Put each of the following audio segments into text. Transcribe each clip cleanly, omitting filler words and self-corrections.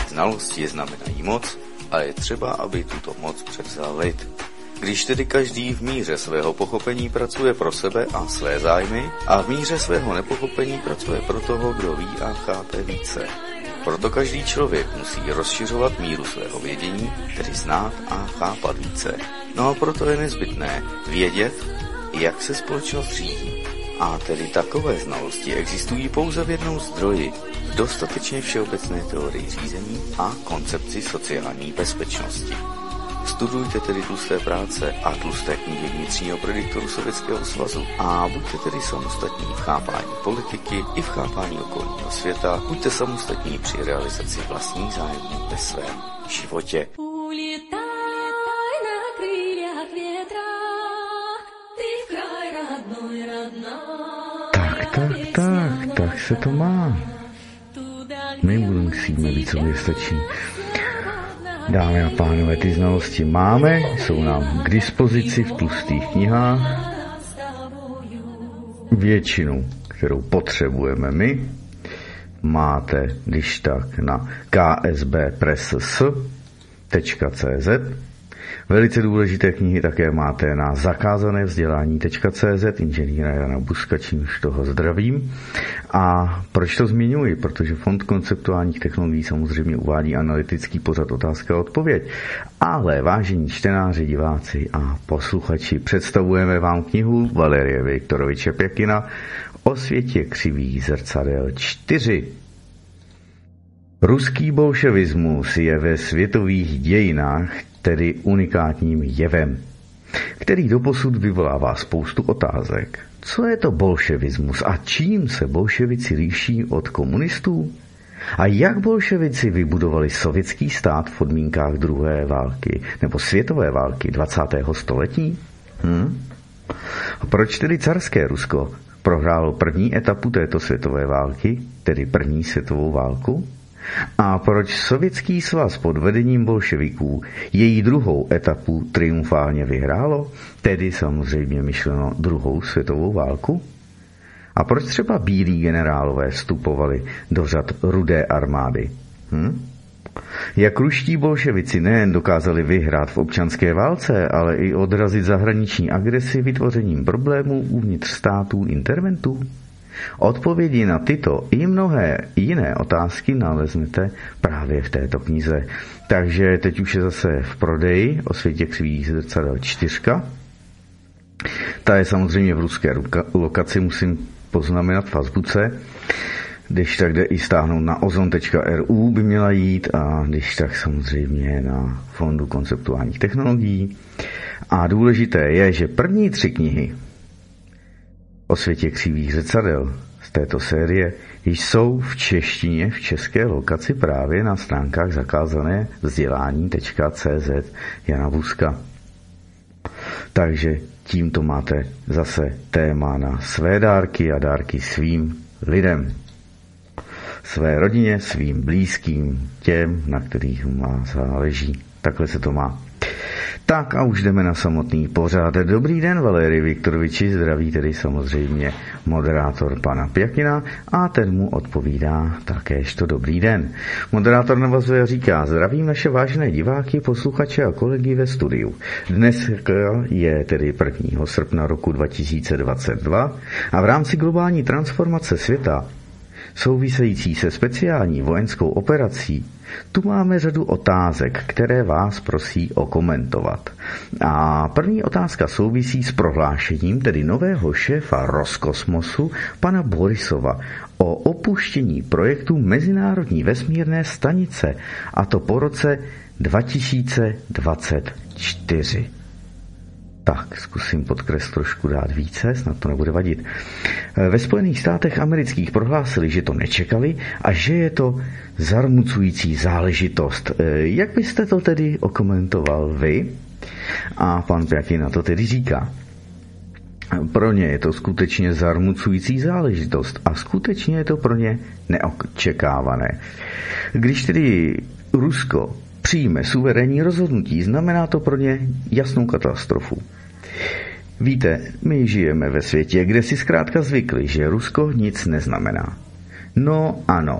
Znalosti znamenají moc a je třeba, aby tuto moc převzal lid. Když tedy každý v míře svého pochopení pracuje pro sebe a své zájmy a v míře svého nepochopení pracuje pro toho, kdo ví a chápe více. Proto každý člověk musí rozšiřovat míru svého vědění, tedy znát a chápat více. No a proto je nezbytné vědět, jak se společnost řídí. A tedy takové znalosti existují pouze v jednom zdroji, v dostatečně všeobecné teorii řízení a koncepci sociální bezpečnosti. Studujte tedy tlusté práce a tlusté knihy vnitřního prediktoru Sovětského svazu a buďte tedy samostatní v chápání politiky i v chápání okolního světa. Buďte samostatní při realizaci vlastních zájmů ve svém životě. Tak se to má. My musíme být soběstační. Dámy a pánové, ty znalosti máme, jsou nám k dispozici v tlustých knihách. Většinu, kterou potřebujeme my, máte, když tak, na ksbpress.cz. Velice důležité knihy také máte na zakázanevzdělání.cz, inženýra Jana Buska, čímž toho zdravím. A proč to zmiňuji? Protože Fond konceptuálních technologií samozřejmě uvádí analytický pořad Otázka a odpověď. Ale vážení čtenáři, diváci a posluchači, představujeme vám knihu Valerie Viktoroviče Pěkina o světě křivých zrcadel 4. Ruský bolševismus je ve světových dějinách tedy unikátním jevem, který doposud vyvolává spoustu otázek. Co je to bolševismus a čím se bolševici liší od komunistů? A jak bolševici vybudovali sovětský stát v podmínkách druhé války nebo světové války 20. století? A proč tedy carské Rusko prohrálo první etapu této světové války, tedy první světovou válku? A proč Sovětský svaz pod vedením bolševiků její druhou etapu triumfálně vyhrálo, tedy samozřejmě myšleno druhou světovou válku? A proč třeba bílí generálové vstupovali do řad Rudé armády? Jak ruští bolševici nejen dokázali vyhrát v občanské válce, ale i odrazit zahraniční agresi vytvořením problémů uvnitř států interventů? Odpovědi na tyto i mnohé jiné otázky naleznete právě v této knize. Takže teď už je zase v prodeji o světě křivých zrcadel 4. Ta je samozřejmě v ruské lokaci, musím poznamenat v azbuce. Když tak jde i stáhnout na ozon.ru by měla jít a když tak samozřejmě na Fondu konceptuálních technologií. A důležité je, že první 3 knihy o světě křivých zrcadel z této série jsou v češtině v české lokaci právě na stránkách zakázané vzdělání.cz Jana Buska. Takže tímto máte zase téma na své dárky a dárky svým lidem. Své rodině, svým blízkým, těm, na kterých má záleží. Takhle se to má. Tak a už jdeme na samotný pořad. Dobrý den, Valerii Viktoroviči, zdraví tedy samozřejmě moderátor pana Pěkina a ten mu odpovídá takéžto dobrý den. Moderátor navazuje a říká: zdravím naše vážné diváky, posluchače a kolegy ve studiu. Dnes je tedy 1. srpna roku 2022 a v rámci globální transformace světa související se speciální vojenskou operací tu máme řadu otázek, které vás prosí okomentovat. A první otázka souvisí s prohlášením tedy nového šéfa Roskosmosu, pana Borisova, o opuštění projektu Mezinárodní vesmírné stanice, a to po roce 2024. Tak, zkusím podkres trošku dát více, snad to nebude vadit. Ve Spojených státech amerických prohlásili, že to nečekali a že je to zarmucující záležitost. Jak byste to tedy okomentoval vy? A pan Pěkin na to tedy říká: pro ně je to skutečně zarmucující záležitost a skutečně je to pro ně neočekávané. Když tedy Rusko přijme suverénní rozhodnutí, znamená to pro ně jasnou katastrofu. Víte, my žijeme ve světě, kde si zkrátka zvykli, že Rusko nic neznamená. No ano,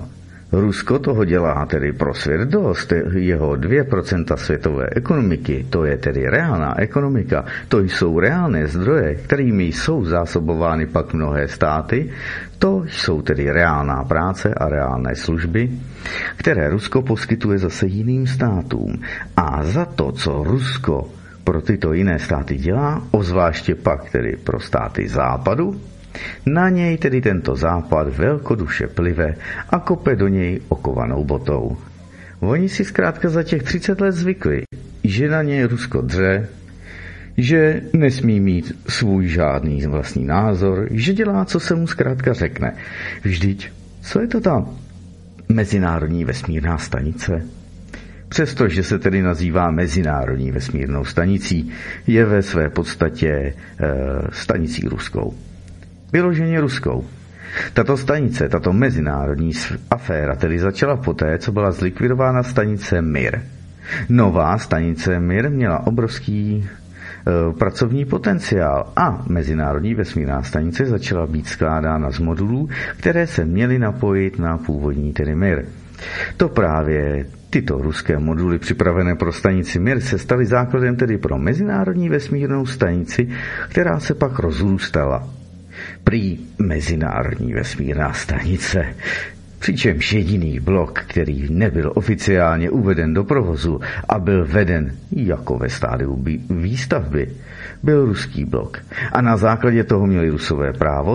Rusko toho dělá tedy pro svět dost. Jeho 2% světové ekonomiky, to je tedy reálná ekonomika, to jsou reálné zdroje, kterými jsou zásobovány pak mnohé státy, to jsou tedy reálná práce a reálné služby, které Rusko poskytuje zase jiným státům. A za to, co Rusko pro tyto jiné státy dělá, obzvláště pak tedy pro státy západu, na něj tedy tento západ velkoduše plive a kope do něj okovanou botou. Oni si zkrátka za těch 30 let zvykli, že na něj Rusko dře, že nesmí mít svůj žádný vlastní názor, že dělá, co se mu zkrátka řekne. Vždyť, co je to ta mezinárodní vesmírná stanice? Přestože se tedy nazývá mezinárodní vesmírnou stanicí, je ve své podstatě stanicí ruskou. Vyloženě ruskou. Tato stanice, tato mezinárodní aféra tedy začala poté, co byla zlikvidována stanice Mir. Nová stanice Mir měla obrovský pracovní potenciál a mezinárodní vesmírná stanice začala být skládána z modulů, které se měly napojit na původní tedy Mir. To právě tyto ruské moduly připravené pro stanici Mir se staly základem tedy pro mezinárodní vesmírnou stanici, která se pak rozrůstala. Prý mezinárodní vesmírná stanice, přičemž jediný blok, který nebyl oficiálně uveden do provozu a byl veden jako ve stádiu výstavby, byl ruský blok. A na základě toho měli Rusové právo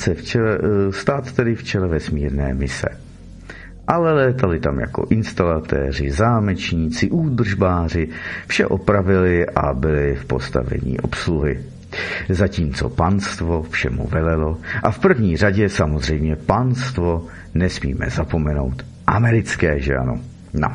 stát tedy v čele vesmírné mise. Ale létali tam jako instalatéři, zámečníci, údržbáři, vše opravili a byli v postavení obsluhy. Zatímco panstvo všemu velelo a v první řadě samozřejmě panstvo, nesmíme zapomenout, americké, že ano? No.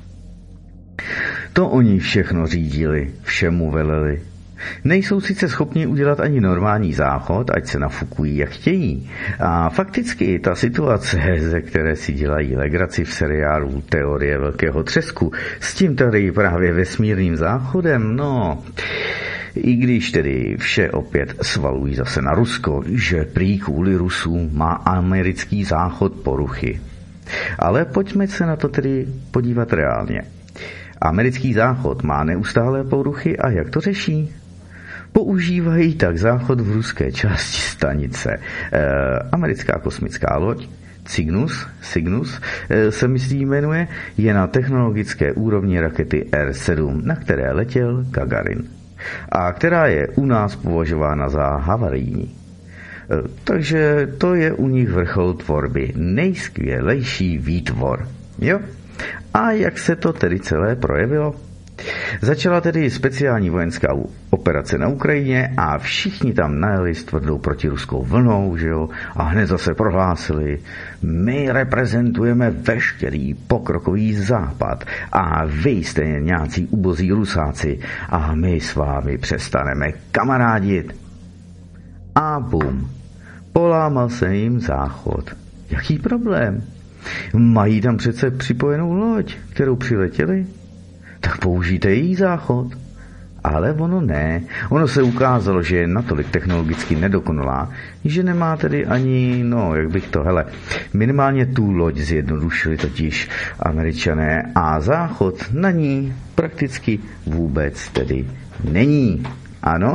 To oni všechno řídili, všemu veleli. Nejsou sice schopni udělat ani normální záchod, ať se nafukují, jak chtějí. A fakticky ta situace, ze které si dělají legraci v seriálu Teorie velkého třesku, s tím tady právě vesmírným záchodem, no... I když tedy vše opět svalují zase na Rusko, že prý kvůli Rusům má americký záchod poruchy. Ale pojďme se na to tedy podívat reálně. Americký záchod má neustálé poruchy a jak to řeší? Používají tak záchod v ruské části stanice. Americká kosmická loď Cygnus se myslí jmenuje, je na technologické úrovni rakety R-7, na které letěl Gagarin, a která je u nás považována za havarijní. Takže to je u nich vrchol tvorby, nejskvělejší výtvor. Jo? A jak se to tedy celé projevilo? Začala tedy speciální vojenská operace na Ukrajině a všichni tam najeli s tvrdou protiruskou vlnou, že jo? A hned zase prohlásili, my reprezentujeme veškerý pokrokový západ a vy jste nějací ubozí rusáci a my s vámi přestaneme kamarádit. A bum, polámal se jim záchod. Jaký problém? Mají tam přece připojenou loď, kterou přiletěli? Tak použijte její záchod. Ale ono ne. Ono se ukázalo, že je natolik technologicky nedokonalá, že nemá tedy ani, minimálně tu loď zjednodušili totiž Američané a záchod na ní prakticky vůbec tedy není. Ano?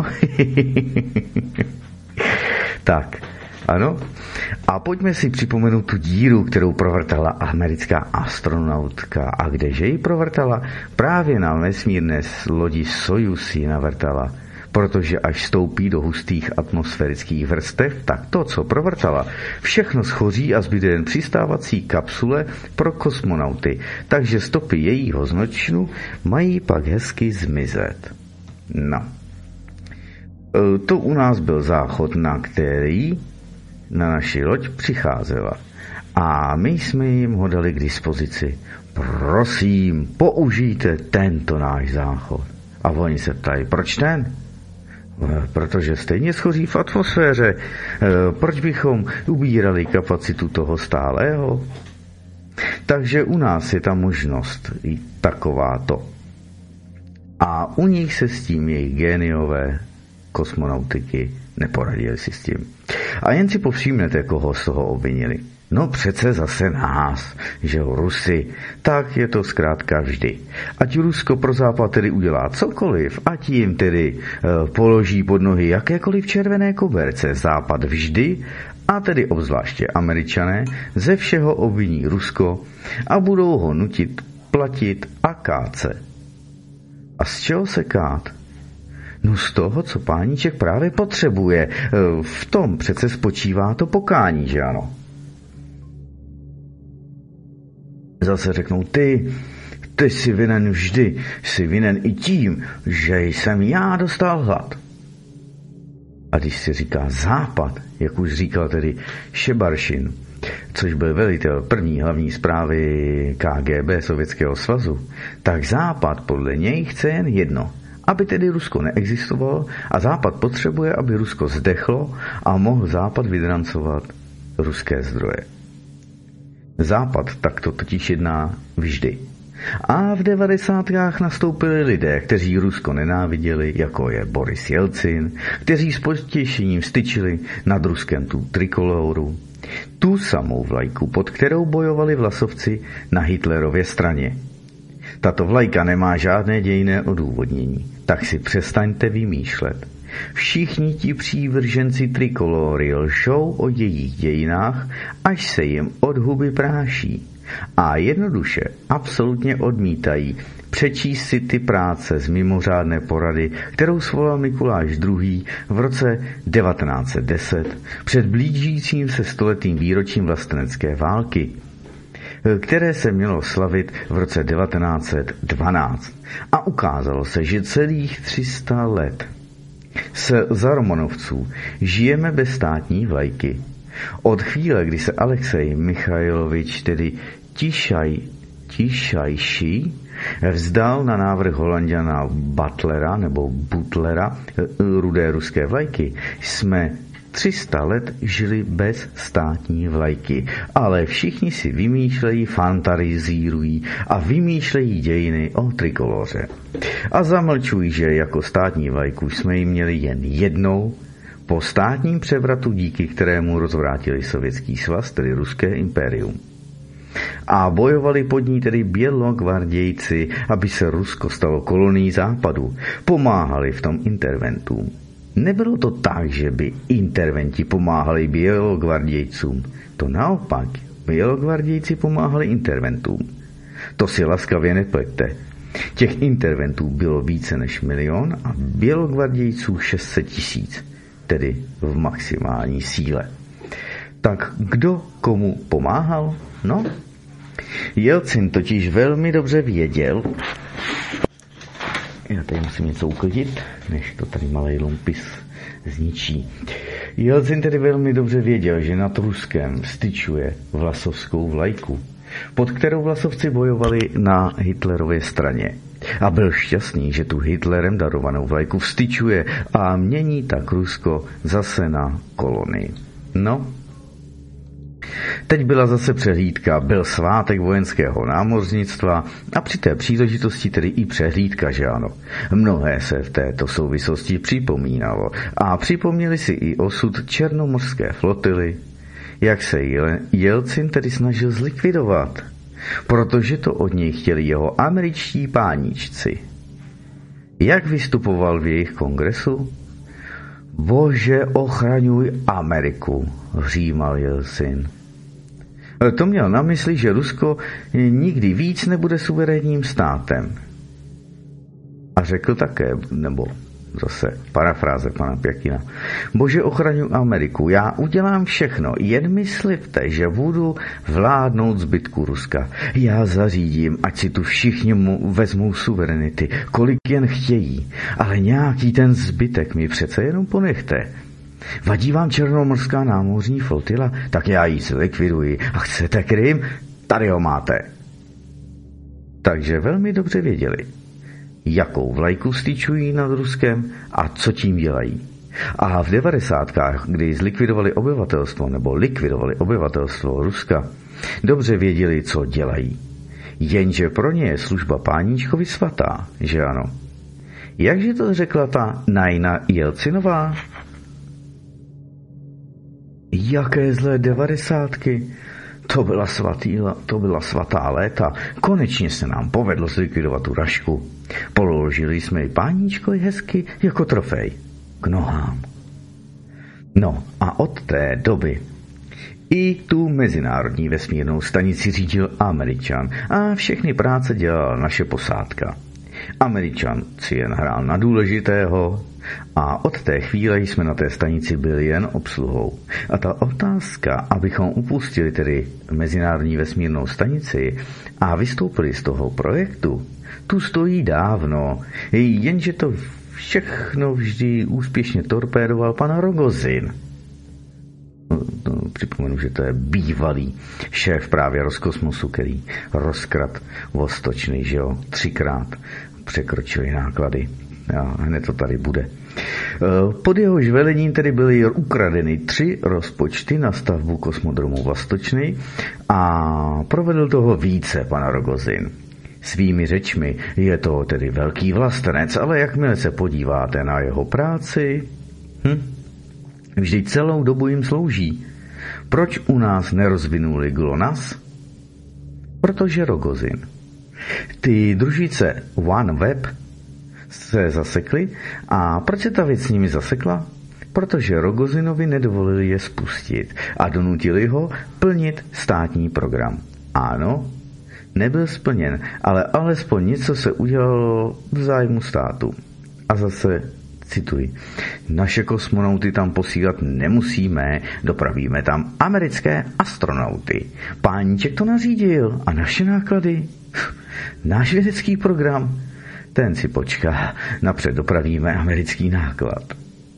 Tak, ano. A pojďme si připomenout tu díru, kterou provrtala americká astronautka. A kdeže ji provrtala? Právě na vesmírné lodi Sojuz ji navrtala. Protože až stoupí do hustých atmosférických vrstev, tak to, co provrtala, všechno schoří a zbyde jen přistávací kapsule pro kosmonauty. Takže stopy jejího znočnu mají pak hezky zmizet. No. To u nás byl záchod, na který na naši loď přicházela. A my jsme jim ho dali k dispozici. Prosím, použijte tento náš záchod. A oni se ptají, proč ten? Protože stejně schoří v atmosféře. Proč bychom ubírali kapacitu toho stálého? Takže u nás je ta možnost takováto. A u nich se s tím jejich géniové kosmonautiky neporadili si s tím. A jen si povšimnete, koho z toho obvinili. No přece zase nás, že jo, Rusy, tak je to zkrátka vždy. Ať Rusko pro Západ tedy udělá cokoliv, ať jim tedy položí pod nohy jakékoliv červené koberce, Západ vždy, a tedy obzvláště Američané, ze všeho obviní Rusko a budou ho nutit platit a káce. A z čeho se kát? No z toho, co páníček právě potřebuje. V tom přece spočívá to pokání, že ano? Zase řeknou, ty jsi vinen vždy, jsi vinen i tím, že jsem já dostal hlad. A když si říká Západ, jak už říkal tedy Šebaršin, což byl velitel první hlavní správy KGB Sovětského svazu, tak Západ podle něj chce jen jedno, aby tedy Rusko neexistovalo, a Západ potřebuje, aby Rusko zdechlo a mohl Západ vydrancovat ruské zdroje. Západ takto totiž jedná vždy. A v 90. nastoupili lidé, kteří Rusko nenáviděli, jako je Boris Jelcin, kteří s potěšením styčili nad Ruskem tu trikoloru, tu samou vlajku, pod kterou bojovali vlasovci na Hitlerově straně. Tato vlajka nemá žádné dějinné odůvodnění, tak si přestaňte vymýšlet. Všichni ti přívrženci trikolory lžou o jejich dějinách, až se jim od huby práší. A jednoduše, absolutně odmítají přečíst si ty práce z mimořádné porady, kterou svolal Mikuláš II. V roce 1910 před blížícím se stoletým výročím vlastenecké války, které se mělo slavit v roce 1912. A ukázalo se, že celých 300 let za Romanovců žijeme bez státní vlajky. Od chvíle, kdy se Alexej Michajlovič, tedy Tišajší, vzdal na návrh Holanďana Butlera rudé ruské vlajky, jsme 300 let žili bez státní vlajky, ale všichni si vymýšlejí, fantarizírují a vymýšlejí dějiny o trikoloře. A zamlčují, že jako státní vlajku jsme ji měli jen jednou po státním převratu, díky kterému rozvrátili Sovětský svaz, tedy Ruské impérium. A bojovali pod ní tedy bělogvardějci, aby se Rusko stalo kolonií Západu. Pomáhali v tom interventům. Nebylo to tak, že by interventi pomáhali bělogvardějcům. To naopak, bělogvardějci pomáhali interventům. To si laskavě nepleťte. Těch interventů bylo více než 1 000 000 a bělogvardějců 600 000, tedy v maximální síle. Tak kdo komu pomáhal? No, Jelcin totiž velmi dobře věděl, já tady musím něco uklidit, než to tady malej lumpis zničí. Jelcin tedy velmi dobře věděl, že nad Ruskem styčuje vlasovskou vlajku, pod kterou vlasovci bojovali na Hitlerově straně. A byl šťastný, že tu Hitlerem darovanou vlajku vstyčuje a mění tak Rusko zase na kolonii. No, teď byla zase přehlídka, byl svátek vojenského námořnictva a při té příležitosti tedy i přehlídka, že ano. Mnohé se v této souvislosti připomínalo a připomněli si i osud černomorské flotily, jak se Jelcin tedy snažil zlikvidovat, protože to od něj chtěli jeho američtí páničci. Jak vystupoval v jejich kongresu? Bože, ochraňuj Ameriku, hřímal Jelcin. To měl na mysli, že Rusko nikdy víc nebude suverénním státem. A řekl také, nebo zase parafráze pana Pěkina, Bože, ochraňuj Ameriku, já udělám všechno, jen mi slibte, že budu vládnout zbytku Ruska. Já zařídím, ať si tu všichni vezmou suverenity, kolik jen chtějí, ale nějaký ten zbytek mi přece jenom ponechte. Vadí vám černomorská námořní flotila? Tak já ji zlikviduji. A chcete Krym? Tady ho máte. Takže velmi dobře věděli, jakou vlajku styčují nad Ruskem a co tím dělají. A v 90. kdy zlikvidovali obyvatelstvo nebo likvidovali obyvatelstvo Ruska, dobře věděli, co dělají. Jenže pro ně je služba páníčkovi svatá, že ano? Jakže to řekla ta Najna Jelcinová? Jaké zlé 90. To byla svatá léta. Konečně se nám povedlo zlikvidovat tu rašku. Položili jsme ji páníčko hezky jako trofej k nohám. No a od té doby i tu mezinárodní vesmírnou stanici řídil Američan a všechny práce dělala naše posádka. Američan si jen hrál na důležitého a od té chvíle jsme na té stanici byli jen obsluhou. A ta otázka, abychom upustili tedy mezinárodní vesmírnou stanici a vystoupili z toho projektu, tu stojí dávno, jenže to všechno vždy úspěšně torpédoval pan Rogozin. Připomenu, že to je bývalý šéf právě Roskosmosu, který rozkrat Vostočný, že jo, 3krát překročili náklady. A hned to tady bude. Pod jehož velením tedy byly ukradeny 3 rozpočty na stavbu kosmodromu Vostočný a provedl toho více pan Rogozin. Svými řečmi je to tedy velký vlastenec, ale jakmile se podíváte na jeho práci, vždyť celou dobu jim slouží. Proč u nás nerozvinuli GLONASS? Protože Rogozin. Ty družice OneWeb se zasekly a proč se ta věc s nimi zasekla? Protože Rogozinovi nedovolili je spustit a donutili ho plnit státní program. Ano, nebyl splněn, ale alespoň něco se udělalo v zájmu státu. A zase cituji, naše kosmonauty tam posílat nemusíme, dopravíme tam americké astronauty. Páníček to nařídil a naše náklady, náš vědecký program, ten si počká, napřed dopravíme americký náklad.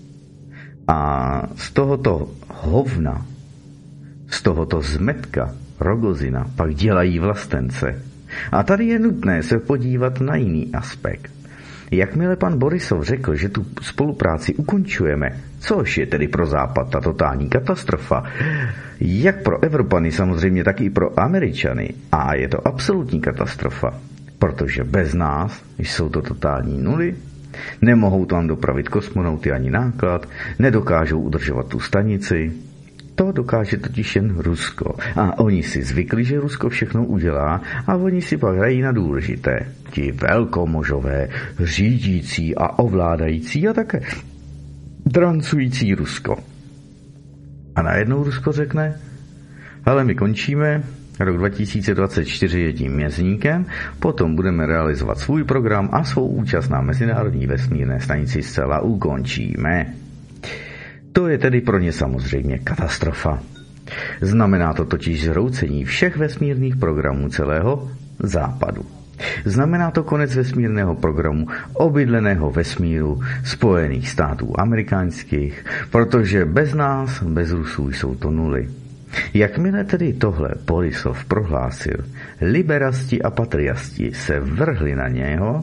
A z tohoto hovna, z tohoto zmetka Rogozina pak dělají vlastence. A tady je nutné se podívat na jiný aspekt. Jakmile pan Borisov řekl, že tu spolupráci ukončujeme, což je tedy pro Západ ta totální katastrofa, jak pro Evropany samozřejmě, tak i pro Američany, a je to absolutní katastrofa, protože bez nás jsou to totální nuly, nemohou tam dopravit kosmonauty ani náklad, nedokážou udržovat tu stanici. To dokáže totiž jen Rusko. A oni si zvykli, že Rusko všechno udělá a oni si pak hrají na důležité. Ti velkomožové, řídící a ovládající a také drancující Rusko. A najednou Rusko řekne, hele, my končíme, rok 2024 je tím mězníkem, potom budeme realizovat svůj program a svou účast na mezinárodní vesmírné stanici zcela ukončíme. To je tedy pro ně samozřejmě katastrofa. Znamená to totiž zhroucení všech vesmírných programů celého Západu. Znamená to konec vesmírného programu obydleného vesmíru Spojených států amerických, protože bez nás, bez Rusů jsou to nuly. Jakmile tedy tohle Borisov prohlásil, liberasti a patriasti se vrhli na něho,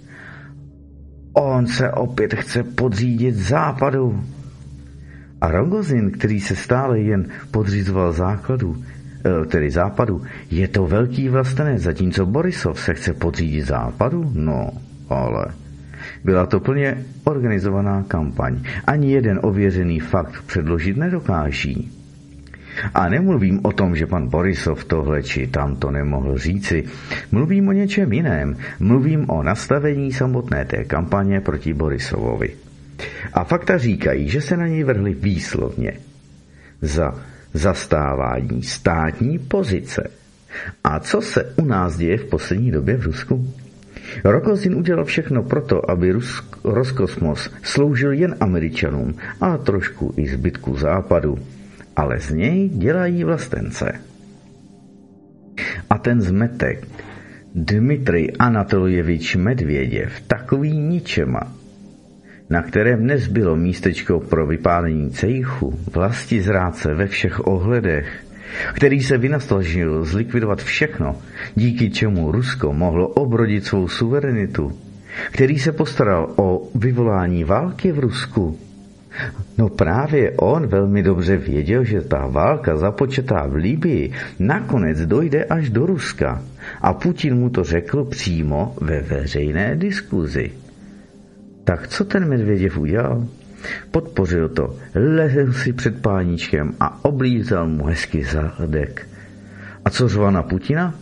on se opět chce podřídit Západu. A Rogozin, který se stále jen podřizoval Západu, je to velký vlastenec, zatímco Borisov se chce podřídit Západu? No, ale byla to plně organizovaná kampaň. Ani jeden ověřený fakt předložit nedokáží. A nemluvím o tom, že pan Borisov tohle či tamto nemohl říci. Mluvím o něčem jiném. Mluvím o nastavení samotné té kampaně proti Borisovovi. A fakta říkají, že se na něj vrhli výslovně za zastávání státní pozice. A co se u nás děje v poslední době v Rusku? Rogozin udělal všechno proto, aby Roskosmos sloužil jen Američanům a trošku i zbytku Západu. Ale z něj dělají vlastence. A ten zmetek, Dmitrij Anatoljevič Medvěděv, takový ničema, na kterém nezbylo místečko pro vypálení cejchu, vlastizrádce ve všech ohledech, který se vynasnažil zlikvidovat všechno, díky čemu Rusko mohlo obrodit svou suverenitu, který se postaral o vyvolání války v Rusku. No právě on velmi dobře věděl, že ta válka započatá v Libyi nakonec dojde až do Ruska a Putin mu to řekl přímo ve veřejné diskuzi. Tak co ten Medvěděv udělal? Podpořil to, lehl si před páníčkem a oblízal mu hezky zadek. A co řval na Putina?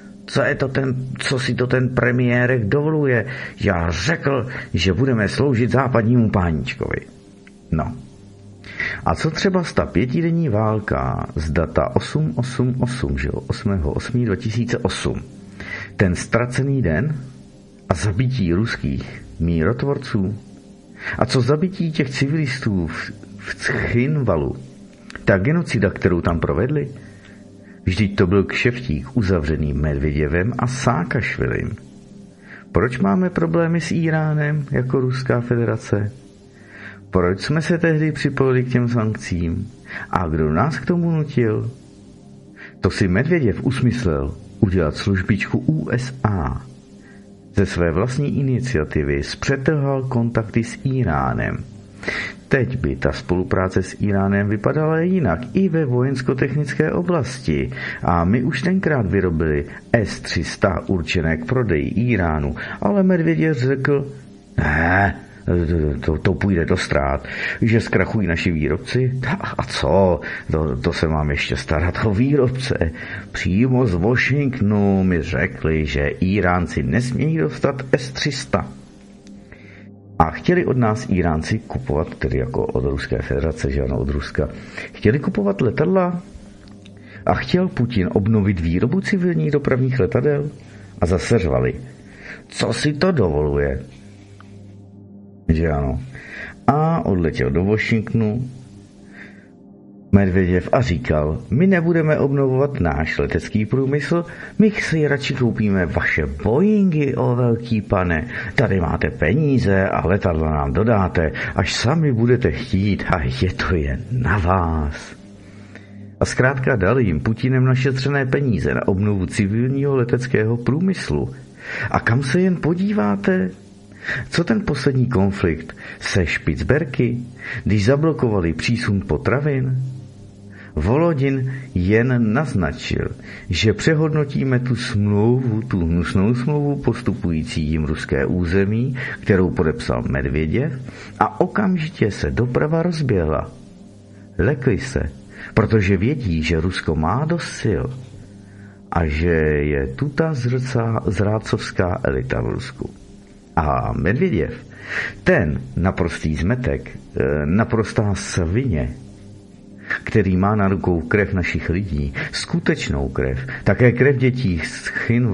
Co si to ten premiérek dovoluje? Já řekl, že budeme sloužit západnímu páničkovi. No. A co třeba ta 5denní válka z data 888, že jo, 8.8.2008, ten ztracený den a zabití ruských mírotvorců? A co zabití těch civilistů v Cchinvalu? Ta genocida, kterou tam provedli? Vždyť to byl kšeftík uzavřený Medvěděvem a Sákašvilim. Proč máme problémy s Íránem jako Ruská federace? Proč jsme se tehdy připojili k těm sankcím? A kdo nás k tomu nutil? To si Medvěděv usmyslel udělat službičku USA. Ze své vlastní iniciativy zpřetrhal kontakty s Íránem. Teď by ta spolupráce s Íránem vypadala jinak i ve vojensko-technické oblasti a my už tenkrát vyrobili S-300 určené k prodeji Íránu, ale Medvěděv řekl, ne, to půjde do ztrát, že zkrachují naši výrobci. A co? To se mám ještě starat o výrobce. Přímo z Washingtonu mi řekli, že Íránci nesmějí dostat S-300. A chtěli od nás Íránci kupovat, tedy jako od Ruské federace, že ano, od Ruska, chtěli kupovat letadla a chtěl Putin obnovit výrobu civilních dopravních letadel a zase řvali. Co si to dovoluje? Že ano. A odletěl do Washingtonu Medvěděv a říkal, my nebudeme obnovovat náš letecký průmysl, my si radši koupíme vaše Boeingy, o velký pane. Tady máte peníze a letadla nám dodáte, až sami budete chtít a je to jen na vás. A zkrátka dali jim Putinem našetřené peníze na obnovu civilního leteckého průmyslu. A kam se jen podíváte? Co ten poslední konflikt se Špicberky, když zablokovali přísun potravin? Volodin jen naznačil, že přehodnotíme tu hnusnou smlouvu postupující jim ruské území, kterou podepsal Medvěděv, a okamžitě se doprava rozběhla. Lekli se, protože vědí, že Rusko má dost sil a že je tu ta zrádcovská elita v Rusku. A Medvěděv, ten naprostý zmetek, naprostá svině, který má na rukou krev našich lidí, skutečnou krev, také krev dětí z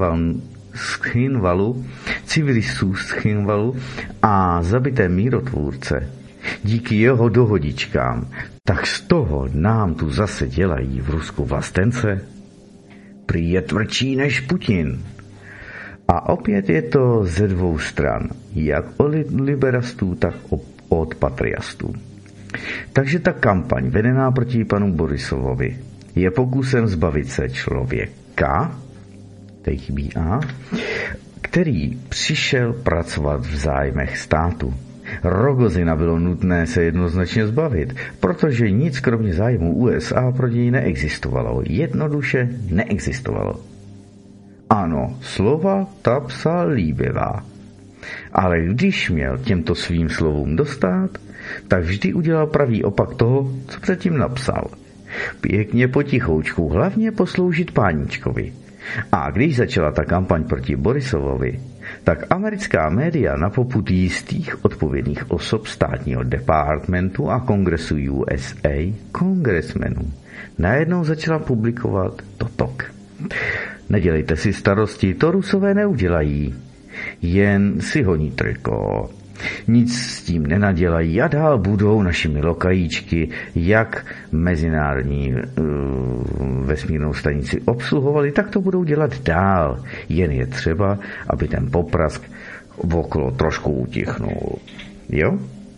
Cchinvalu, civilistů z Cchinvalu a zabité mírotvůrce, díky jeho dohodičkám, tak z toho nám tu zase dělají v Rusku vlastence. Prý je tvrdší než Putin. A opět je to ze dvou stran, jak od liberastů, tak od patriastů. Takže ta kampaň vedená proti panu Borisovovi je pokusem zbavit se člověka, tady chybí A, který přišel pracovat v zájmech státu. Rogozina bylo nutné se jednoznačně zbavit, protože nic kromě zájmu USA proti ní neexistovalo. Jednoduše neexistovalo. Ano, slova ta psa líbivá. Ale když měl těmto svým slovům dostat, tak vždy udělal pravý opak toho, co předtím napsal. Pěkně potichoučku, hlavně posloužit páničkovi. A když začala ta kampaň proti Borisovovi, tak americká média na popud jistých odpovědných osob státního departmentu a kongresu USA, kongresmenů, najednou začala publikovat totok. Nedělejte si starosti, to Rusové neudělají. Jen si honí triko. Nic s tím nenadělají a dál budou našimi lokajíčky, jak mezinárodní vesmírnou stanici obsluhovali, tak to budou dělat dál. Jen je třeba, aby ten poprask okolo trošku utichnul. Jo?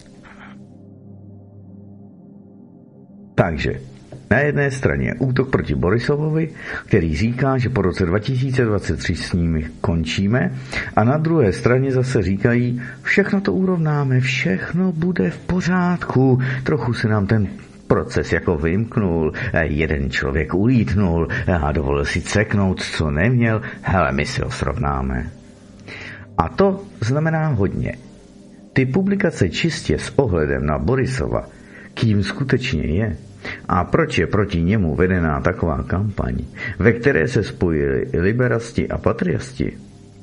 Takže na jedné straně útok proti Borisovovi, který říká, že po roce 2023 s nimi končíme, a na druhé straně zase říkají, všechno to urovnáme, všechno bude v pořádku, trochu se nám ten proces jako vymknul, jeden člověk ulítnul a dovolil si ceknout, co neměl, hele, my si ho srovnáme. A to znamená hodně. Ty publikace čistě s ohledem na Borisova, kým skutečně je, A proč je proti němu vedená taková kampaň, ve které se spojili liberasti a patriasti?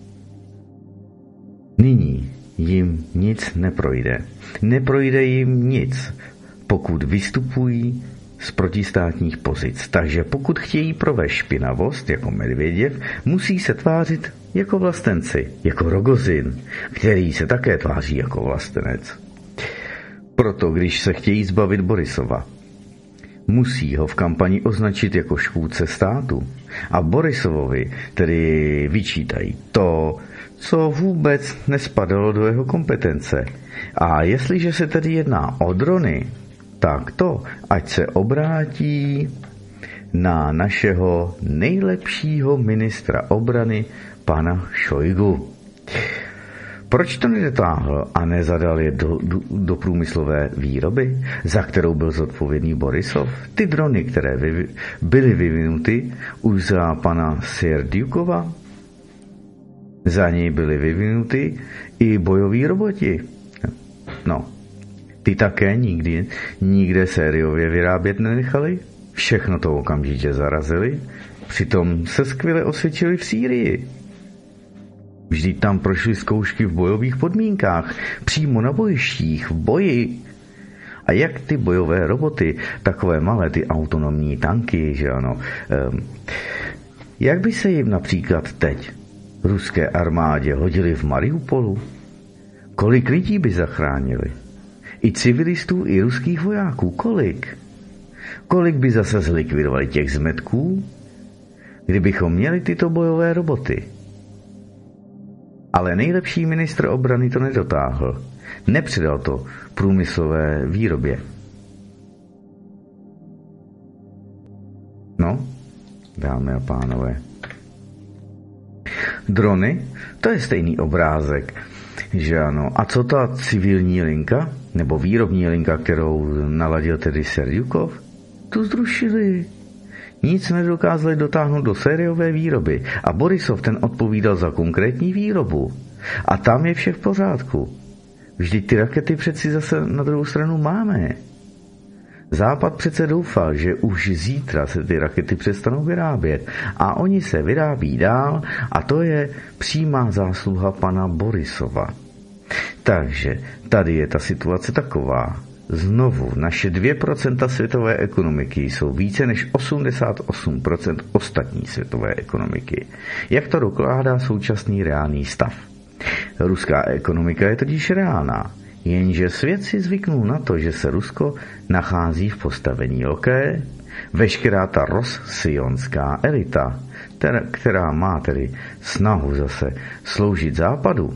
Nyní jim nic neprojde. Neprojde jim nic, pokud vystupují z protistátních pozic. Takže pokud chtějí provést špinavost jako Medvěděv, musí se tvářit jako vlastenci, jako Rogozin, který se také tváří jako vlastenec. Proto, když se chtějí zbavit Borisova, musí ho v kampani označit jako škůdce státu. A Borisovovi tedy vyčítají to, co vůbec nespadalo do jeho kompetence. A jestliže se tedy jedná o drony, tak to, ať se obrátí na našeho nejlepšího ministra obrany, pana Šojgu. Proč to nedotáhl a nezadal je do průmyslové výroby, za kterou byl zodpovědný Borisov? Ty drony, které byly vyvinuty už za pana Serdiukova, za něj byly vyvinuty i bojoví roboti. No, ty také nikde sériově vyrábět nenechali, všechno to okamžitě zarazili, přitom se skvěle osvědčili v Sýrii. Vždyť tam prošly zkoušky v bojových podmínkách, přímo na bojištích, v boji. A jak ty bojové roboty, takové malé ty autonomní tanky, že ano, jak by se jim například teď ruské armádě hodili v Mariupolu? Kolik lidí by zachránili? I civilistů, i ruských vojáků, kolik? Kolik by zase zlikvidovali těch zmetků, kdybychom měli tyto bojové roboty? Ale nejlepší ministr obrany to nedotáhl. Nepředal to průmyslové výrobě. No, dámy a pánové. Drony, to je stejný obrázek, že ano. A co ta civilní linka, nebo výrobní linka, kterou naladil tedy Serdiukov? Tu zrušili. Nic nedokázali dotáhnout do sériové výroby a Borisov ten odpovídal za konkrétní výrobu. A tam je vše v pořádku. Vždyť ty rakety přeci zase na druhou stranu máme. Západ přece doufal, že už zítra se ty rakety přestanou vyrábět a oni se vyrábí dál a to je přímá zásluha pana Borisova. Takže tady je ta situace taková. Znovu, naše 2% světové ekonomiky jsou více než 88% ostatní světové ekonomiky. Jak to dokládá současný reálný stav? Ruská ekonomika je totiž reálná, jenže svět si zvyknul na to, že se Rusko nachází v postavení loké, veškerá ta rozsionská elita, která má tedy snahu zase sloužit západu,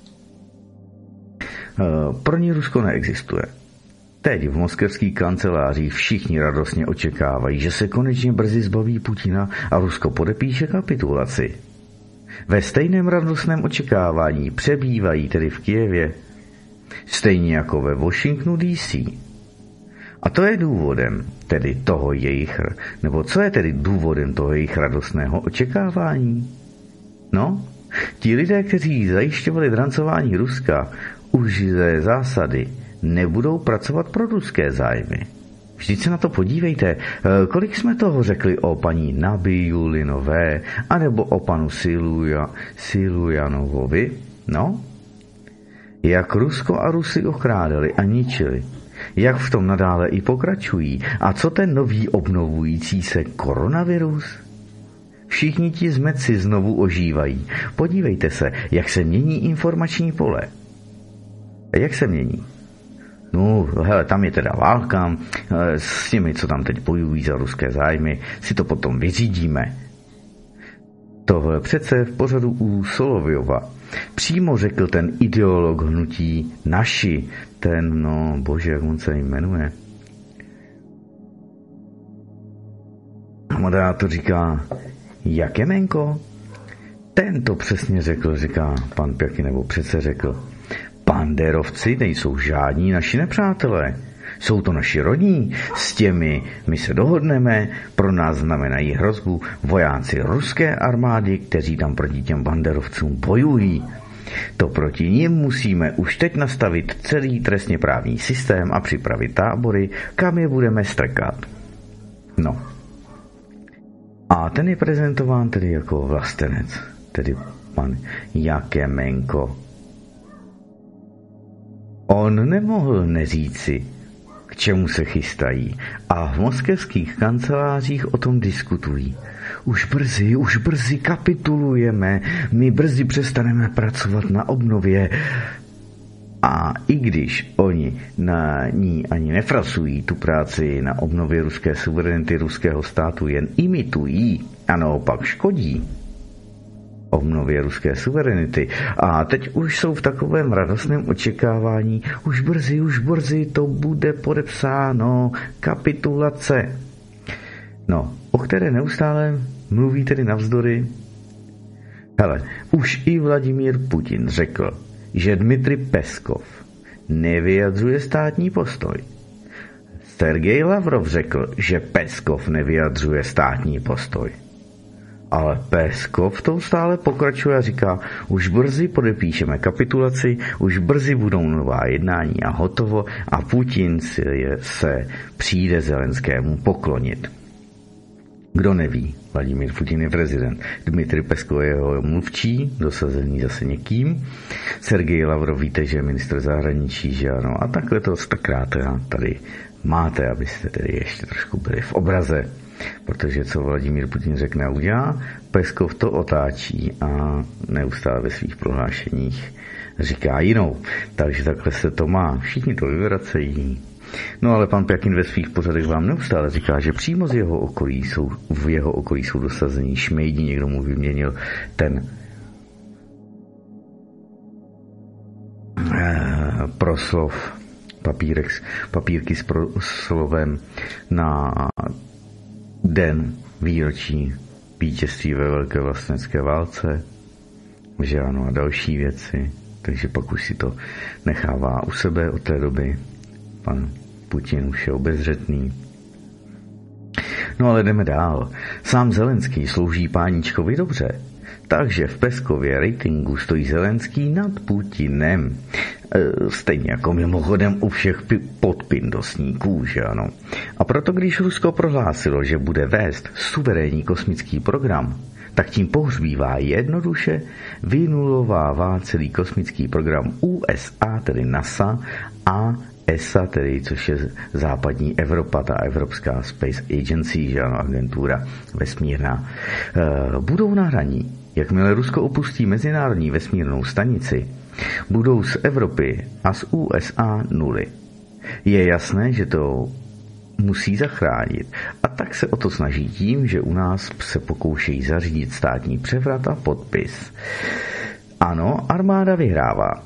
pro ní Rusko neexistuje. Teď v moskevských kancelářích všichni radostně očekávají, že se konečně brzy zbaví Putina a Rusko podepíše kapitulaci. Ve stejném radostném očekávání přebývají tedy v Kyjevě, stejně jako ve Washingtonu DC. A to je důvodem tedy toho jejich, nebo co je tedy důvodem toho jejich radostného očekávání? No, ti lidé, kteří zajišťovali drancování Ruska, už ze zásady nebudou pracovat pro ruské zájmy. Vždyť se na to podívejte, kolik jsme toho řekli o paní Nabiulinové, anebo o panu Silujanovovi, no? Jak Rusko a Rusy ochrádali a ničili, jak v tom nadále i pokračují. A co ten nový obnovující se koronavirus? Všichni ti zmetci znovu ožívají. Podívejte se, jak se mění informační pole. A jak se mění? No, hele, tam je teda válka, s těmi, co tam teď bojují za ruské zájmy, si to potom vyřídíme. Tohle přece v pořadu u Solovyova přímo řekl ten ideolog hnutí Naši, ten, no, bože, jak on se jmenuje. A moderátor říká, Jakemenko? Ten to přesně řekl, říká pan Pěky, nebo přece řekl. Banderovci nejsou žádní naši nepřátelé. Jsou to naši rodní, s těmi my se dohodneme, pro nás znamenají hrozbu vojáci ruské armády, kteří tam proti těm banderovcům bojují. To proti nim musíme už teď nastavit celý trestně právní systém a připravit tábory, kam je budeme strkat. No. A ten je prezentován tedy jako vlastenec, tedy pan Jakemenko. On nemohl neříci, k čemu se chystají, a v moskevských kancelářích o tom diskutují. Už brzy kapitulujeme, my brzy přestaneme pracovat na obnově. A i když oni na ní ani nefrasují tu práci na obnově ruské suverenity ruského státu, jen imitují a naopak škodí obnově ruské suverenity. A teď už jsou v takovém radostném očekávání, už brzy to bude podepsáno, kapitulace. No, o které neustále mluví tedy navzdory. Hele, už i Vladimír Putin řekl, že Dmitrij Peskov nevyjadřuje státní postoj. Sergej Lavrov řekl, že Peskov nevyjadřuje státní postoj. Ale Peskov v tom stále pokračuje a říká, už brzy podepíšeme kapitulaci, už brzy budou nová jednání a hotovo a Putin se přijde Zelenskému poklonit. Kdo neví, Vladimír Putin je prezident, Dmitrij Peskov je jeho mluvčí, dosazený zase někým, Sergej Lavrov víte, že je ministr zahraničí, že ano, a takhle to takrát tady máte, abyste tedy ještě trošku byli v obraze. Protože co Vladimír Putin řekne a udělá, Peskov to otáčí a neustále ve svých prohlášeních říká jinou. Takže takhle se to má. Všichni to vyvracejí. No ale pan Pjakin ve svých pořadech vám neustále říká, že přímo v jeho okolí jsou dosazení šmejdi, někdo mu vyměnil ten proslov, papírky s proslovem na den výročí vítězství ve velké vlastenecké válce, že ano, a další věci, takže pak už si to nechává u sebe od té doby. Pan Putin už je obezřetný. No ale jdeme dál. Sám Zelenský slouží páníčkovi dobře, takže v Peskově ratingu stojí Zelenský nad Putinem. Stejně jako mimochodem u všech podpindosníků, že ano. A proto, když Rusko prohlásilo, že bude vést suverénní kosmický program, tak tím pohřbívá jednoduše, vynulovává celý kosmický program USA, tedy NASA, a ESA, tedy což je západní Evropa, ta Evropská Space Agency, že ano, agentura vesmírná, budou na hraní. Jakmile Rusko opustí mezinárodní vesmírnou stanici, budou z Evropy a z USA nuly. Je jasné, že to musí zachránit a tak se o to snaží tím, že u nás se pokoušejí zařídit státní převrat a podpis. Ano, armáda vyhrává,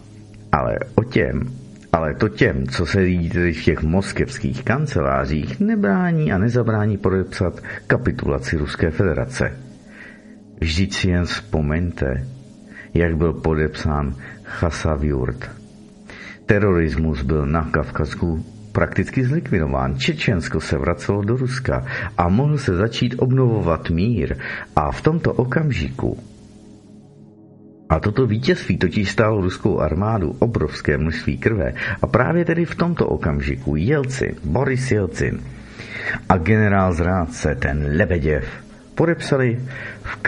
ale to těm, co se řídí tedy v těch moskevských kancelářích, nebrání a nezabrání podepsat kapitulaci Ruské federace. Vždyť si jen vzpomeňte, jak byl podepsán Chasavjurt. Terorismus byl na Kavkazku prakticky zlikvidován. Čečensko se vracelo do Ruska a mohl se začít obnovovat mír. A v tomto okamžiku a toto vítězství totiž stálo ruskou armádu obrovské množství krve. A právě tedy v tomto okamžiku Boris Jelcin a generál zrádce, ten Lebeděv, podepsali v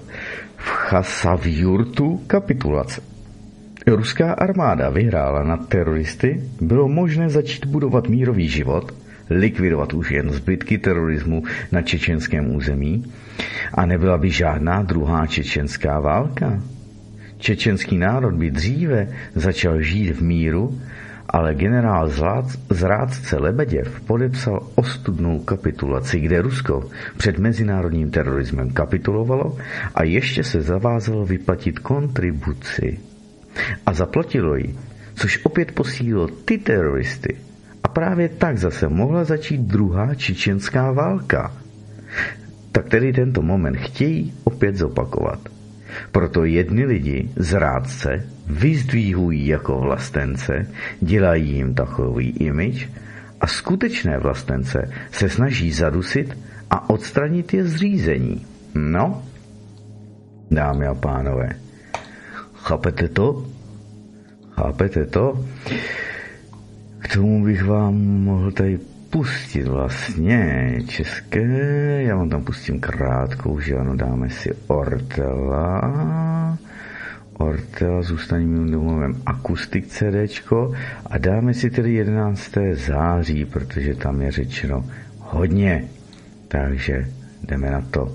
Chasavjurtu kapitulace. Ruská armáda vyhrála nad teroristy, bylo možné začít budovat mírový život, likvidovat už jen zbytky terorismu na čečenském území a nebyla by žádná druhá čečenská válka. Čečenský národ by dříve začal žít v míru, ale generál zrádce Lebeděv podepsal ostudnou kapitulaci, kde Rusko před mezinárodním terorismem kapitulovalo a ještě se zavázalo vyplatit kontribuci. A zaplatilo ji, což opět posílilo ty teroristy. A právě tak zase mohla začít druhá čečenská válka. Tak tedy tento moment chtějí opět zopakovat. Proto jedni lidi, zrádce, vyzdvihují jako vlastence, dělají jim takový image a skutečné vlastence se snaží zadusit a odstranit je z řízení. No, dámy a pánové, chápete to? Chápete to? K tomu bych vám mohl tady pustit vlastně české, já vám tam pustím krátkou, že ano, dáme si Ortela, zůstaň mým domovem Akustik CDčko a dáme si tedy 11. září, protože tam je řečeno hodně, takže jdeme na to.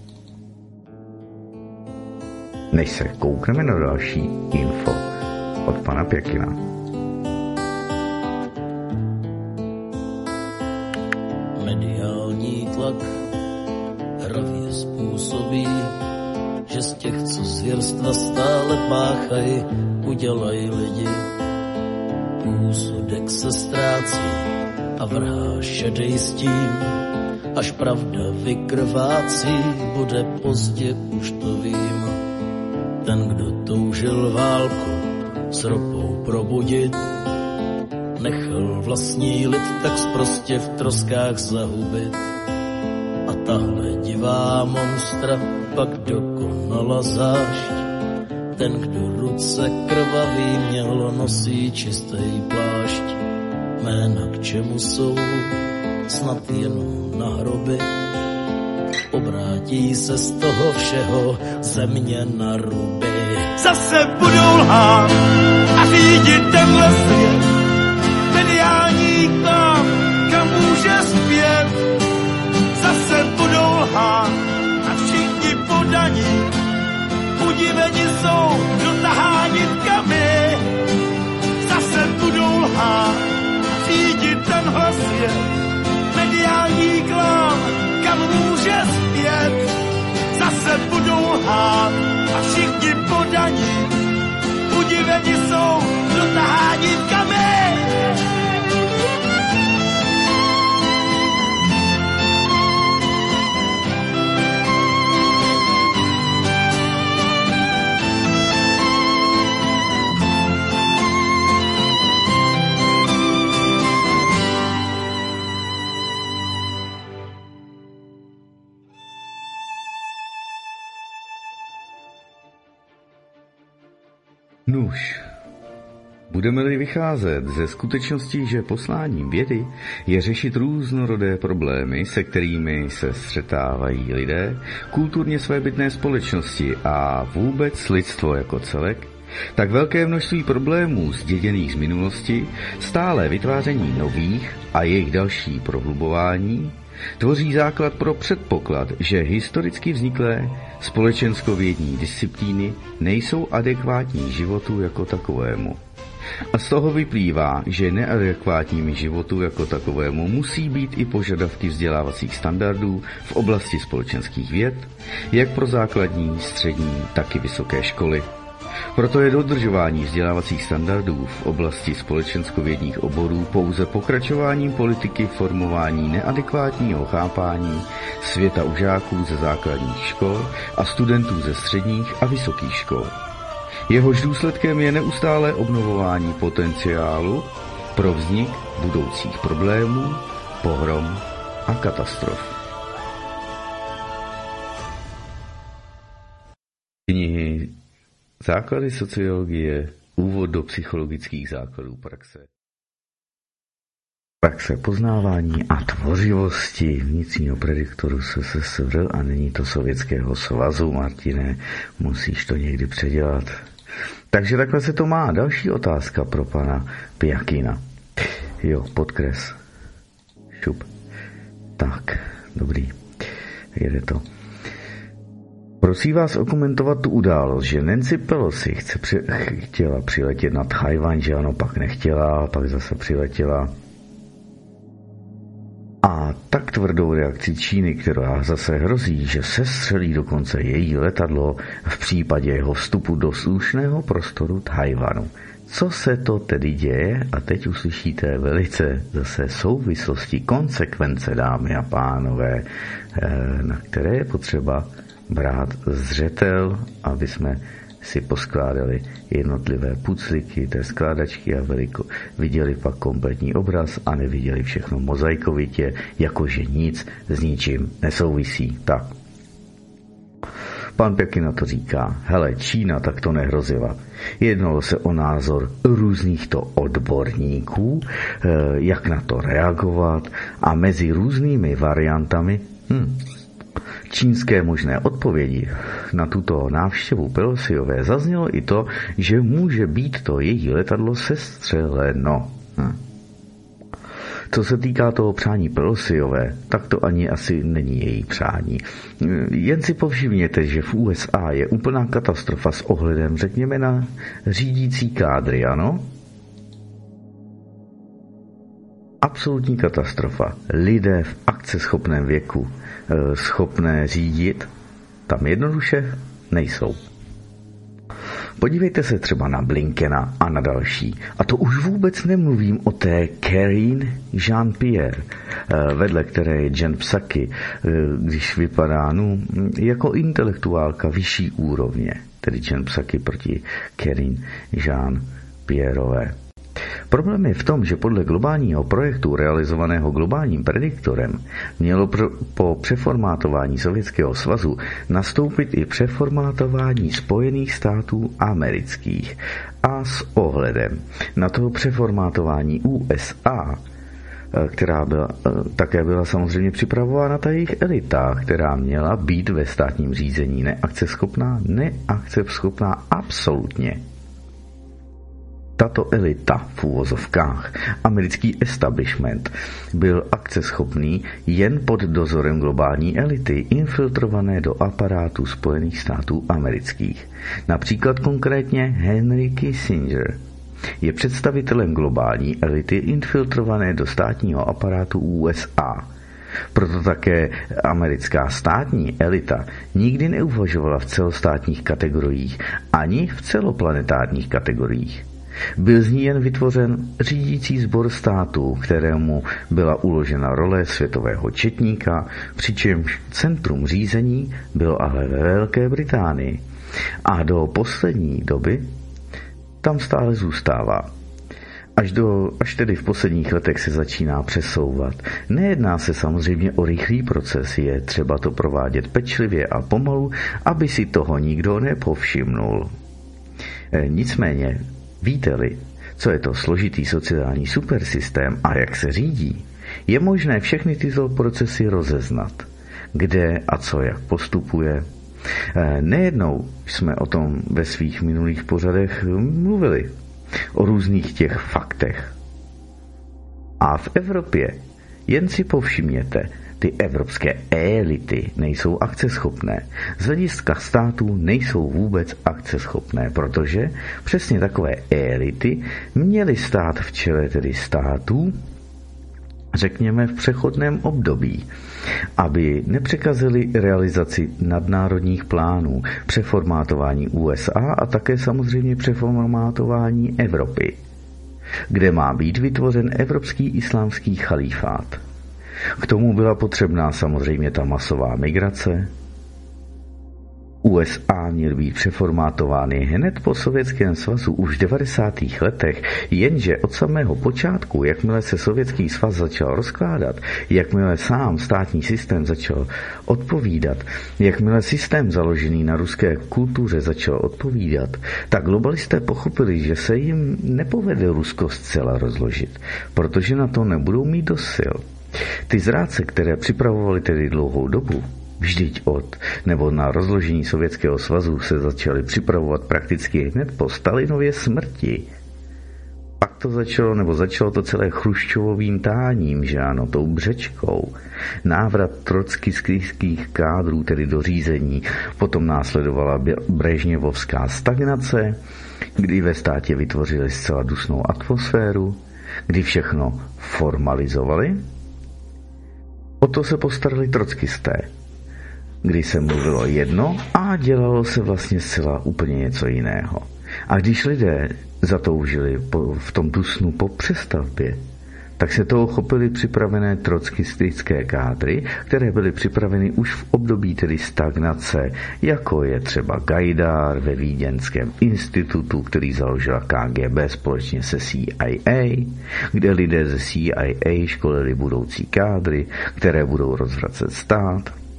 Než se koukneme na další info od pana Pěkina. Mediální tlak hravě způsobí, že z těch, co zvěrstva stále páchají, udělají lidi. Úsudek se ztrácí a vrhá šedej stín, až pravda vykrvácí, bude pozdě, už to vím. Ten, kdo toužil válku s ropou probudit, nechal vlastní lid tak sprostě v troskách zahubit. A tahle divá monstra pak dokonala zášť. Ten, kdo ruce krvavý měl, nosí čistý plášť. Jména k čemu jsou, snad jenom na hroby. Obrátí se z toho všeho země na ruby. Zase budou lhát a řídit tenhle svět. Mediální klám, kam může zpět. Zase budou lhát a všichni podaní. Udiveni jsou dotaháni tkami. Zase budou lhát a řídit tenhle svět. Mediální klám, kam může zpět. Zase budou lhát a všichni podaní. Udiveni jsou dotaháni tkami. Nuž, budeme-li vycházet ze skutečnosti, že posláním vědy je řešit různorodé problémy, se kterými se střetávají lidé, kulturně svébytné společnosti a vůbec lidstvo jako celek, tak velké množství problémů zděděných z minulosti, stále vytváření nových a jejich další prohlubování, tvoří základ pro předpoklad, že historicky vzniklé společenskovědní disciplíny nejsou adekvátní životu jako takovému. A z toho vyplývá, že neadekvátními životu jako takovému musí být i požadavky vzdělávacích standardů v oblasti společenských věd, jak pro základní, střední, tak i vysoké školy. Proto je dodržování vzdělávacích standardů v oblasti společenskovědních oborů pouze pokračováním politiky formování neadekvátního chápání světa u žáků ze základních škol a studentů ze středních a vysokých škol. Jehož důsledkem je neustálé obnovování potenciálu pro vznik budoucích problémů, pohrom a katastrof. Knihy Základy sociologie, úvod do psychologických základů praxe poznávání a tvořivosti vnitřního prediktoru SSSR a není to Sovětského svazu, Martine, musíš to někdy předělat. Takže takhle se to má. Další otázka pro pana Pěkina. Jo, podkres. Šup. Tak, dobrý. Jede to. Prosím vás okomentovat tu událost, že Nancy Pelosi chtěla přiletět na Tchaj-wan, že ano, pak nechtěla, pak zase přiletěla. A tak tvrdou reakci Číny, která zase hrozí, že sestřelí dokonce její letadlo v případě jeho vstupu do slušného prostoru Tchaj-wanu. Co se to tedy děje? A teď uslyšíte velice zase souvislosti, konsekvence, dámy a pánové, na které je potřeba brát zřetel, aby jsme si poskládali jednotlivé pucliky té skládačky a viděli pak kompletní obraz a neviděli všechno mozaikovitě, jakože nic s ničím nesouvisí. Tak. Pan Pěký na to říká, hele, Čína tak to nehrozila. Jednalo se o názor různých to odborníků, jak na to reagovat a mezi různými variantami čínské možné odpovědi na tuto návštěvu Pelosiové zaznělo i to, že může být to její letadlo sestřeleno. Co se týká toho přání Pelosiové, tak to ani asi není její přání. Jen si povšimněte, že v USA je úplná katastrofa s ohledem, řekněme, na řídící kádry, ano? Absolutní katastrofa. Lidé v akceschopném věku, schopné řídit, tam jednoduše nejsou. Podívejte se třeba na Blinkena a na další. A to už vůbec nemluvím o té Karine Jean-Pierre, vedle které je Jen Psaki, když vypadá jako intelektuálka vyšší úrovně, tedy Jen Psaki proti Karine Jean-Pierreové. Problém je v tom, že podle globálního projektu realizovaného globálním prediktorem mělo po přeformátování Sovětského svazu nastoupit i přeformátování Spojených států amerických. A s ohledem na to přeformátování USA, která také byla samozřejmě připravována ta jejich elita, která měla být ve státním řízení neakceschopná absolutně. Tato elita v úvozovkách, americký establishment, byl akceschopný jen pod dozorem globální elity infiltrované do aparátu Spojených států amerických. Například konkrétně Henry Kissinger je představitelem globální elity infiltrované do státního aparátu USA. Proto také americká státní elita nikdy neuvažovala v celostátních kategoriích ani v celoplanetárních kategoriích. Byl z ní jen vytvořen řídící sbor států, kterému byla uložena role světového četníka, přičemž centrum řízení bylo ale ve Velké Británii. A do poslední doby tam stále zůstává. Až tedy v posledních letech se začíná přesouvat. Nejedná se samozřejmě o rychlý proces, je třeba to provádět pečlivě a pomalu, aby si toho nikdo nepovšimnul. Nicméně, víte-li, co je to složitý sociální supersystém a jak se řídí, je možné všechny tyto procesy rozeznat, kde a co jak postupuje. Nejednou jsme o tom ve svých minulých pořadech mluvili, o různých těch faktech. A v Evropě jen si povšimněte, ty evropské elity nejsou akceschopné. Z hlediska států nejsou vůbec akceschopné, protože přesně takové elity měly stát v čele tedy států, řekněme v přechodném období, aby nepřekazili realizaci nadnárodních plánů, přeformátování USA a také samozřejmě přeformátování Evropy, kde má být vytvořen evropský islámský chalífát. K tomu byla potřebná samozřejmě ta masová migrace. USA měly být přeformátovány hned po Sovětském svazu už v 90. letech, jenže od samého počátku, jakmile se Sovětský svaz začal rozkládat, jakmile sám státní systém začal odpovídat, jakmile systém založený na ruské kultuře začal odpovídat, tak globalisté pochopili, že se jim nepovede Rusko zcela rozložit, protože na to nebudou mít dost sil. Ty zrádce, které připravovali tedy dlouhou dobu, vždyť nebo na rozložení Sovětského svazu se začaly připravovat prakticky hned po Stalinově smrti. Pak to začalo to celé Chruščovovým táním, že ano, tou břečkou. Návrat trockijských kádrů tedy do řízení, potom následovala brežněvovská stagnace, kdy ve státě vytvořili zcela dusnou atmosféru, kdy všechno formalizovali. O to se postarali trockisté, kdy se mluvilo jedno a dělalo se vlastně zcela úplně něco jiného. A když lidé zatoužili v tom dusnu po přestavbě, tak se toho chopili připravené trockistické kádry, které byly připraveny už v období tedy stagnace, jako je třeba Gajdar ve Vídeňském institutu, který založila KGB společně se CIA, kde lidé ze CIA školili budoucí kádry, které budou rozvracet stát,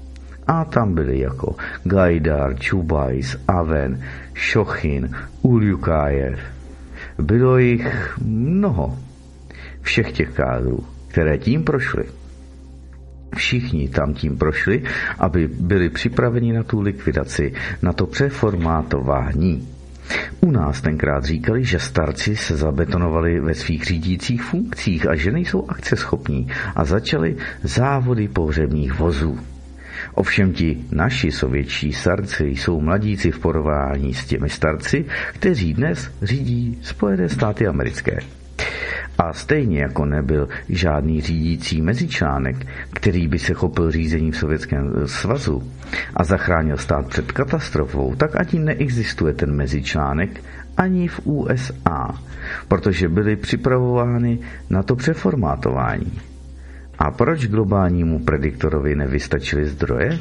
A tam byli jako Gajdar, Čubajs, Aven, Šochin, Uljukájev. Bylo jich mnoho. Všech těch kádrů, které tím prošly. Všichni tam tím prošli, aby byli připraveni na tu likvidaci, na to přeformátování. U nás tenkrát říkali, že starci se zabetonovali ve svých řídících funkcích a že nejsou akceschopní a začali závody pohřebních vozů. Ovšem ti naši sovětští starci jsou mladíci v porovnání s těmi starci, kteří dnes řídí Spojené státy americké. A stejně jako nebyl žádný řídící mezičlánek, který by se chopil řízení v Sovětském svazu a zachránil stát před katastrofou, tak ani neexistuje ten mezičlánek ani v USA, protože byly připravovány na to přeformátování. A proč globálnímu prediktorovi nevystačily zdroje?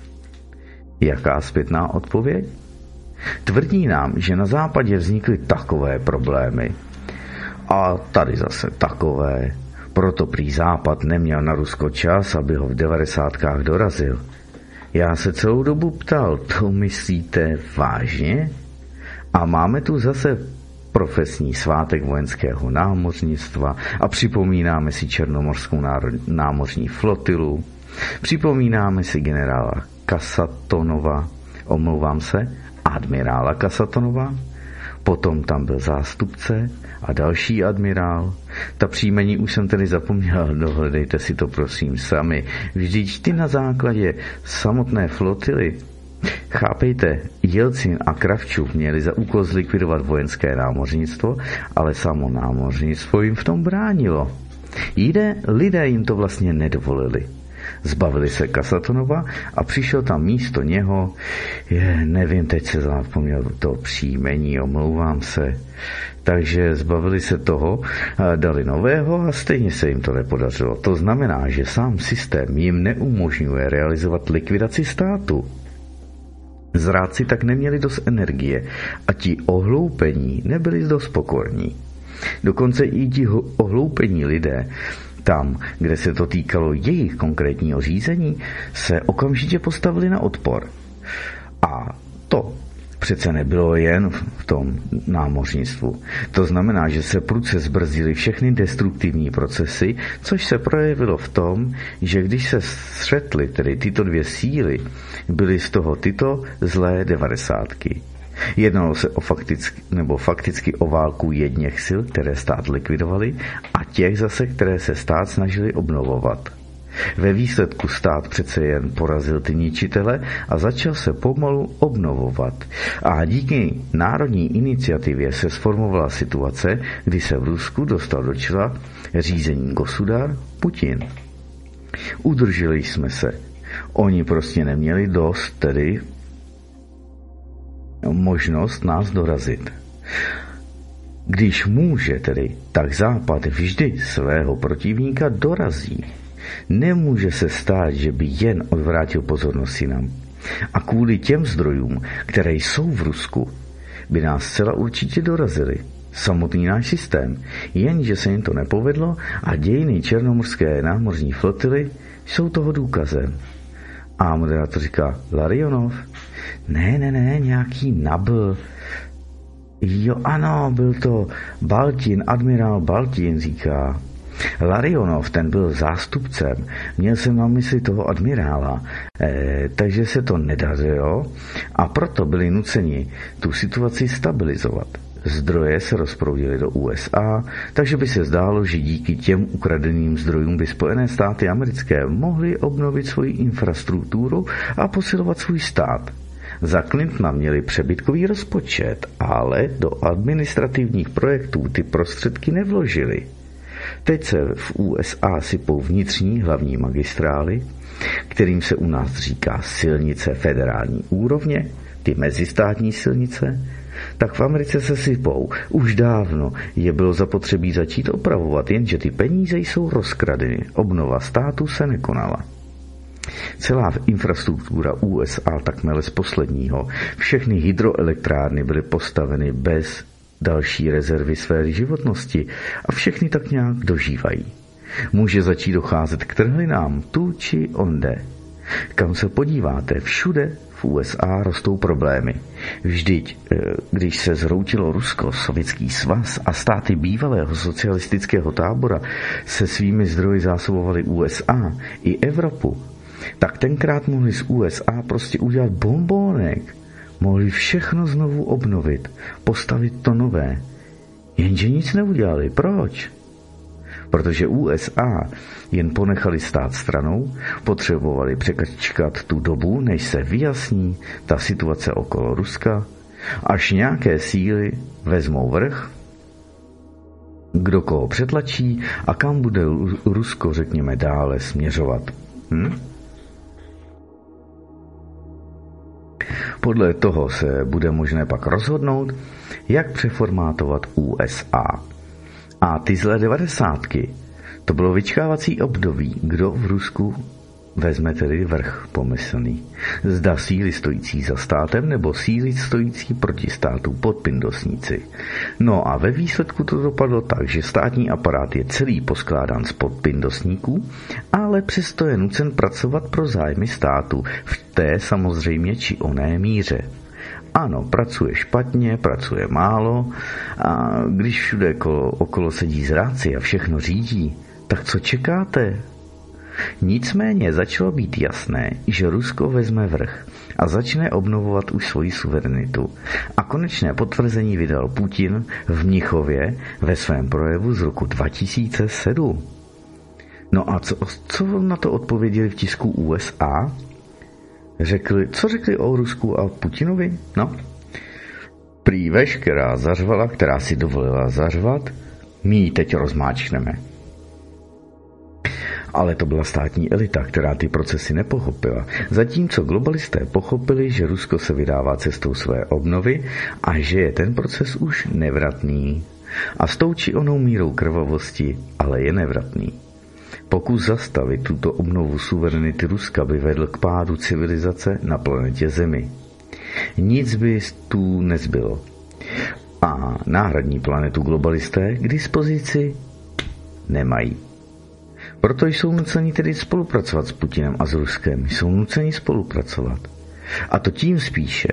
Jaká zpětná odpověď? Tvrdí nám, že na západě vznikly takové problémy, a tady zase takové. Proto prý Západ neměl na Rusko čas, aby ho v 90kách dorazil. Já se celou dobu ptal, to myslíte vážně? A máme tu zase profesní svátek vojenského námořnictva a připomínáme si Černomorskou námořní flotilu, připomínáme si generála Kasatonova, admirála Kasatonova, potom tam byl zástupce a další admirál. Ta příjmení už jsem tedy zapomněl, dohledejte si to prosím sami. Vždyť ty na základě samotné flotily, chápejte, Jelcin a Kravčuk měli za úkol zlikvidovat vojenské námořnictvo, ale samo námořnictvo jim v tom bránilo. Lidé jim to vlastně nedovolili. Zbavili se Kasatonova a přišel tam místo něho, nevím, teď se zapomněl to příjmení, omlouvám se. Takže zbavili se toho, dali nového a stejně se jim to nepodařilo. To znamená, že sám systém jim neumožňuje realizovat likvidaci státu. Zrádci tak neměli dost energie a ti ohloupení nebyli dost pokorní. Dokonce i ti ohloupení lidé, tam, kde se to týkalo jejich konkrétního řízení, se okamžitě postavili na odpor. A to přece nebylo jen v tom námořnictvu. To znamená, že se prudce zbrzdily všechny destruktivní procesy, což se projevilo v tom, že když se střetly tedy tyto dvě síly, byly z toho tyto zlé 90ky. Jednalo se fakticky o válku jedněch sil, které stát likvidovali, a těch zase, které se stát snažili obnovovat. Ve výsledku stát přece jen porazil ty ničitele a začal se pomalu obnovovat. A díky národní iniciativě se sformovala situace, kdy se v Rusku dostal do čela řízení gosudar Putin. Udrželi jsme se. Oni prostě neměli dost, tedy možnost nás dorazit. Když může tedy, tak Západ vždy svého protivníka dorazí. Nemůže se stát, že by jen odvrátil pozornost jinam. A kvůli těm zdrojům, které jsou v Rusku, by nás zcela určitě dorazili. Samotný náš systém, jenže se jim to nepovedlo a dějiny Černomorské námořní flotily jsou toho důkazem. A moderátor říká, Larionov? Ne, nějaký Nabl. Jo, ano, byl to Baltin, admirál Baltin, říká. Larionov, ten byl zástupcem, měl jsem na mysli toho admirála, takže se to nedařilo a proto byli nuceni tu situaci stabilizovat. Zdroje se rozproudily do USA, takže by se zdálo, že díky těm ukradeným zdrojům by Spojené státy americké mohly obnovit svoji infrastrukturu a posilovat svůj stát. Za Clintona měli přebytkový rozpočet, ale do administrativních projektů ty prostředky nevložili. Teď se v USA sypou vnitřní hlavní magistrály, kterým se u nás říká silnice federální úrovně, ty mezistátní silnice, tak v Americe se sypou. Už dávno je bylo zapotřebí začít opravovat, jenže ty peníze jsou rozkradeny. Obnova státu se nekonala. Celá infrastruktura USA tak mele z posledního. Všechny hydroelektrárny byly postaveny bez další rezervy své životnosti a všechny tak nějak dožívají. Může začít docházet k trhlinám tu či onde. Kam se podíváte, všude v USA rostou problémy. Vždyť, když se zhroutilo Rusko, Sovětský svaz a státy bývalého socialistického tábora se svými zdroji zásobovali USA i Evropu, tak tenkrát mohli z USA prostě udělat bombónek. Mohli všechno znovu obnovit, postavit to nové. Jenže nic neudělali. Proč? Protože USA jen ponechali stát stranou, potřebovali přečkat tu dobu, než se vyjasní ta situace okolo Ruska, až nějaké síly vezmou vrch, kdo koho přetlačí a kam bude Rusko, řekněme, dále směřovat. Podle toho se bude možné pak rozhodnout, jak přeformátovat USA. A ty zlé 90. to bylo vyčkávací období, kdo v Rusku vezme tedy vrch pomyslný. Zda síly stojící za státem nebo síly stojící proti státu podpindosníci. No a ve výsledku to dopadlo tak, že státní aparát je celý poskládán z podpindosníků, ale přesto je nucen pracovat pro zájmy státu v té samozřejmě či oné míře. Ano, pracuje špatně, pracuje málo a když všude okolo sedí zráci a všechno řídí, tak co čekáte? Nicméně začalo být jasné, že Rusko vezme vrch a začne obnovovat už svoji suverenitu. A konečné potvrzení vydal Putin v Mnichově ve svém projevu z roku 2007. No a co na to odpověděli v tisku USA? Co řekli o Rusku a Putinovi? No, prý veškerá zařvala, která si dovolila zařvat, my ji teď rozmáčkneme. Ale to byla státní elita, která ty procesy nepochopila. Zatímco globalisté pochopili, že Rusko se vydává cestou své obnovy a že je ten proces už nevratný. A s tou či onou mírou krvavosti, ale je nevratný. Pokus zastavit tuto obnovu suverenity Ruska by vedl k pádu civilizace na planetě Zemi. Nic by tu nezbylo. A náhradní planetu globalisté k dispozici nemají. Proto jsou nuceni tedy spolupracovat s Putinem a s Ruskem. Jsou nuceni spolupracovat. A to tím spíše,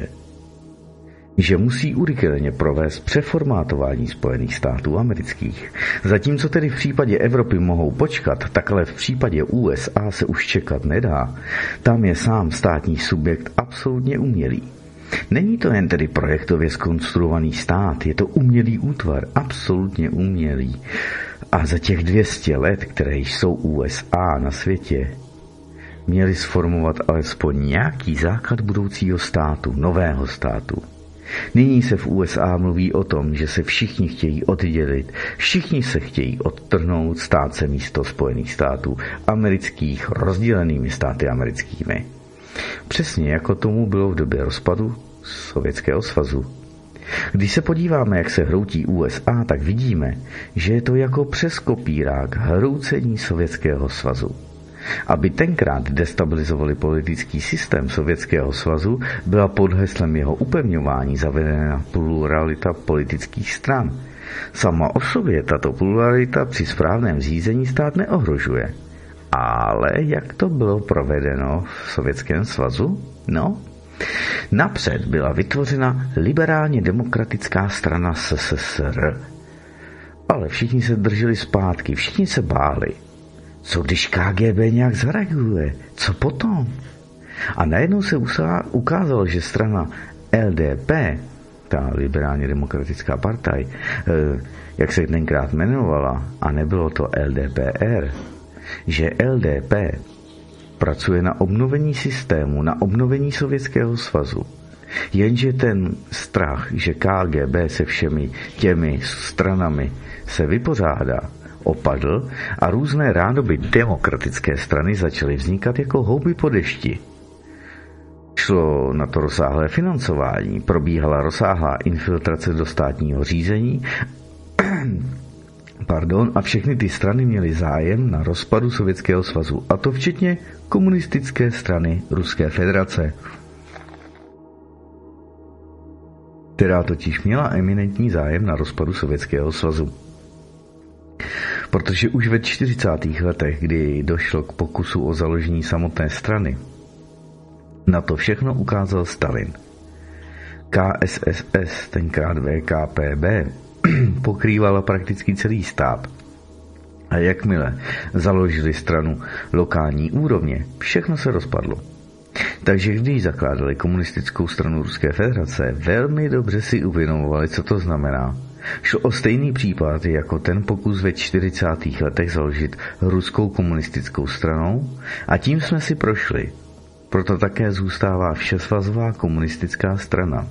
že musí urychleně provést přeformátování Spojených států amerických. Zatímco tedy v případě Evropy mohou počkat, tak ale v případě USA se už čekat nedá. Tam je sám státní subjekt absolutně umělý. Není to jen tedy projektově zkonstruovaný stát, je to umělý útvar, absolutně umělý. A za těch 200 let, které jsou USA na světě, měli sformovat alespoň nějaký základ budoucího státu, nového státu. Nyní se v USA mluví o tom, že se všichni chtějí oddělit, všichni se chtějí odtrhnout, stát se místo Spojených států amerických rozdělenými státy americkými. Přesně jako tomu bylo v době rozpadu Sovětského svazu. Když se podíváme, jak se hroutí USA, tak vidíme, že je to jako přes kopírák hroucení Sovětského svazu. Aby tenkrát destabilizovali politický systém Sovětského svazu, byla pod heslem jeho upevňování zavedena pluralita politických stran. Sama o sobě tato pluralita při správném řízení stát neohrožuje. Ale jak to bylo provedeno v Sovětském svazu? No, napřed byla vytvořena liberálně demokratická strana SSSR. Ale všichni se drželi zpátky, všichni se báli. Co když KGB nějak zareaguje? Co potom? A najednou se ukázalo, že strana LDP, ta liberálně demokratická partaj, jak se tenkrát jmenovala, a nebylo to LDPR, že LDP pracuje na obnovení systému, na obnovení Sovětského svazu. Jenže ten strach, že KGB se všemi těmi stranami se vypořádá, opadl a různé rádoby demokratické strany začaly vznikat jako houby po dešti. Šlo na to rozsáhlé financování, probíhala rozsáhlá infiltrace do státního řízení a všechny ty strany měly zájem na rozpadu Sovětského svazu, a to včetně komunistické strany Ruské federace, která totiž měla eminentní zájem na rozpadu Sovětského svazu. Protože už ve 40. letech, kdy došlo k pokusu o založení samotné strany, Na to všechno ukázal Stalin. KSSS, tenkrát VKPB, pokrývala prakticky celý stát. A jakmile založili stranu lokální úrovně, všechno se rozpadlo. Takže když zakládali komunistickou stranu Ruské federace, velmi dobře si uvědomovali, co to znamená. Šlo o stejný případ jako ten pokus ve 40. letech založit ruskou komunistickou stranou a tím jsme si prošli. Proto také zůstává všesvazová komunistická strana.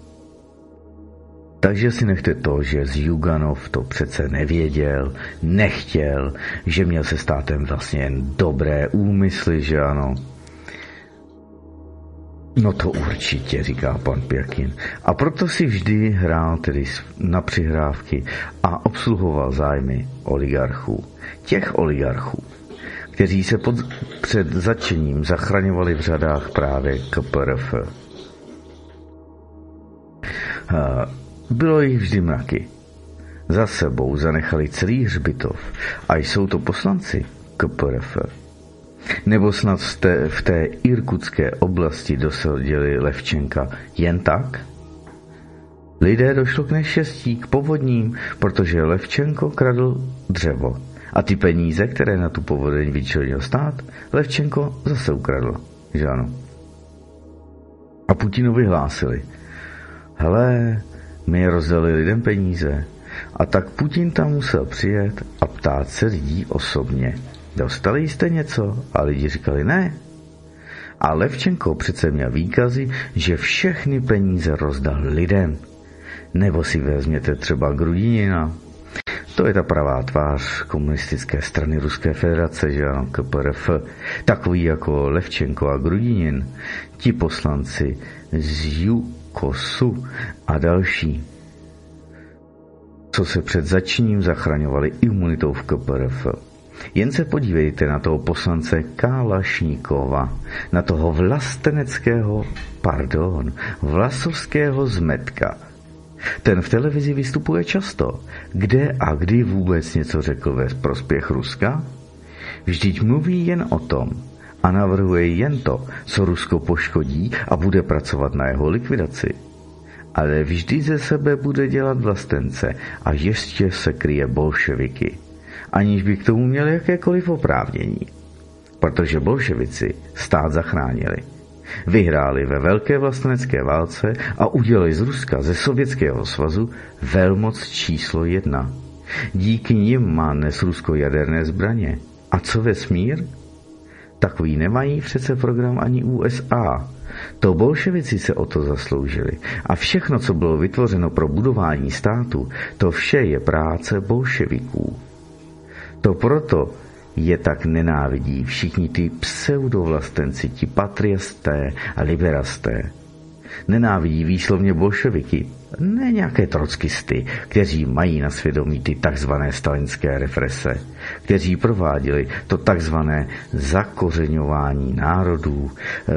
Takže si nechte to, že Zjuganov to přece nevěděl, nechtěl, že měl se státem vlastně jen dobré úmysly, že ano. No to určitě, říká pan Pjakin. A proto si vždy hrál tedy na přihrávky a obsluhoval zájmy oligarchů. Těch oligarchů, kteří se před zatčením zachraňovali v řadách právě KPRF. Bylo jich vždy mraky. Za sebou zanechali celý hřbitov a jsou to poslanci KPRF. Nebo snad v té irkutské oblasti dosadili Levčenka jen tak? Lidé došlo k neštěstí, k povodním, protože Levčenko kradl dřevo. A ty peníze, které na tu povodeň vyčlenil stát, Levčenko zase ukradl, že ano. A Putinovi hlásili: hele, my rozdali lidem peníze. A tak Putin tam musel přijet a ptát se lidí osobně: dostali jste něco? A lidi říkali ne. A Levčenko přece měl výkazy, že všechny peníze rozdal lidem. Nebo si vezměte třeba Grudinina. To je ta pravá tvář komunistické strany Ruské federace, že ano, KPRF. Takový jako Levčenko a Grudinin. Ti poslanci z Jukosu a další, co se před začíním zachraňovali imunitou v KPRF. Jen se podívejte na toho poslance Kalašníkova, na toho vlasovského zmetka. Ten v televizi vystupuje často. Kde a kdy vůbec něco řekl ve prospěch Ruska? Vždyť mluví jen o tom a navrhuje jen to, co Rusko poškodí a bude pracovat na jeho likvidaci. Ale vždy ze sebe bude dělat vlastence a ještě se kryje bolševiky, aniž by k tomu měli jakékoliv oprávnění. Protože bolševici stát zachránili. Vyhráli ve velké vlastenecké válce a udělali z Ruska, ze Sovětského svazu, velmoc číslo 1. Díky nim má dnes Rusko jaderné zbraně. A co vesmír? Takový nemají přece program ani USA. To bolševici se o to zasloužili. A všechno, co bylo vytvořeno pro budování státu, to vše je práce bolševiků. To proto je tak nenávidí všichni ty pseudovlastenci, ti patriasté a liberasté. Nenávidí výslovně bolševiky, ne nějaké trockisty, kteří mají na svědomí ty takzvané stalinské represe, kteří prováděli to takzvané zakořeňování národů,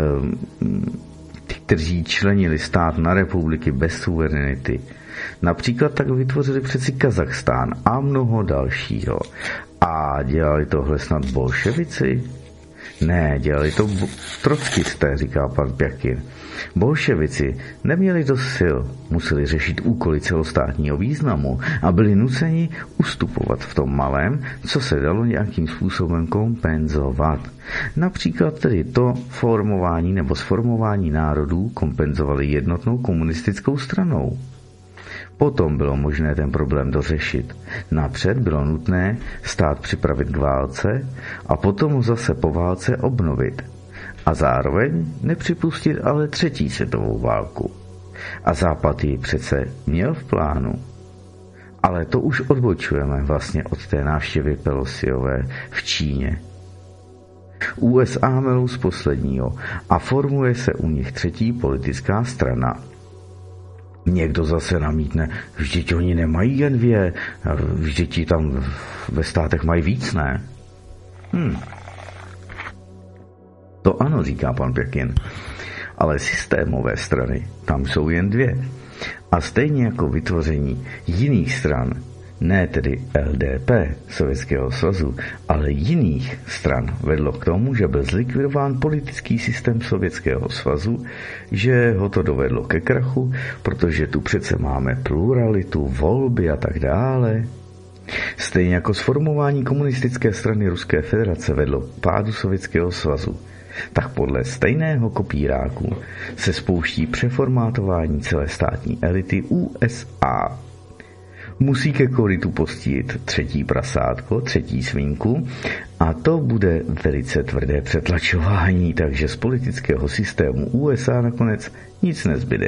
kteří členili stát na republiky bez suverenity. Například tak vytvořili přeci Kazachstán a mnoho dalšího. A dělali tohle snad bolševici? Ne, dělali to trockisté, říká pan Pjakin. Bolševici neměli dost sil, museli řešit úkoly celostátního významu a byli nuceni ustupovat v tom malém, co se dalo nějakým způsobem kompenzovat. Například tedy to formování nebo sformování národů kompenzovali jednotnou komunistickou stranou. Potom bylo možné ten problém dořešit. Napřed bylo nutné stát připravit k válce a potom ho zase po válce obnovit. A zároveň nepřipustit ale 3. světovou válku. A Západ ji přece měl v plánu. Ale to už odbočujeme vlastně od té návštěvy Pelosiové v Číně. USA melou z posledního a formuje se u nich 3. politická strana. Někdo zase namítne, vždyť oni nemají jen 2, vždyť tam ve státech mají víc, ne? To ano, říká pan Pjakin, ale systémové strany tam jsou jen 2. A stejně jako vytvoření jiných stran ne tedy LDP, Sovětského svazu, ale jiných stran, vedlo k tomu, že byl zlikvidován politický systém Sovětského svazu, že ho to dovedlo ke krachu, protože tu přece máme pluralitu, volby a tak dále. Stejně jako sformování komunistické strany Ruské federace vedlo k pádu Sovětského svazu, tak podle stejného kopíráku se spouští přeformátování celé státní elity USA. Musí ke korytu postít třetí prasátko, třetí svinku a to bude velice tvrdé přetlačování, takže z politického systému USA nakonec nic nezbyde.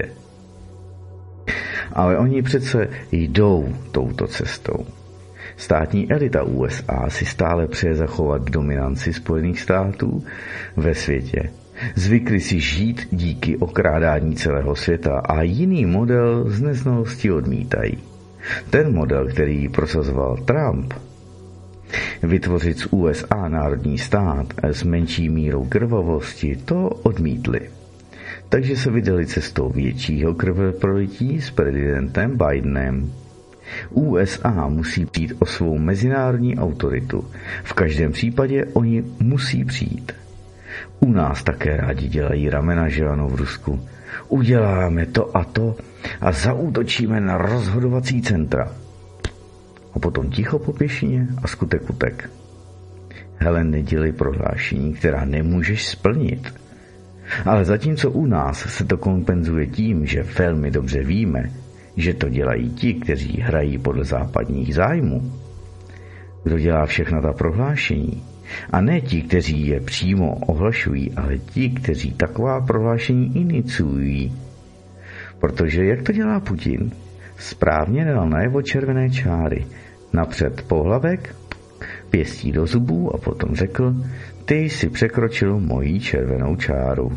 Ale oni přece jdou touto cestou. Státní elita USA si stále přeje zachovat dominanci Spojených států ve světě. Zvykli si žít díky okrádání celého světa a jiný model z neznalosti odmítají. Ten model, který prosazoval Trump, vytvořit z USA národní stát s menší mírou krvavosti, to odmítli. Takže se vydali cestou většího krveprolití s prezidentem Bidenem. USA musí přijít o svou mezinárodní autoritu. V každém případě oni musí přijít. U nás také rádi dělají ramena, že ano, v Rusku. Uděláme to a zaútočíme na rozhodovací centra. A potom ticho po pěšině a skutek utek. Hele, nedělej prohlášení, která nemůžeš splnit. Ale zatímco u nás se to kompenzuje tím, že velmi dobře víme, že to dělají ti, kteří hrají podle západních zájmů. Kdo dělá všechna ta prohlášení? A ne ti, kteří je přímo ohlašují, ale ti, kteří taková prohlášení iniciují. Protože jak to dělá Putin? Správně dal najevo červené čáry. Napřed pohlavek, pěstí do zubů a potom řekl, ty jsi překročil moji červenou čáru.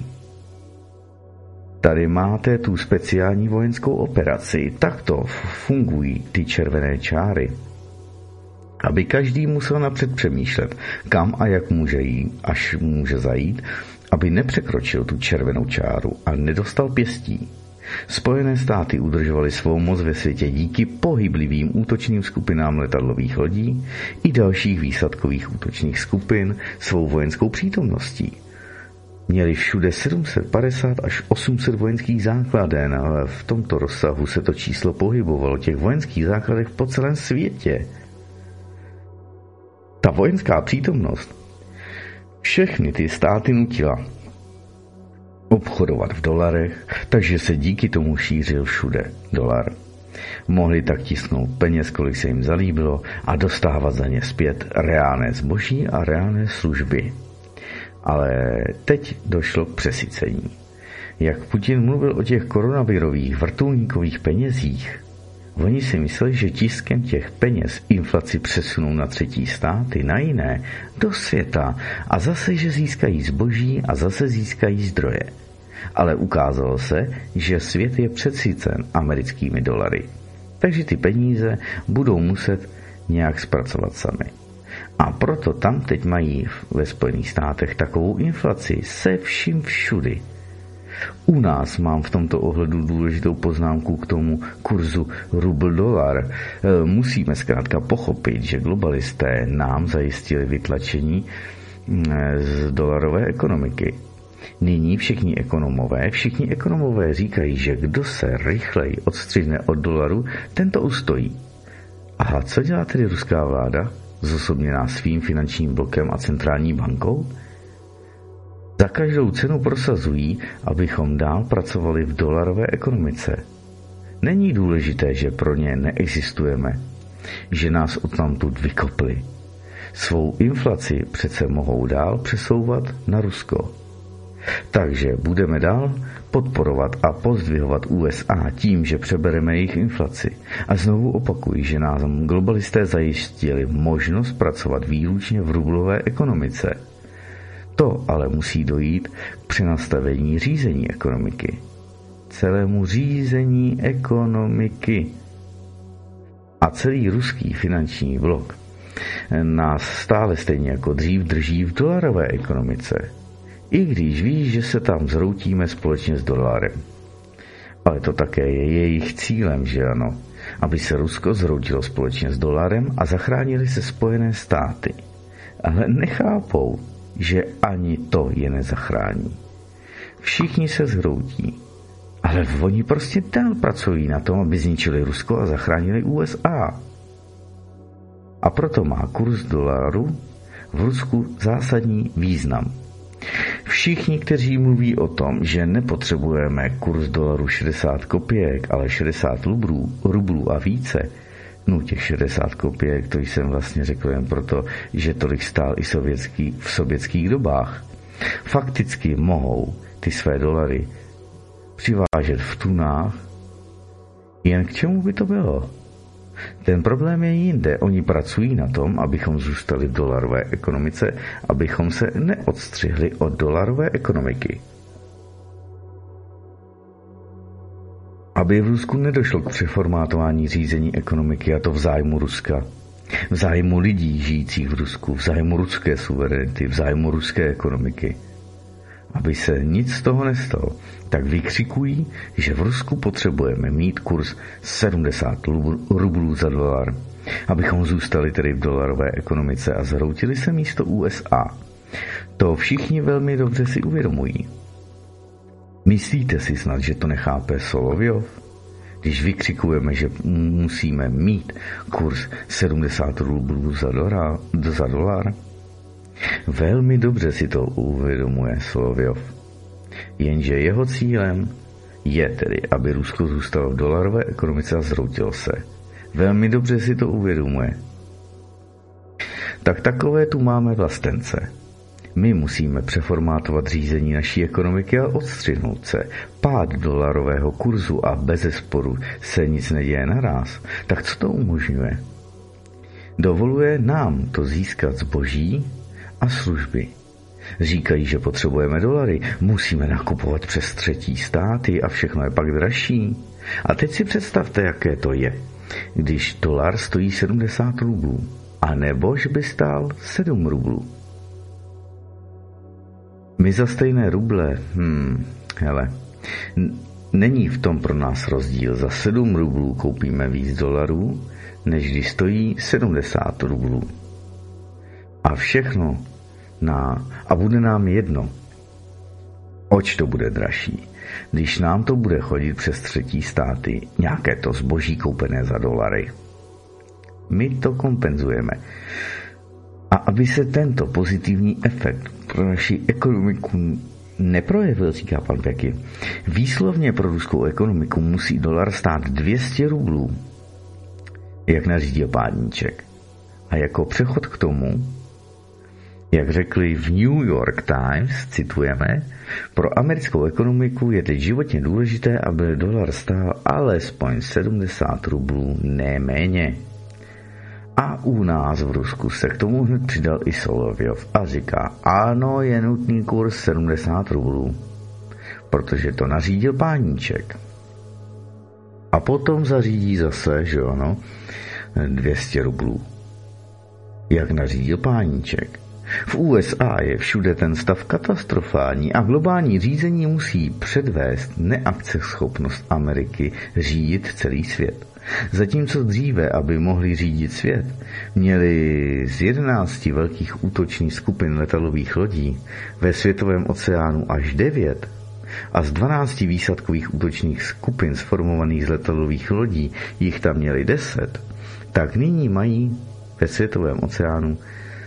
Tady máte tu speciální vojenskou operaci. Takto fungují ty červené čáry. Aby každý musel napřed přemýšlet, kam a jak může jít, až může zajít, aby nepřekročil tu červenou čáru a nedostal pěstí. Spojené státy udržovaly svou moc ve světě díky pohyblivým útočným skupinám letadlových lodí i dalších výsadkových útočných skupin svou vojenskou přítomností. Měli všude 750 až 800 vojenských základen, ale v tomto rozsahu se to číslo pohybovalo těch vojenských základech po celém světě. Ta vojenská přítomnost všechny ty státy nutila obchodovat v dolarech, takže se díky tomu šířil všude dolar. Mohli tak tisknout peněz, kolik se jim zalíbilo a dostávat za ně zpět reálné zboží a reálné služby. Ale teď došlo k přesycení. Jak Putin mluvil o těch koronavirových vrtulníkových penězích, oni si mysleli, že tiskem těch peněz inflaci přesunou na třetí státy, na jiné, do světa a zase, že získají zboží a zase získají zdroje. Ale ukázalo se, že svět je přesycen americkými dolary. Takže ty peníze budou muset nějak zpracovat sami. A proto tam teď mají ve Spojených státech takovou inflaci se vším všudy. U nás mám v tomto ohledu důležitou poznámku k tomu kurzu rubl-dolar. Musíme zkrátka pochopit, že globalisté nám zajistili vytlačení z dolarové ekonomiky. Nyní všichni ekonomové říkají, že kdo se rychleji odstřihne od dolaru, ten to ustojí. Aha, co dělá tedy ruská vláda? Zosobněná svým finančním blokem a centrální bankou? Za každou cenu prosazují, abychom dál pracovali v dolarové ekonomice. Není důležité, že pro ně neexistujeme, že nás odtamtud vykopli. Svou inflaci přece mohou dál přesouvat na Rusko. Takže budeme dál podporovat a pozdvihovat USA tím, že přebereme jejich inflaci. A znovu opakuji, že nám globalisté zajistili možnost pracovat výlučně v rublové ekonomice. To ale musí dojít k přenastavení řízení ekonomiky. Celému řízení ekonomiky. A celý ruský finanční blok nás stále stejně jako dřív drží v dolarové ekonomice. I když víš, že se tam zhroutíme společně s dolarem. Ale to také je jejich cílem, že ano? Aby se Rusko zhroutilo společně s dolarem a zachránili se Spojené státy. Ale nechápou, že ani to je nezachrání. Všichni se zhroutí, ale oni prostě dál pracují na tom, aby zničili Rusko a zachránili USA. A proto má kurz dolaru v Rusku zásadní význam. Všichni, kteří mluví o tom, že nepotřebujeme kurz dolaru 60 kopěk, ale 60 rublů a více, no těch 60 kopěk, to jsem vlastně řekl jen proto, že tolik stál i v sovětských dobách. Fakticky mohou ty své dolary přivážet v tunách, jen k čemu by to bylo? Ten problém je jinde. Oni pracují na tom, abychom zůstali v dolarové ekonomice, abychom se neodstřihli od dolarové ekonomiky. Aby v Rusku nedošlo k přeformátování řízení ekonomiky, a to v zájmu Ruska, v zájmu lidí žijících v Rusku, v zájmu ruské suverenity, v zájmu ruské ekonomiky. Aby se nic z toho nestalo, tak vykřikují, že v Rusku potřebujeme mít kurz 70 rublů za dolar, abychom zůstali tedy v dolarové ekonomice a zhroutili se místo USA. To všichni velmi dobře si uvědomují. Myslíte si snad, že to nechápe Solovjov? Když vykřikujeme, že musíme mít kurz 70 rublů za dolar? Velmi dobře si to uvědomuje Solovjov. Jenže jeho cílem je tedy, aby Rusko zůstalo v dolarové ekonomice a zhroutilo se. Velmi dobře si to uvědomuje. Tak takové tu máme vlastence. My musíme přeformátovat řízení naší ekonomiky a odstřihnout se. Pád dolarového kurzu a bezesporu se nic neděje naráz. Tak co to umožňuje? Dovoluje nám to získat zboží a služby. Říkají, že potřebujeme dolary, musíme nakupovat přes třetí státy a všechno je pak dražší. A teď si představte, jaké to je, když dolar stojí 70 rublů, a nebož by stál 7 rublů. My za stejné ruble, není v tom pro nás rozdíl. Za 7 rublů koupíme víc dolarů, než když stojí 70 rublů. A všechno a bude nám jedno, oč to bude dražší, když nám to bude chodit přes třetí státy, nějaké to zboží koupené za dolary. My to kompenzujeme. A aby se tento pozitivní efekt pro naši ekonomiku neprojevil, říká pan Pekin, výslovně pro ruskou ekonomiku musí dolar stát 200 rublů, jak nařídil Pádníček. A jako přechod k tomu, jak řekli v New York Times, citujeme, pro americkou ekonomiku je teď životně důležité, aby dolar stál alespoň 70 rublů, ne méně. A u nás v Rusku se k tomu hned přidal i Solovjov a říká, ano, je nutný kurz 70 rublů, protože to nařídil Páníček. A potom zařídí zase, že ano, 200 rublů, jak nařídil Páníček. V USA je všude ten stav katastrofální a globální řízení musí předvést neakceschopnost Ameriky řídit celý svět. Zatímco dříve, aby mohli řídit svět, měli z 11 velkých útočných skupin letadlových lodí ve světovém oceánu až 9 a z 12 výsadkových útočných skupin sformovaných z letadlových lodí jich tam měli 10, tak nyní mají ve světovém oceánu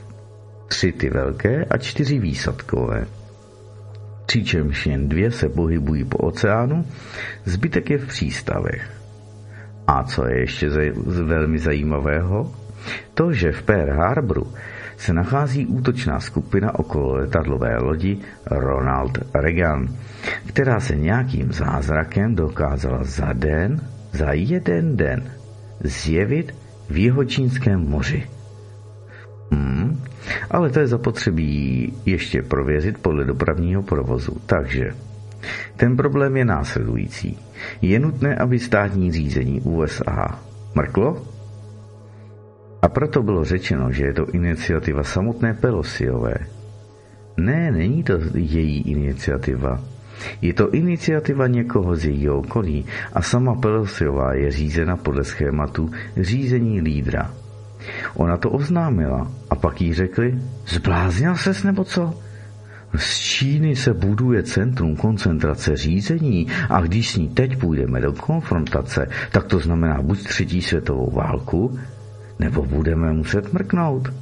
3 ty velké a 4 výsadkové. Přičemž jen 2 se pohybují po oceánu, zbytek je v přístavech. A co je ještě velmi zajímavého? To, že v Pearl Harboru se nachází útočná skupina okolo letadlové lodi Ronald Reagan, která se nějakým zázrakem dokázala za jeden den zjevit v Jihočínském moři. Ale to je zapotřebí ještě prověřit podle dopravního provozu. Takže ten problém je následující. Je nutné, aby státní řízení USA mrklo? A proto bylo řečeno, že je to iniciativa samotné Pelosiové. Ne, není to její iniciativa. Je to iniciativa někoho z jejího okolí a sama Pelosiová je řízena podle schématu řízení lídra. Ona to oznámila a pak jí řekli, zbláznil ses nebo co? Z Číny se buduje centrum koncentrace řízení a když s ní teď půjdeme do konfrontace, tak to znamená buď 3. světovou válku, nebo budeme muset mrknout.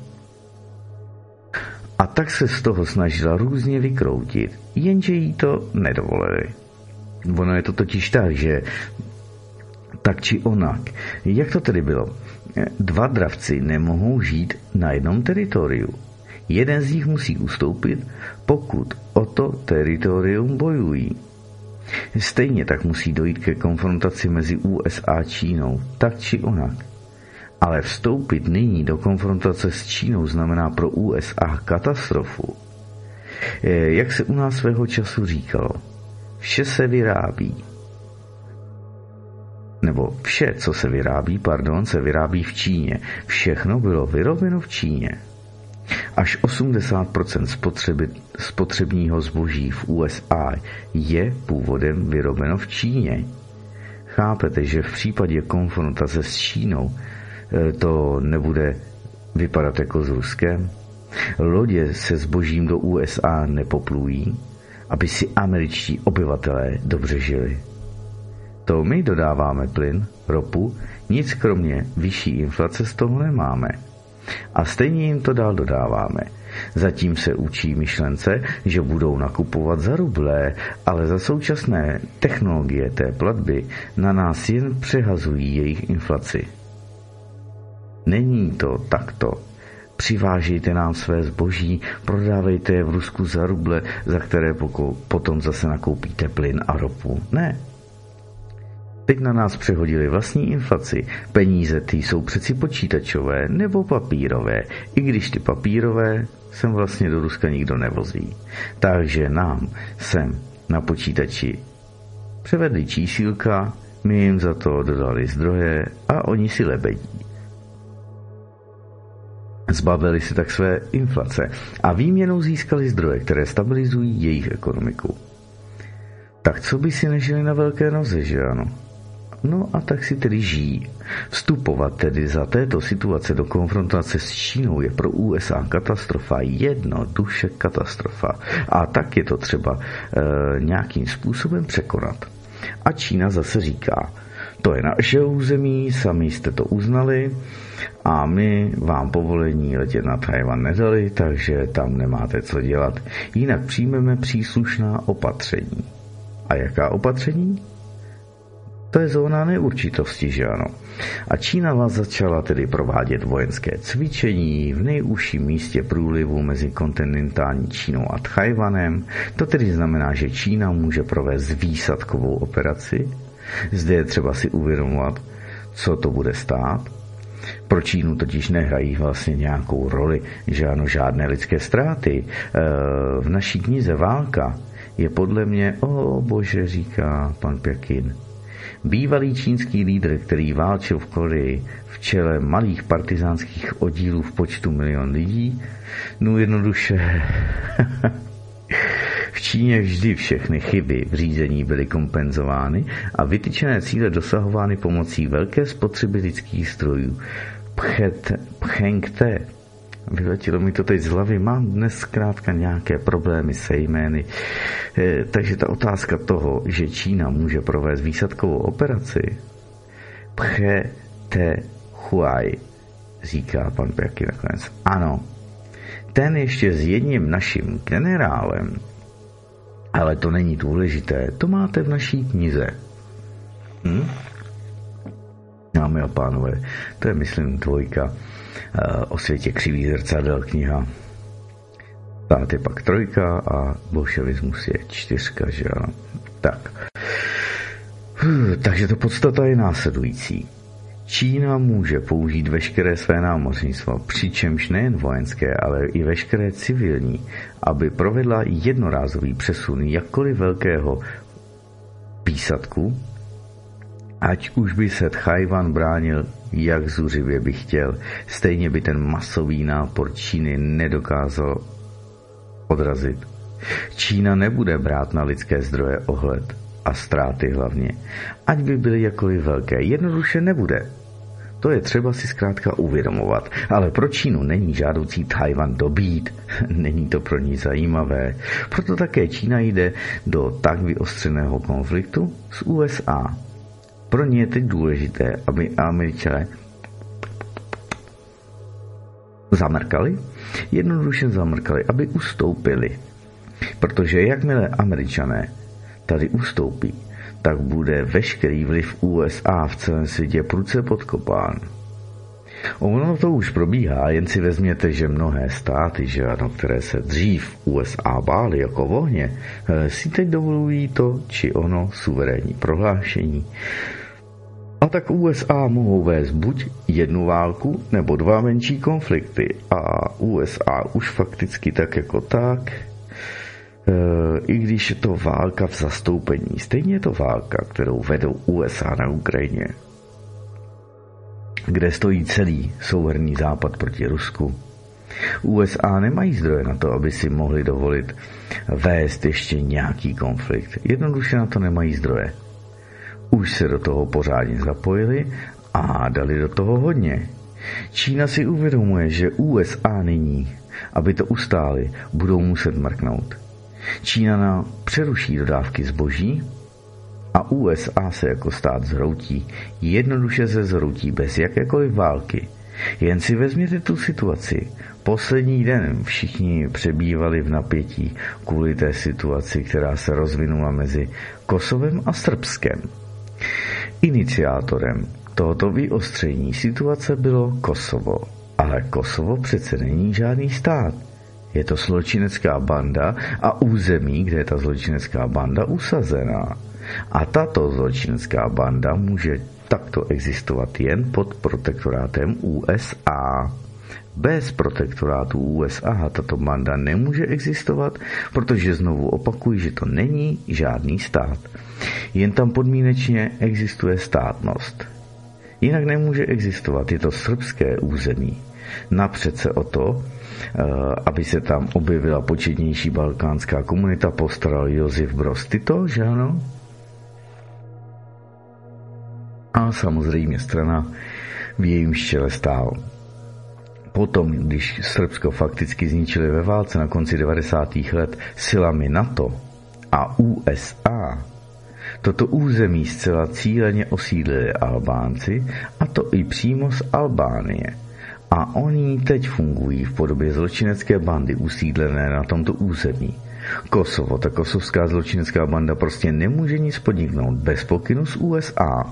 A tak se z toho snažila různě vykroutit, jenže jí to nedovolili. Ono je to totiž tak, že tak či onak. Jak to tedy bylo? 2 dravci nemohou žít na jednom teritoriu. Jeden z nich musí ustoupit, pokud o to teritorium bojují. Stejně tak musí dojít ke konfrontaci mezi USA a Čínou, tak či onak. Ale vstoupit nyní do konfrontace s Čínou znamená pro USA katastrofu. Jak se u nás svého času říkalo, vše se vyrábí. Nebo vše, co se vyrábí, se vyrábí v Číně. Všechno bylo vyrobeno v Číně. Až 80% spotřebního zboží v USA je původem vyrobeno v Číně. Chápete, že v případě konfrontace s Čínou to nebude vypadat jako s Ruskem? Lodě se zbožím do USA nepoplují, aby si američtí obyvatelé dobře žili. To my dodáváme plyn, ropu, nic kromě vyšší inflace z toho nemáme. A stejně jim to dál dodáváme. Zatím se učí myšlence, že budou nakupovat za rublé, ale za současné technologie té platby na nás jen přehazují jejich inflaci. Není to takto. Přivážejte nám své zboží, prodávejte je v Rusku za ruble, za které potom zase nakoupíte plyn a ropu. Ne. Teď na nás přehodili vlastní inflaci. Peníze ty jsou přeci počítačové nebo papírové, i když ty papírové sem vlastně do Ruska nikdo nevozí. Takže nám sem na počítači převedli čísílka, my jim za to dodali zdroje a oni si lebedí. Zbavili si tak své inflace a výměnou získali zdroje, které stabilizují jejich ekonomiku. Tak co by si nežili na velké noze, že ano? No a tak si tedy žijí. Vstupovat tedy za této situace do konfrontace s Čínou je pro USA katastrofa, jednoduše katastrofa. A tak je to třeba nějakým způsobem překonat. A Čína zase říká, to je naše území, sami jste to uznali a my vám povolení letět na Tchaj-wan nedali, takže tam nemáte co dělat. Jinak přijmeme příslušná opatření. A jaká opatření? To je zóna neurčitosti, že ano. A Čína vás začala tedy provádět vojenské cvičení v nejúžším místě průlivu mezi kontinentální Čínou a Tchaj-wanem. To tedy znamená, že Čína může provést výsadkovou operaci. Zde je třeba si uvědomovat, co to bude stát. Pro Čínu totiž nehrají vlastně nějakou roli, že ano, žádné lidské ztráty. V naší knize Válka je podle mě, bože, říká pan Pěkin, bývalý čínský lídr, který válčil v Koreji v čele malých partizánských oddílů v počtu 1 000 000 lidí, no jednoduše v Číně vždy všechny chyby v řízení byly kompenzovány a vytyčené cíle dosahovány pomocí velké spotřeby lidských zdrojů. Pchengte. Vyletělo mi to teď z hlavy, mám dnes zkrátka nějaké problémy se jmény. Takže ta otázka toho, že Čína může provést výsadkovou operaci, Pchete Huai, říká pan Pěky nakonec. Ano, ten ještě s jedním naším generálem, ale to není důležité, to máte v naší knize. Dámy a pánové, to je, myslím, 2. O světě křivých zrcadel kniha. Tát je pak 3 a bolševismus je 4, že ano. Tak. Takže to podstata je následující. Čína může použít veškeré své námořnictvo, přičemž nejen vojenské, ale i veškeré civilní, aby provedla jednorázový přesun jakkoliv velkého výsadku, ať už by se Tchaj-wan bránil, jak zuřivě by chtěl, stejně by ten masový nápor Číny nedokázal odrazit Čína nebude brát na lidské zdroje ohled a ztráty hlavně, ať by byly jakkoliv velké, jednoduše nebude. To je třeba si zkrátka uvědomovat, ale pro Čínu není žádoucí Tchaj-wan dobít, není to pro ní zajímavé, proto také Čína jde do tak vyostřeného konfliktu s USA. Pro ně je teď důležité, aby Američané jednoduše zamrkali, aby ustoupili. Protože jakmile Američané tady ustoupí, tak bude veškerý vliv USA v celém světě prudce podkopán. Ono to už probíhá, jen si vezměte, že mnohé státy, které se dřív USA bály jako ohně, si teď dovolují to či ono suverénní prohlášení. A tak USA mohou vést buď jednu válku, nebo dva menší konflikty. A USA už fakticky tak jako tak, i když je to válka v zastoupení, stejně je to válka, kterou vedou USA na Ukrajině, kde stojí celý souhrnný západ proti Rusku. USA nemají zdroje na to, aby si mohli dovolit vést ještě nějaký konflikt. Jednoduše na to nemají zdroje. Už se do toho pořádně zapojili a dali do toho hodně. Čína si uvědomuje, že USA nyní, aby to ustáli, budou muset mrknout. Čína přeruší dodávky zboží a USA se jako stát zhroutí. Jednoduše se zhroutí bez jakékoliv války. Jen si vezměte tu situaci. Poslední den všichni přebývali v napětí kvůli té situaci, která se rozvinula mezi Kosovem a Srbskem. Iniciátorem tohoto vyostření situace bylo Kosovo, ale Kosovo přece není žádný stát. Je to zločinecká banda a území, kde je ta zločinecká banda usazená. A tato zločinecká banda může takto existovat jen pod protektorátem USA. Bez protektorátu USA tato banda nemůže existovat, protože znovu opakuji, že to není žádný stát. Jen tam podmínečně existuje státnost. Jinak nemůže existovat, je to srbské území. Napřed se o to, aby se tam objevila početnější balkánská komunita, postaral Josif Broz Tito, že ano? A samozřejmě strana v jejím čele stál. Potom, když Srbsko fakticky zničili ve válce na konci 90. let silami NATO a USA, toto území zcela cíleně osídlili Albánci, a to i přímo z Albánie. A oni teď fungují v podobě zločinecké bandy usídlené na tomto území. Kosovo, ta kosovská zločinecká banda prostě nemůže nic podniknout bez pokynu z USA.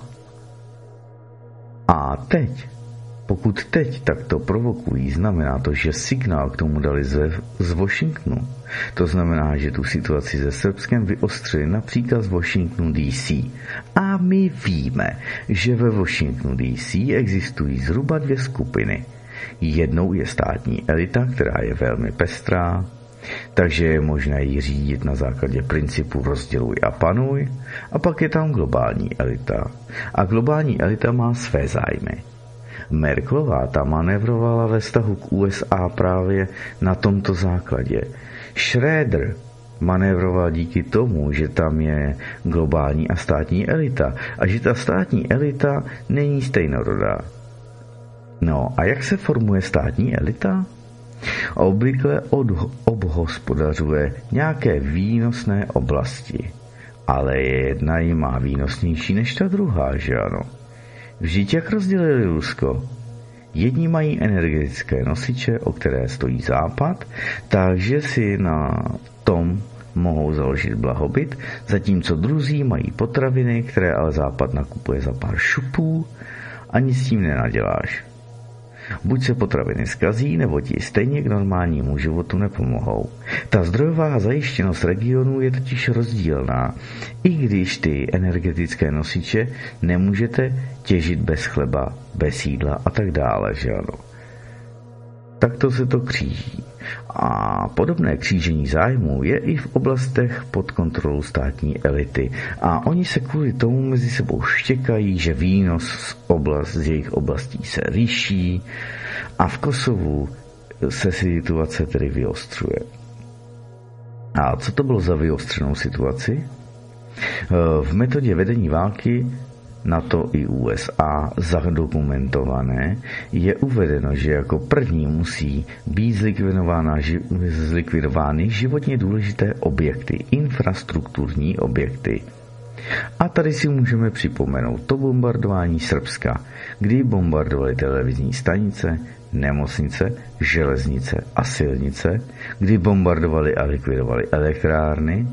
A teď, pokud teď takto provokují, znamená to, že signál k tomu dali z Washingtonu. To znamená, že tu situaci se Srbskem vyostřili na příkaz Washingtonu DC. A my víme, že ve Washingtonu DC existují zhruba dvě skupiny. Jednou je státní elita, která je velmi pestrá, takže je možné ji řídit na základě principu rozděluj a panuj, a pak je tam globální elita. A globální elita má své zájmy. Merkelová ta manévrovala ve vztahu k USA právě na tomto základě. Schröder manévroval díky tomu, že tam je globální a státní elita a že ta státní elita není stejnorodá. No a jak se formuje státní elita? Obvykle obhospodařuje nějaké výnosné oblasti, ale jedna ji má výnosnější než ta druhá, že ano? Vždyť jak rozdělili Rusko? Jedni mají energetické nosiče, o které stojí Západ, takže si na tom mohou založit blahobyt, zatímco druzí mají potraviny, které ale Západ nakupuje za pár šupů a nic s tím nenaděláš. Buď se potraviny zkazí, nebo ti stejně k normálnímu životu nepomohou. Ta zdrojová zajištěnost regionů je totiž rozdílná, i když ty energetické nosiče nemůžete těžit bez chleba, bez jídla a tak dále, že ano. Takto se to kříží. A podobné křížení zájmů je i v oblastech pod kontrolou státní elity. A oni se kvůli tomu mezi sebou štěkají, že výnos z jejich oblastí se liší a v Kosovu se situace tedy vyostřuje. A co to bylo za vyostřenou situaci? V metodě vedení války NATO i USA zadokumentované je uvedeno, že jako první musí být zlikvidovány životně důležité objekty, infrastrukturní objekty. A tady si můžeme připomenout to bombardování Srbska, kdy bombardovali televizní stanice, nemocnice, železnice a silnice, kdy bombardovali a likvidovali elektrárny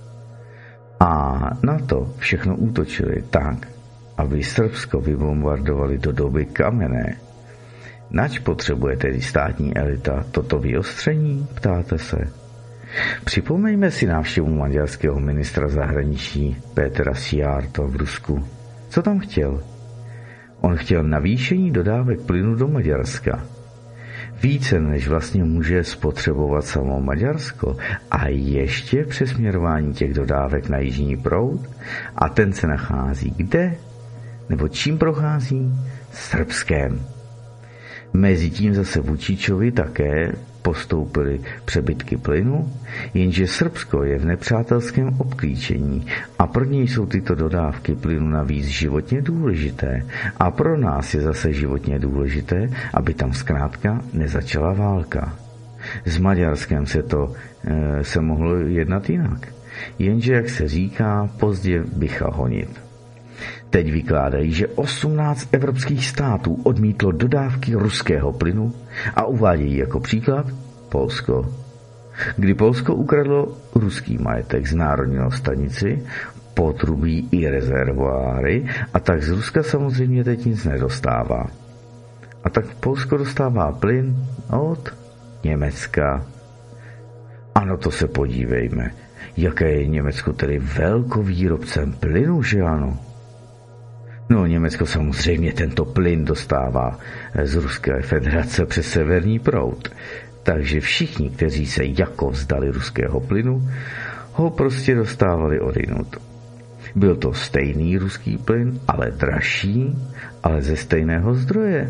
a na to všechno útočili tak, aby Srbsko vybombardovali do doby kamenné. Nač potřebuje tedy státní elita toto vyostření, ptáte se? Připomeňme si návštěvu maďarského ministra zahraničí Pétera Szijjarta v Rusku. Co tam chtěl? On chtěl navýšení dodávek plynu do Maďarska. Více než vlastně může spotřebovat samo Maďarsko a ještě přesměrování těch dodávek na jižní proud a ten se nachází kde? Nebo čím prochází? Srbskem. Mezitím zase Vučičovi také postoupily přebytky plynu, jenže Srbsko je v nepřátelském obklíčení a pro něj jsou tyto dodávky plynu navíc životně důležité a pro nás je zase životně důležité, aby tam zkrátka nezačala válka. S Maďarskem se mohlo jednat jinak, jenže, jak se říká, pozdě bycha honit. Teď vykládají, že 18 evropských států odmítlo dodávky ruského plynu a uvádějí jako příklad Polsko. Kdy Polsko ukradlo ruský majetek z národního stanici, potrubí i rezervoáry a tak z Ruska samozřejmě teď nic nedostává. A tak Polsko dostává plyn od Německa. Ano, to se podívejme, jaké je Německo tedy velkovýrobcem plynu, že ano? No, Německo samozřejmě tento plyn dostává z Ruské federace přes severní proud. Takže všichni, kteří se jako vzdali ruského plynu, ho prostě dostávali odjinud. Byl to stejný ruský plyn, ale dražší, ale ze stejného zdroje.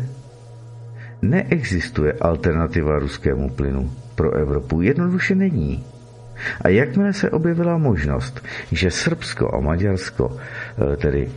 Neexistuje alternativa ruskému plynu pro Evropu, jednoduše není. A jakmile se objevila možnost, že Srbsko a Maďarsko, tedy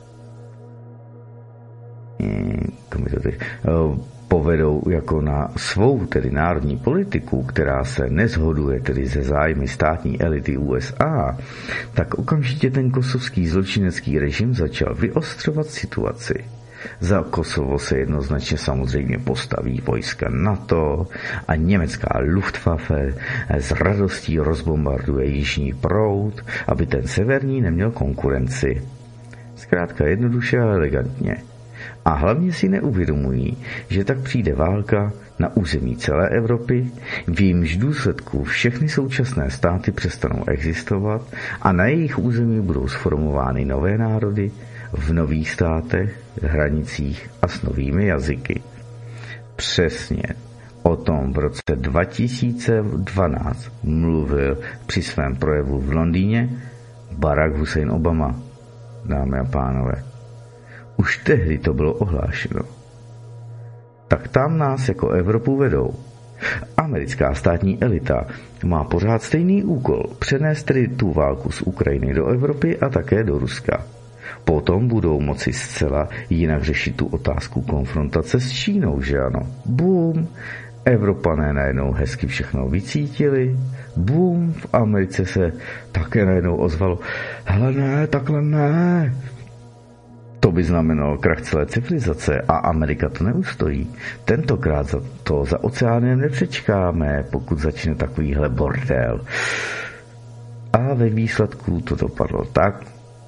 povedou jako na svou tedy národní politiku, která se neshoduje tedy ze zájmy státní elity USA, tak okamžitě ten kosovský zločinecký režim začal vyostřovat situaci. Za Kosovo se jednoznačně samozřejmě postaví vojska NATO a německá Luftwaffe s radostí rozbombarduje jižní proud, aby ten severní neměl konkurenci. Zkrátka jednoduše a elegantně. A hlavně si neuvědomují, že tak přijde válka na území celé Evropy, v jejímž důsledku všechny současné státy přestanou existovat a na jejich území budou sformovány nové národy v nových státech, hranicích a s novými jazyky. Přesně o tom v roce 2012 mluvil při svém projevu v Londýně Barack Hussein Obama, dámy a pánové. Už tehdy to bylo ohlášeno. Tak tam nás jako Evropu vedou. Americká státní elita má pořád stejný úkol přenést tedy tu válku z Ukrajiny do Evropy a také do Ruska. Potom budou moci zcela jinak řešit tu otázku konfrontace s Čínou, že ano? Bum! Evropané najednou hezky všechno vycítili. Bum! V Americe se také najednou ozvalo. Hele ne, takhle ne! To by znamenalo krach celé civilizace a Amerika to neustojí. Tentokrát za oceánem nepřečkáme, pokud začne takovýhle bordel. A ve výsledku to dopadlo tak,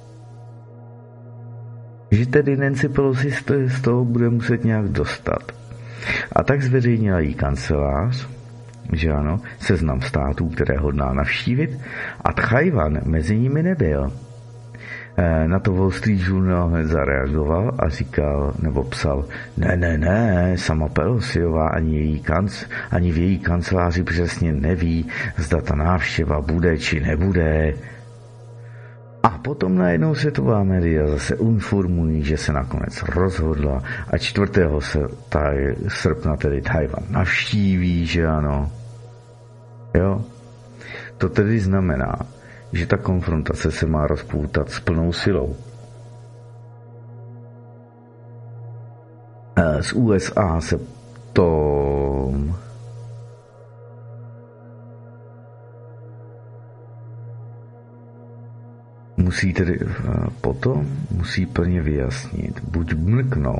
že tedy Nancy Pelosi z toho bude muset nějak dostat. A tak zveřejnila jí kancelář, že ano, seznam států, které hodná navštívit, a Tchajwan mezi nimi nebyl. Na to Wall Street Journal hned zareagoval a říkal, nebo psal, ne, sama Pelosiová ani v její kanceláři přesně neví, zda ta návštěva bude či nebude. A potom najednou světová média zase informují, že se nakonec rozhodla a 4. srpna tedy Tchajwan navštíví, že ano. Jo? To tedy znamená, že ta konfrontace se má rozpoutat s plnou silou. Z USA se to musí tedy potom plně vyjasnit, buď mlknou,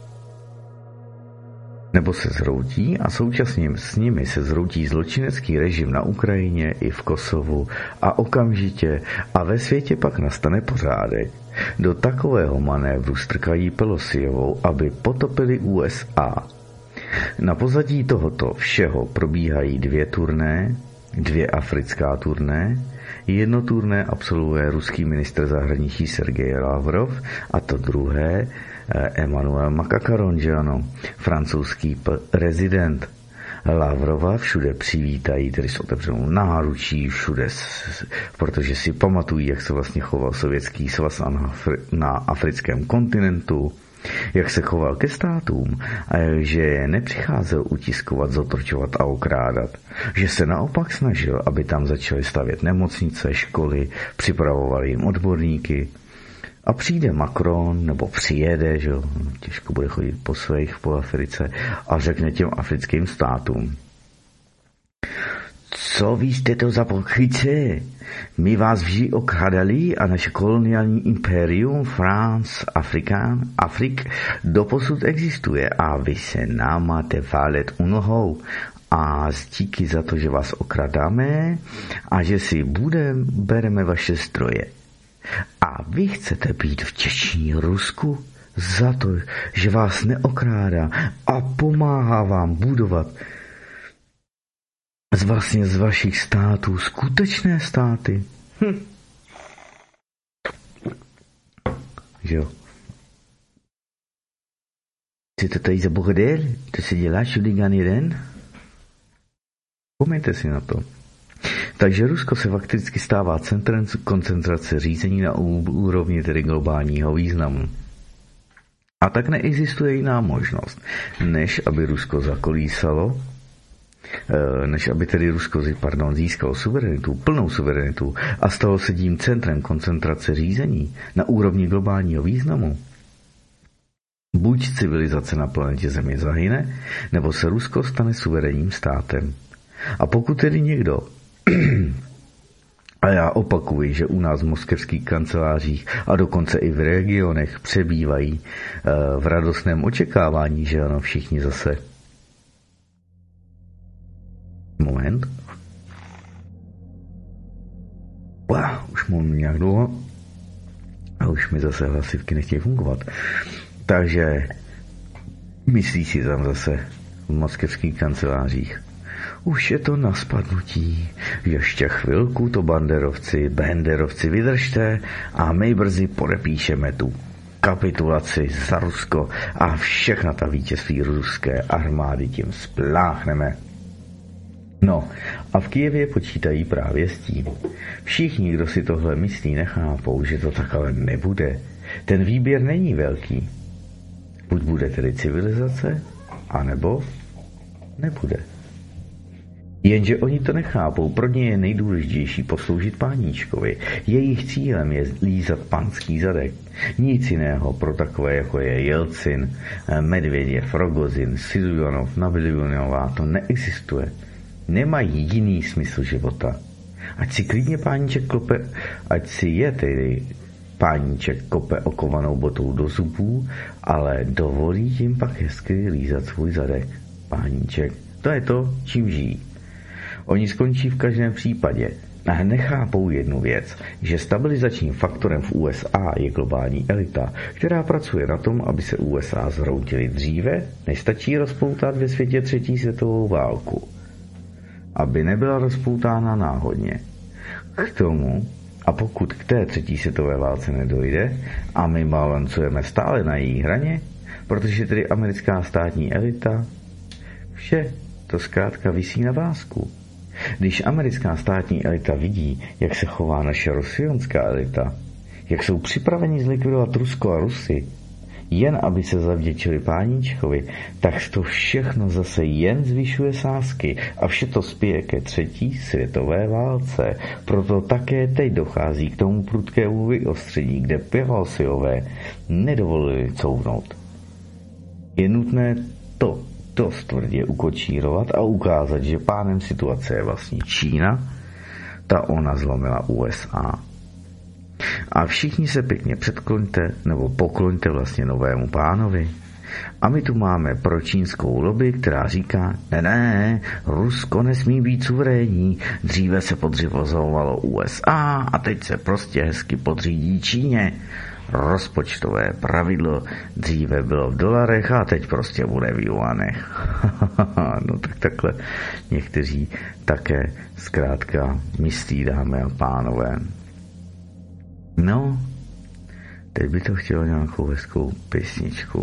nebo se zhroutí a současně s nimi se zhroutí zločinecký režim na Ukrajině i v Kosovu a okamžitě a ve světě pak nastane pořádek. Do takového manévru strkají Pelosiovou, aby potopili USA. Na pozadí tohoto všeho probíhají 2 turné, 2 africká turné, 1 turné absolvuje ruský ministr zahraničí Sergej Lavrov a to druhé Emmanuel Macron, francouzský prezident. Lavrova všude přivítají, tedy s otevřenou náručí, všude, protože si pamatují, jak se vlastně choval Sovětský svaz na africkém kontinentu, jak se choval ke státům, že nepřicházel utiskovat, zotročovat a okrádat, že se naopak snažil, aby tam začali stavět nemocnice, školy, připravovali jim odborníky. A přijde Macron, nebo přijede, že těžko bude chodit po Africe, a řekne těm africkým státům: co vy jste to za pokrytce? My vás vždy okrádali a naše koloniální impérium France, Afrik doposud existuje a vy se nám máte válet u nohou. A díky za to, že vás okradáme a že si bereme vaše zdroje. A vy chcete být vděční Rusku za to, že vás neokrádá a pomáhá vám budovat z vašich států skutečné státy. Jo. Co to tady za bordel? To se dělá šuligan jeden? Vzpomeňte si na to. Takže Rusko se fakticky stává centrem koncentrace řízení na úrovni tedy globálního významu. A tak neexistuje jiná možnost, než aby Rusko zakolísalo, než aby tedy Rusko získalo suverenitu, plnou suverenitu a stalo se tím centrem koncentrace řízení na úrovni globálního významu. Buď civilizace na planetě Země zahyne, nebo se Rusko stane suverénním státem. A pokud tedy někdo, a já opakuji, že u nás v moskevských kancelářích a dokonce i v regionech přebývají v radostném očekávání, že ano, všichni zase. Moment. Už mám nějak dlouho a už mi zase hlasivky nechtějí fungovat. Takže myslí si tam zase v moskevských kancelářích: už je to na spadnutí, ještě chvilku to banderovci vydržte a my brzy podepíšeme tu kapitulaci za Rusko a všechna ta vítězství ruské armády tím spláchneme. No a v Kyjevě počítají právě s tím. Všichni, kdo si tohle myslí, nechápou, že to takhle nebude. Ten výběr není velký. Buď bude tedy civilizace, anebo nebude. Jenže oni to nechápou, pro ně je nejdůležitější posloužit páníčkovi. Jejich cílem je lízat panský zadek. Nic jiného pro takové, jako je Jelcin, Medvěděv, Rogozin, Silujanov, Nabilionová, to neexistuje. Nemají jiný smysl života. Ať si klidně páníček klope, ať si je tedy páníček kope okovanou botou do zubů, ale dovolí jim pak hezky lízat svůj zadek. Páníček, to je to, čím žijí. Oni skončí v každém případě a nechápou jednu věc, že stabilizačním faktorem v USA je globální elita, která pracuje na tom, aby se USA zhroutily dříve, než stačí rozpoutat ve světě 3. světovou válku. Aby nebyla rozpoutána náhodně. K tomu, a pokud k té 3. světové válce nedojde, a my balancujeme stále na její hraně, protože tedy americká státní elita, vše to zkrátka visí na vásku. Když americká státní elita vidí, jak se chová naše rosionská elita, jak jsou připraveni zlikvidovat Rusko a Rusy, jen aby se zavděčili páníčkovi, tak to všechno zase jen zvyšuje sázky a vše to spěje ke 3. světové válce. Proto také teď dochází k tomu prudkému vyostření, kde Pelosiové nedovolili couvnout. Je nutné to dost tvrdě ukočírovat a ukázat, že pánem situace je vlastně Čína, ta ona zlomila USA. A všichni se pěkně předkloňte nebo pokloňte vlastně novému pánovi. A my tu máme pročínskou lobby, která říká, ne, Rusko nesmí být suverénní, dříve se podřizovalo USA a teď se prostě hezky podřídí Číně. Rozpočtové pravidlo dříve bylo v dolarech a teď prostě bude v juanech. No tak takhle někteří také zkrátka myslí, dámy a pánové. No, teď by to chtělo nějakou hezkou písničku.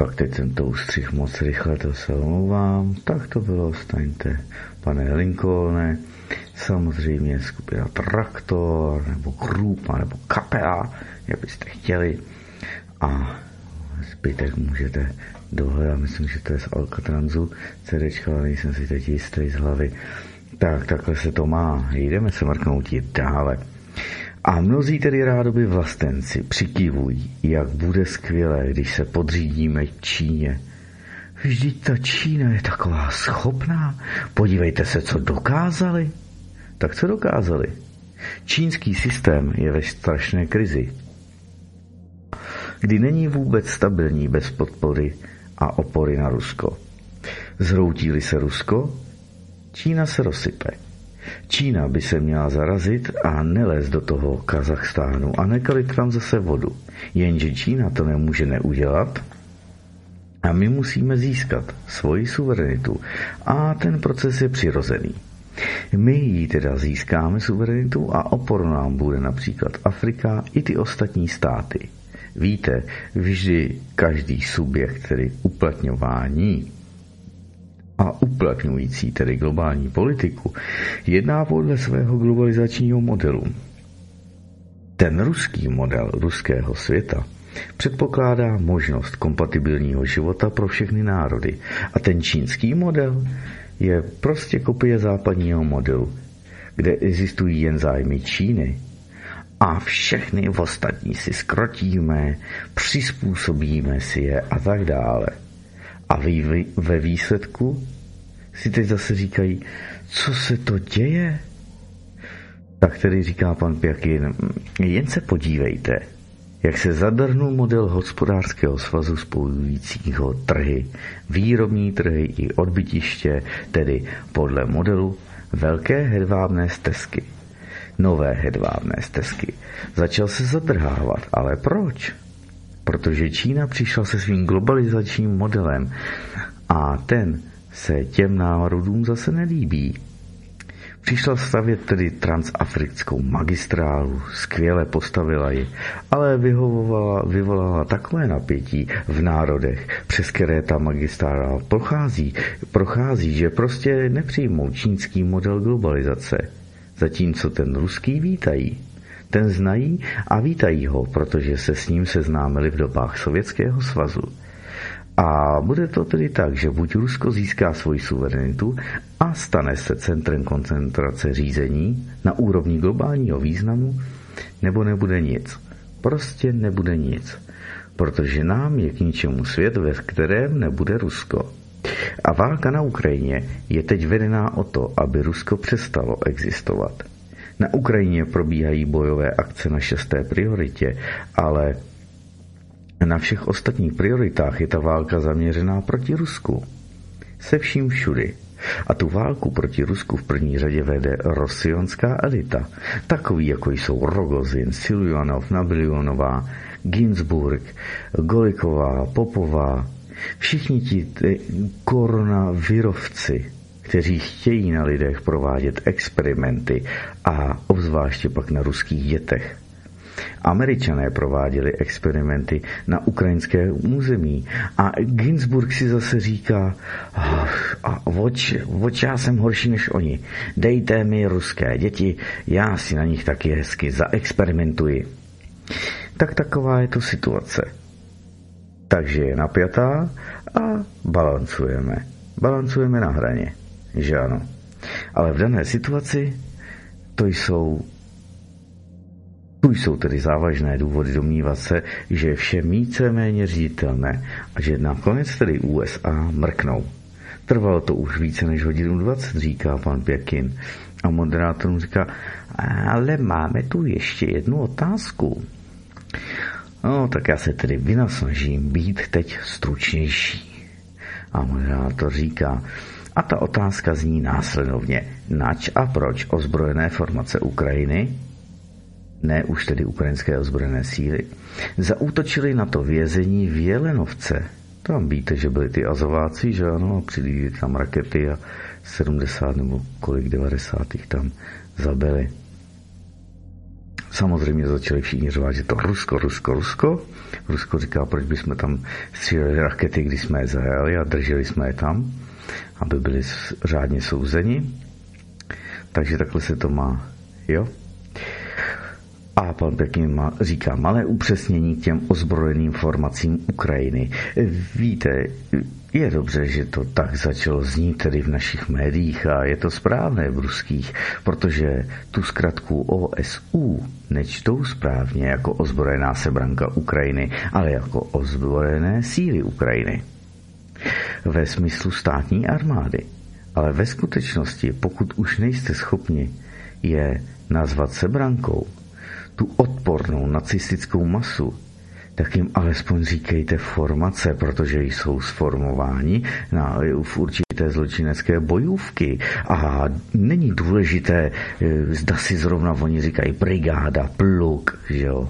Tak teď jsem to ustřihl moc rychle, to se omlouvám. Tak to bylo, staňte, pane Lincolne. Samozřejmě skupina Traktor, nebo Krupa, nebo Kapela, jak byste chtěli. A zbytek můžete dohledat, myslím, že to je z Alcatranzu CDčka, ale nejsem si teď jistý z hlavy. Tak, takhle se to má. Jdeme se mrknout jít dále. A mnozí tedy rádoby vlastenci přikivují, jak bude skvělé, když se podřídíme Číně. Vždyť ta Čína je taková schopná. Podívejte se, co dokázali. Tak co dokázali? Čínský systém je ve strašné krizi, kdy není vůbec stabilní bez podpory a opory na Rusko. Zhroutí-li se Rusko, Čína se rozsype. Čína by se měla zarazit a nelézt do toho Kazachstánu a nekalit tam zase vodu. Jenže Čína to nemůže neudělat a my musíme získat svoji suverenitu a ten proces je přirozený. My ji teda získáme suverenitu a oporu nám bude například Afrika i ty ostatní státy. Víte, vždy každý subjekt, tedy uplatňování a uplatňující tedy globální politiku, jedná podle svého globalizačního modelu. Ten ruský model ruského světa předpokládá možnost kompatibilního života pro všechny národy a ten čínský model je prostě kopie západního modelu, kde existují jen zájmy Číny a všechny ostatní si zkrotíme, přizpůsobíme si je a tak dále. A ve výsledku si teď zase říkají, co se to děje? Tak tedy říká pan Pjakin, jen se podívejte, jak se zadrhnul model hospodářského svazu spojujícího trhy, výrobní trhy i odbytiště, tedy podle modelu velké hedvábné stezky. Nové hedvábné stezky. Začal se zadrhávat, ale proč? Protože Čína přišla se svým globalizačním modelem a ten se těm národům zase nelíbí. Přišla stavět tedy transafrickou magistrálu, skvěle postavila ji, ale vyvolala takové napětí v národech, přes které ta magistrála prochází, že prostě nepřijmou čínský model globalizace, zatímco ten ruský vítají. Ten znají a vítají ho, protože se s ním seznámili v dobách Sovětského svazu. A bude to tedy tak, že buď Rusko získá svoji suverenitu a stane se centrem koncentrace řízení na úrovni globálního významu, nebo nebude nic. Prostě nebude nic. Protože nám je k ničemu svět, ve kterém nebude Rusko. A válka na Ukrajině je teď vedená o to, aby Rusko přestalo existovat. Na Ukrajině probíhají bojové akce na 6. prioritě, ale na všech ostatních prioritách je ta válka zaměřená proti Rusku. Se vším všudy. A tu válku proti Rusku v první řadě vede rosionská elita. Takový, jako jsou Rogozin, Siljanov, Nabilionová, Ginsburg, Goliková, Popová. Všichni ti koronavirovci, kteří chtějí na lidech provádět experimenty a obzvláště pak na ruských dětech. Američané prováděli experimenty na ukrajinské území a Ginsburg si zase říká, voč já jsem horší než oni, dejte mi ruské děti, já si na nich taky hezky zaexperimentuji. Tak taková je to situace. Takže je napjatá a balancujeme na hraně, že ano. Ale v dané situaci tu jsou tedy závažné důvody domnívat se, že je vše víceméně říditelné a že nakonec tedy USA mrknou. Trvalo to už více než 1:20, říká pan Pjakin. A moderátor mu říká, ale máme tu ještě jednu otázku. No, tak já se tedy vynasnažím být teď stručnější. A moderátor říká, a ta otázka zní následovně, nač a proč ozbrojené formace Ukrajiny, ne už tedy ukrajinské ozbrojené síly, zaútočili na to vězení v Jelenovce. Tam víte, že byli ty Azováci, že ano, a přilídli tam rakety a 70 nebo kolik 90. tam zabili. samozřejmě začali všichni řvát, že to Rusko. Rusko říká, proč bychom tam stříleli rakety, když jsme je zajeli a drželi jsme je tam, aby byli řádně souzeni. Takže takhle se to má, jo. A pan Pekin říká malé upřesnění k těm ozbrojeným formacím Ukrajiny. Víte, je dobře, že to tak začalo znít tedy v našich médiích a je to správné v ruských, protože tu zkratku OSU nečtou správně jako ozbrojená sebranka Ukrajiny, ale jako ozbrojené síly Ukrajiny. Ve smyslu státní armády. Ale ve skutečnosti, pokud už nejste schopni je nazvat sebrankou, tu odpornou nacistickou masu, tak jim alespoň říkejte formace, protože jsou sformováni v určité zločinecké bojůvky. A není důležité, zda si zrovna oni říkají brigáda, pluk, že jo?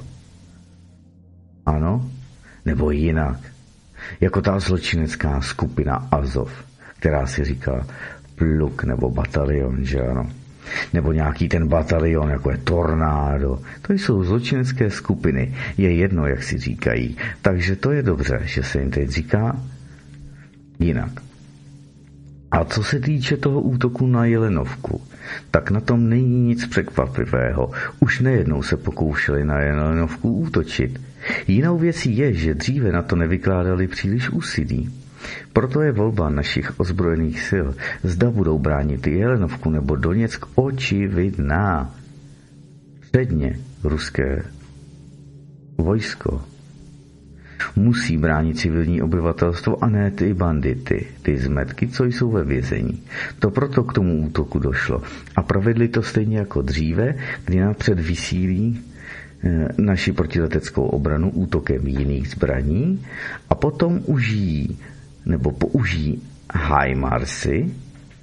Ano? Nebo jinak. Jako ta zločinecká skupina Azov, která si říká pluk nebo batalion, že ano? Nebo nějaký ten batalion, jako je Tornádo. To jsou zločinecké skupiny. Je jedno, jak si říkají. Takže to je dobře, že se jim teď říká jinak. A co se týče toho útoku na Jelenovku, tak na tom není nic překvapivého. Už nejednou se pokoušeli na Jelenovku útočit. Jinou věcí je, že dříve na to nevykládali příliš úsilí. Proto je volba našich ozbrojených sil, zda budou bránit Jelenovku nebo Doněck, očividná. Předně ruské vojsko musí bránit civilní obyvatelstvo a ne ty bandity, ty zmetky, co jsou ve vězení. To proto k tomu útoku došlo. A provedli to stejně jako dříve, kdy napřed vysílí naši protileteckou obranu útokem jiných zbraní a potom použijí HIMARSy,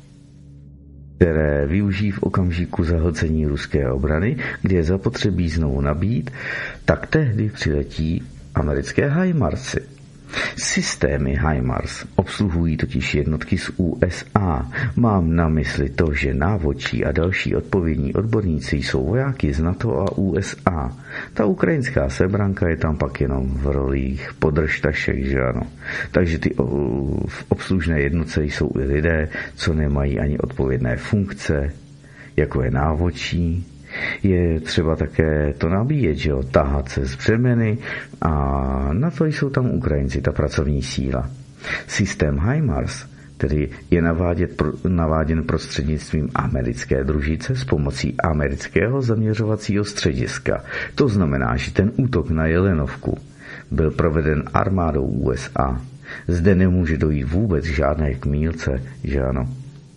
které využijí v okamžiku zahlcení ruské obrany, kdy je zapotřebí znovu nabít, tak tehdy přiletí americké HIMARSy. Systémy HIMARS obsluhují totiž jednotky z USA. Mám na mysli to, že návodčí a další odpovědní odborníci jsou vojáky z NATO a USA. Ta ukrajinská sebranka je tam pak jenom v rolích podržtašek, že ano. Takže ty v obslužné jednotce jsou i lidé, co nemají ani odpovědné funkce, jako je návodčí. Je třeba také to nabíjet, že jo, tahat se z břemeny a na to jsou tam Ukrajinci, ta pracovní síla. Systém HIMARS, tedy je naváděn prostřednictvím americké družice s pomocí amerického zaměřovacího střediska. To znamená, že ten útok na Jelenovku byl proveden armádou USA. Zde nemůže dojít vůbec žádné kmílce, že ano.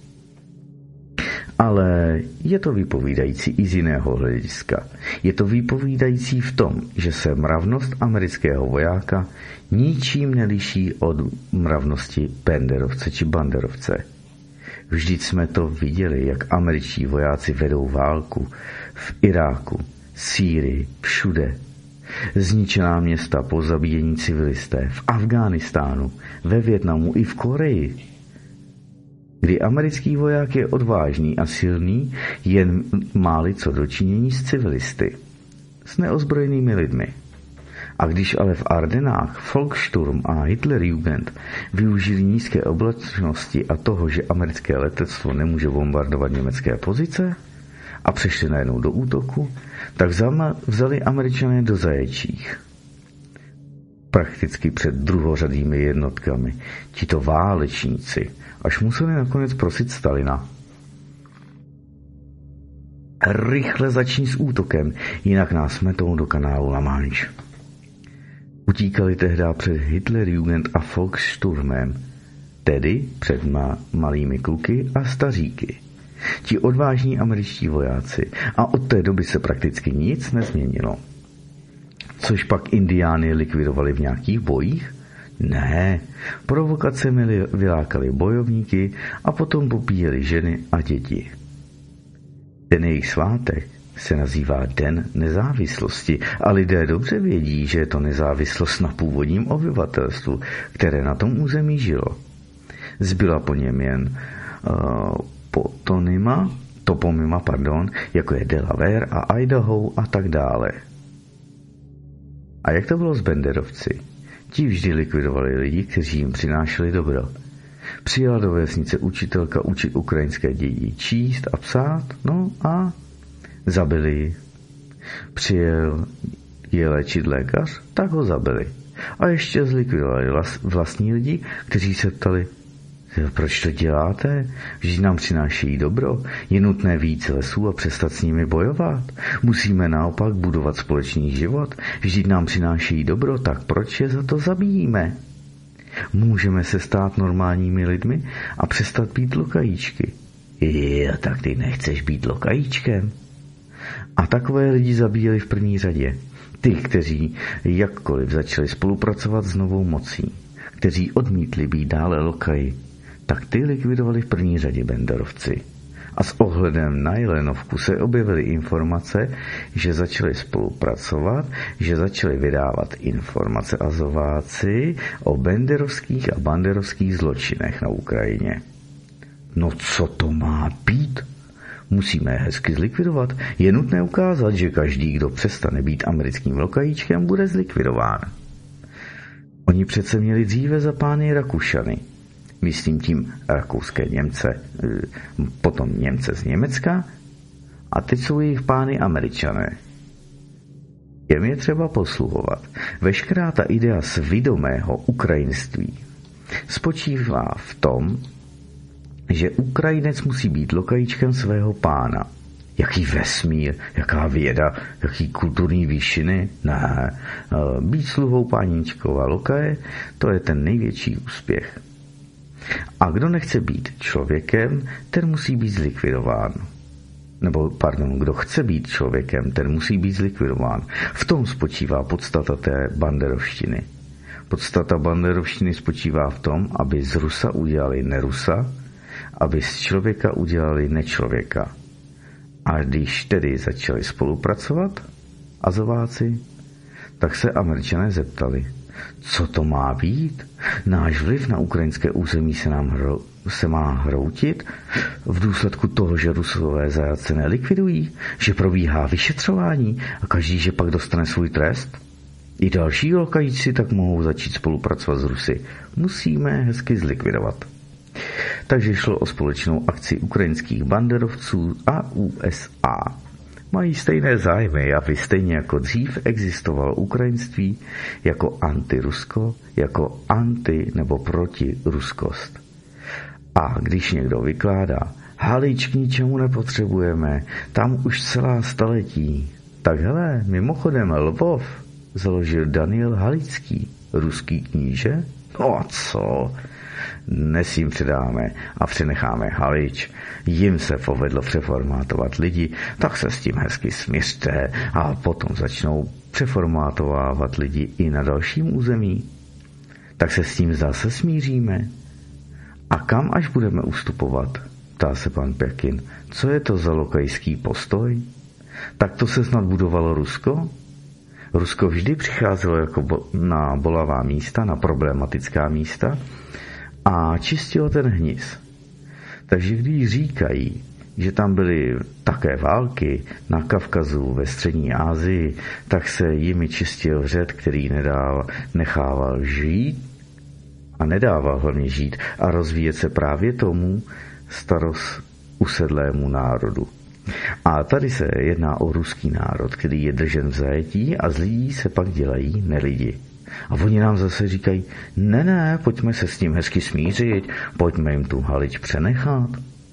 Ale je to vypovídající i z jiného hlediska. Je to vypovídající v tom, že se mravnost amerického vojáka ničím neliší od mravnosti penderovce či banderovce. Vždyť jsme to viděli, jak američtí vojáci vedou válku v Iráku, Sýrii, všude. Zničená města po zabíjení civilisté v Afghánistánu, ve Vietnamu i v Koreji. Kdy americký voják je odvážný a silný, jen má-li co dočinění s civilisty, s neozbrojenými lidmi. A když ale v Ardenách Volkssturm a Hitlerjugend využili nízké oblačnosti a toho, že americké letectvo nemůže bombardovat německé pozice a přešli najednou do útoku, tak vzali Američané do zaječích. Prakticky před druhořadými jednotkami. Tito válečníci až museli nakonec prosit Stalina. Rychle začni s útokem, jinak nás smetou do kanálu La Manche. Utíkali tehdy před Hitlerjugend a Volkssturmem, tedy před malými kluky a staříky. Ti odvážní američtí vojáci, a od té doby se prakticky nic nezměnilo. Což pak indiány likvidovali v nějakých bojích? Ne, provokacemi vylákali bojovníky a potom popíjeli ženy a děti. Ten jejich svátek se nazývá Den nezávislosti a lidé dobře vědí, že je to nezávislost na původním obyvatelstvu, které na tom území žilo. Zbyla po něm jen Potonyma, toponyma, jako je Delaware a Idaho a tak dále. A jak to bylo s banderovci? Ti vždy likvidovali lidi, kteří jim přinášeli dobro. Přijela do vesnice učitelka učit ukrajinské děti číst a psát, no a zabili ji. Přijel je léčit lékař, tak ho zabili. A ještě zlikvidovali vlastní lidi, kteří se ptali, proč to děláte? Vždyť nám přinášejí dobro. Je nutné víc lesů a přestat s nimi bojovat. Musíme naopak budovat společný život. Vždyť nám přinášejí dobro, tak proč je za to zabíjíme? Můžeme se stát normálními lidmi a přestat být lokajíčky. Tak ty nechceš být lokajíčkem. A takové lidi zabíjeli v první řadě. Ty, kteří jakkoliv začali spolupracovat s novou mocí, kteří odmítli být dále lokaji, tak ty likvidovali v první řadě banderovci. A s ohledem na Jelenovku se objevily informace, že začali spolupracovat, že začali vydávat informace azováci o banderovských a banderovských zločinech na Ukrajině. No co to má být? Musíme je hezky zlikvidovat. Je nutné ukázat, že každý, kdo přestane být americkým lokajíčkem, bude zlikvidován. Oni přece měli dříve za pány Rakušany. Myslím tím rakouské Němce, potom Němce z Německa a teď jsou jejich pány Američané. Těm je třeba posluhovat. Veškerá ta idea svědomého ukrajinství spočívá v tom, že Ukrajinec musí být lokajíčkem svého pána. Jaký vesmír, jaká věda, jaký kulturní výšiny? Ne, být sluhou páníčkova lokaje, to je ten největší úspěch. A kdo nechce být člověkem, ten musí být zlikvidován. Kdo chce být člověkem, ten musí být zlikvidován. V tom spočívá podstata té banderovštiny. Podstata banderovštiny spočívá v tom, aby z Rusa udělali nerusa, aby z člověka udělali nečlověka. A když tedy začali spolupracovat, azováci, tak se Američané zeptali, co to má být? Náš vliv na ukrajinské území se má hroutit v důsledku toho, že Rusové zajatce nelikvidují, že probíhá vyšetřování a každý, že pak dostane svůj trest? I další lokajíci tak mohou začít spolupracovat s Rusy. Musíme hezky zlikvidovat. Takže šlo o společnou akci ukrajinských banderovců a USA. Mají stejné zájmy, aby stejně jako dřív existovalo ukrajinství jako antirusko, jako anti nebo protiruskost. A když někdo vykládá, Halič k ničemu nepotřebujeme, tam už celá staletí, tak hele, mimochodem Lvov založil Daniel Halický, ruský kníže? No a co? Dnes jim předáme a přenecháme Halič. Jim se povedlo přeformátovat lidi, tak se s tím hezky smiřte a potom začnou přeformátovávat lidi i na dalším území. Tak se s tím zase smíříme. A kam až budeme ustupovat? Ptá se pan Pekin. Co je to za lokajský postoj? Tak to se snad budovalo Rusko? Rusko vždy přicházelo jako na bolavá místa, na problematická místa a čistilo ten hnis. Takže když říkají, že tam byly také války na Kavkazu, ve střední Asii, tak se jimi čistil řed, který nechával žít a nedával hlavně žít a rozvíjet se právě tomu usedlému národu. A tady se jedná o ruský národ, který je držen v zajetí a z lidí se pak dělají nelidi. A oni nám zase říkají, ne, pojďme se s tím hezky smířit, pojďme jim tu Halič přenechat.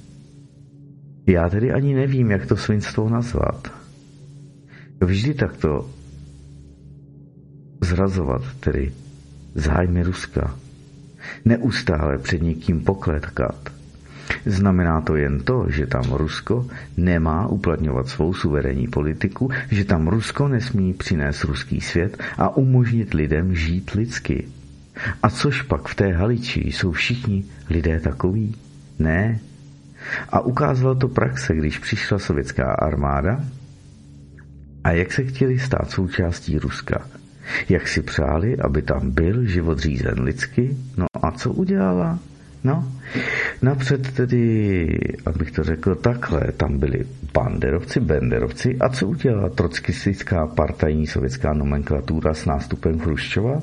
Já tedy ani nevím, jak to svinstvo nazvat. Vždy takto zrazovat tedy zájmy Ruska. Neustále před někým pokletkat. Znamená to jen to, že tam Rusko nemá uplatňovat svou suverénní politiku, že tam Rusko nesmí přinést ruský svět a umožnit lidem žít lidsky. A což pak v té Haliči jsou všichni lidé takoví? Ne. A ukázala to praxe, když přišla sovětská armáda a jak se chtěli stát součástí Ruska. Jak si přáli, aby tam byl život řízen lidsky, no a co udělala? No, Napřed tedy, abych to řekl takhle, tam byli banderovci, a co udělala trockistická partajní sovětská nomenklatura s nástupem Chruščova?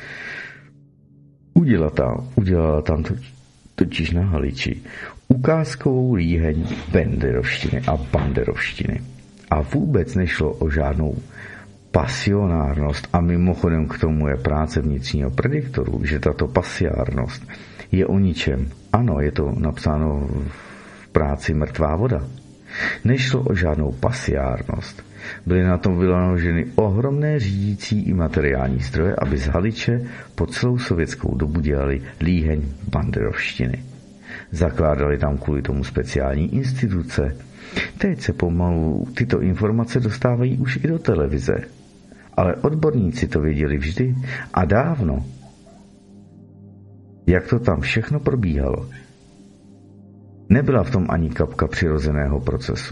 Udělala tam totiž na Haliči ukázkovou líheň benderovštiny a banderovštiny. A vůbec nešlo o žádnou pasionárnost, a mimochodem k tomu je práce vnitřního prediktoru, že tato pasiárnost je o ničem. Ano, je to napsáno v práci Mrtvá voda. Nešlo o žádnou pasiárnost. Byly na tom vynaloženy ohromné řídící i materiální zdroje, aby z Haliče po celou sovětskou dobu dělali líheň banderovštiny. Zakládali tam kvůli tomu speciální instituce. Teď se pomalu tyto informace dostávají už i do televize. Ale odborníci to věděli vždy a dávno. Jak to tam všechno probíhalo. Nebyla v tom ani kapka přirozeného procesu.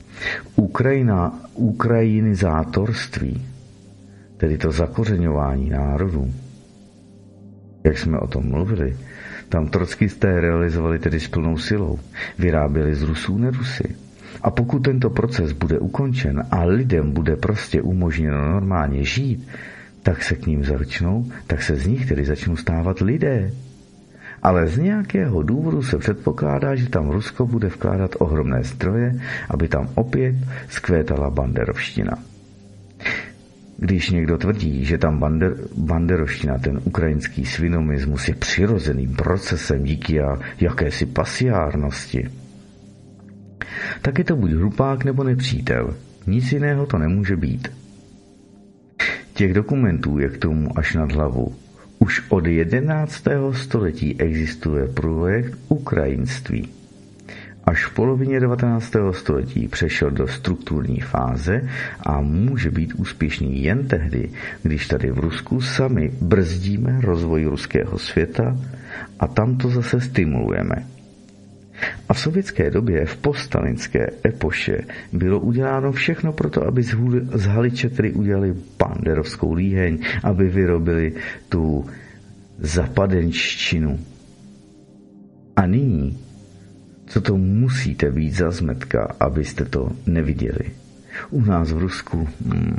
Ukrajinizátorství, tedy to zakořeňování národů, jak jsme o tom mluvili, tam trockisté realizovali tedy s plnou silou, vyráběli z Rusů nerusy. A pokud tento proces bude ukončen a lidem bude prostě umožněno normálně žít, tak se z nich tedy začnou stávat lidé. Ale z nějakého důvodu se předpokládá, že tam Rusko bude vkládat ohromné zdroje, aby tam opět zkvétala banderovština. Když někdo tvrdí, že tam banderovština, ten ukrajinský svinomismus, je přirozeným procesem díky jakési pasiárnosti, tak je to buď hlupák nebo nepřítel. Nic jiného to nemůže být. Těch dokumentů je k tomu až nad hlavu. Už od 11. století existuje projekt ukrajinství. Až v polovině 19. století přešel do strukturní fáze a může být úspěšný jen tehdy, když tady v Rusku sami brzdíme rozvoj ruského světa a tam to zase stimulujeme. A v sovětské době, v poststalinské epoše, bylo uděláno všechno proto, aby z Haliče tedy udělali banderovskou líheň, aby vyrobili tu zapadenštinu. A nyní, co to musíte být za zmetka, abyste to neviděli. U nás v Rusku,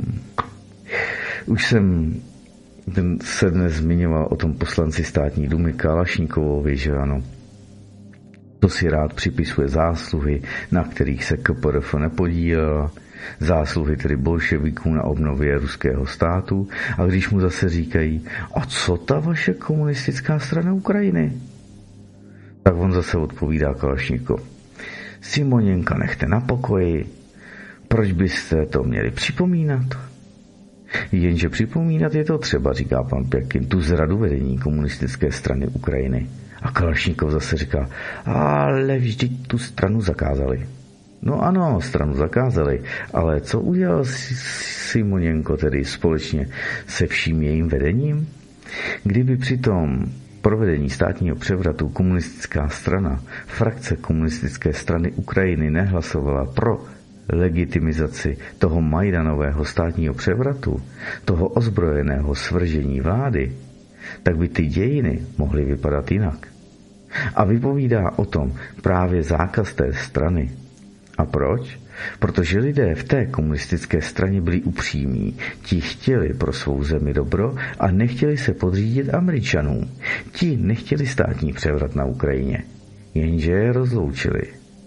už jsem se dnes zmiňoval o tom poslanci státní dumy Kalašníkovovi, že ano, to si rád připisuje zásluhy, na kterých se KPRF nepodílela, zásluhy tedy bolševiků na obnově ruského státu, a když mu zase říkají, a co ta vaše komunistická strana Ukrajiny? Tak on zase odpovídá Kalašníkov. Simoněnka nechte na pokoji, proč byste to měli připomínat? Jenže připomínat je to třeba, říká pan Pěkin, tu zradu vedení komunistické strany Ukrajiny. A Kalašníkov zase říká, ale vždyť tu stranu zakázali. No ano, stranu zakázali, ale co udělal Simoněnko tedy společně se vším jejím vedením? Kdyby při tom provedení státního převratu komunistická strana, frakce komunistické strany Ukrajiny nehlasovala pro legitimizaci toho Majdanového státního převratu, toho ozbrojeného svržení vlády, tak by ty dějiny mohly vypadat jinak. A vypovídá o tom právě zákaz té strany. A proč? Protože lidé v té komunistické straně byli upřímní. Ti chtěli pro svou zemi dobro a nechtěli se podřídit Američanům. Ti nechtěli státní převrat na Ukrajině. Jenže je rozloučili.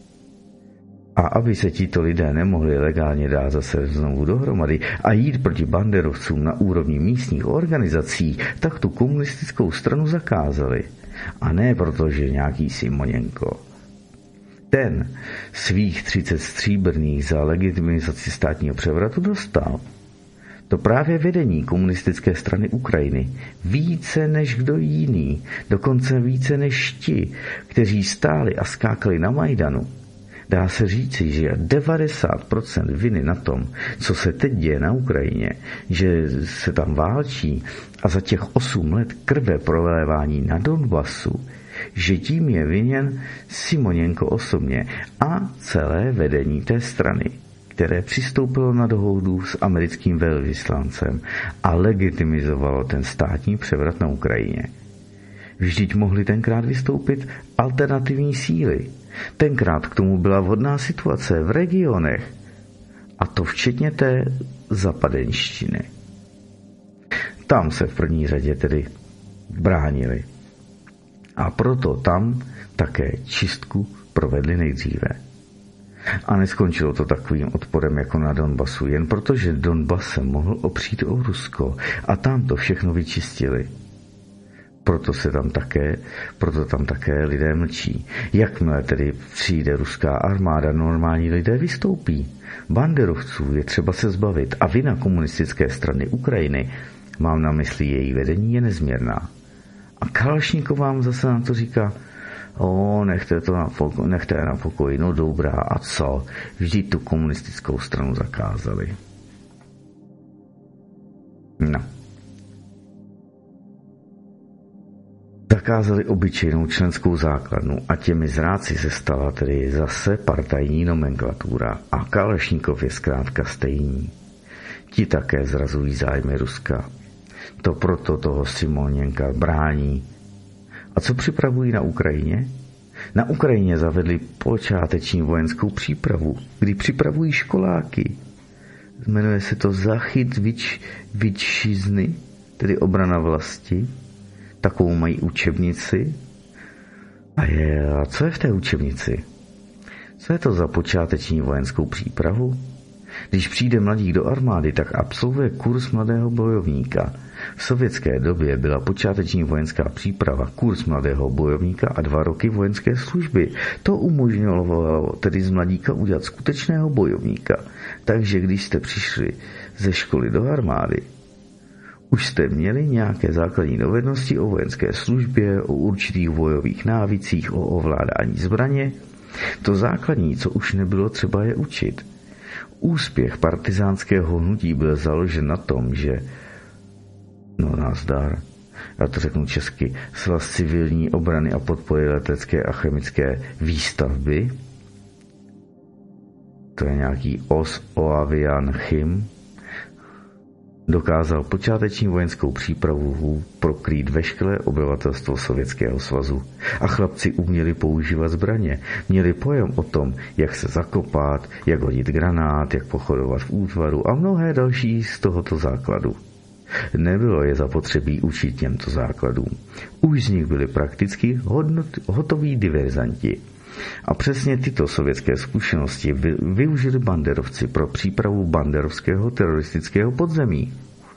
A aby se tito lidé nemohli legálně dát zase znovu dohromady a jít proti banderovcům na úrovni místních organizací, tak tu komunistickou stranu zakázali. A ne protože nějaký Simoněnko. Ten svých 30 stříbrných za legitimizaci státního převratu dostal. To právě vedení komunistické strany Ukrajiny více než kdo jiný, dokonce více než ti, kteří stáli a skákali na Majdanu. Dá se říci, že 90% viny na tom, co se teď děje na Ukrajině, že se tam válčí a za těch 8 let krve prolévání na Donbasu, že tím je viněn Simoněnko osobně a celé vedení té strany, které přistoupilo na dohodu s americkým velvyslancem a legitimizovalo ten státní převrat na Ukrajině. Vždyť mohly tenkrát vystoupit alternativní síly. Tenkrát k tomu byla vhodná situace v regionech. A to včetně té zapadenštiny. Tam se v první řadě tedy bránili. A proto tam také čistku provedli nejdříve. A neskončilo to takovým odporem jako na Donbasu, jen protože Donbas se mohl opřít o Rusko a tam to všechno vyčistili. Proto tam také lidé mlčí. Jakmile tedy přijde ruská armáda, normální lidé vystoupí. Banderovců je třeba se zbavit a vina komunistické strany Ukrajiny, mám na mysli její vedení, je nezměrná. A Kalašníkov vám zase na to říká, nechte na pokoji, no dobrá, a co? Vždyť tu komunistickou stranu zakázali. No. Zakázali obyčejnou členskou základnu a těmi zráci se stala tedy zase partajní nomenklatura a Kalašníkov je zkrátka stejný. Ti také zrazují zájmy Ruska. To proto toho Simoněnka brání. A co připravují na Ukrajině? Na Ukrajině zavedli počáteční vojenskou přípravu, kdy připravují školáky. Jmenuje se to Záchyt Vítčizny, tedy obrana vlasti. Takovou mají učebnici. A co je v té učebnici? Co je to za počáteční vojenskou přípravu? Když přijde mladík do armády, tak absolvuje kurz mladého bojovníka. V sovětské době byla počáteční vojenská příprava, kurz mladého bojovníka a 2 roky vojenské služby. To umožňovalo tedy z mladíka udělat skutečného bojovníka. Takže když jste přišli ze školy do armády, už jste měli nějaké základní dovednosti o vojenské službě, o určitých bojových návicích, o ovládání zbraně. To základní, co už nebylo třeba je učit. Úspěch partizánského hnutí byl založen na tom, že názdar, já to řeknu česky, Svaz civilní obrany a podpory letecké a chemické výstavby, to je nějaký Oavian Chim, dokázal počáteční vojenskou přípravu prokrýt veškeré obyvatelstvo Sovětského svazu. A chlapci uměli používat zbraně. Měli pojem o tom, jak se zakopat, jak hodit granát, jak pochodovat v útvaru a mnohé další z tohoto základu. Nebylo je zapotřebí učit těmto základům. Už z nich byli prakticky hotoví diverzanti. A přesně tyto sovětské zkušenosti využili banderovci pro přípravu banderovského teroristického podzemí.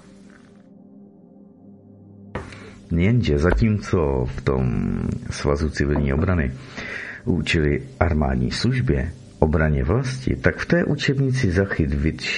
Jenže zatímco v tom Svazu civilní obrany učili armádní službě, obraně vlasti, tak v té učebnici Záchyt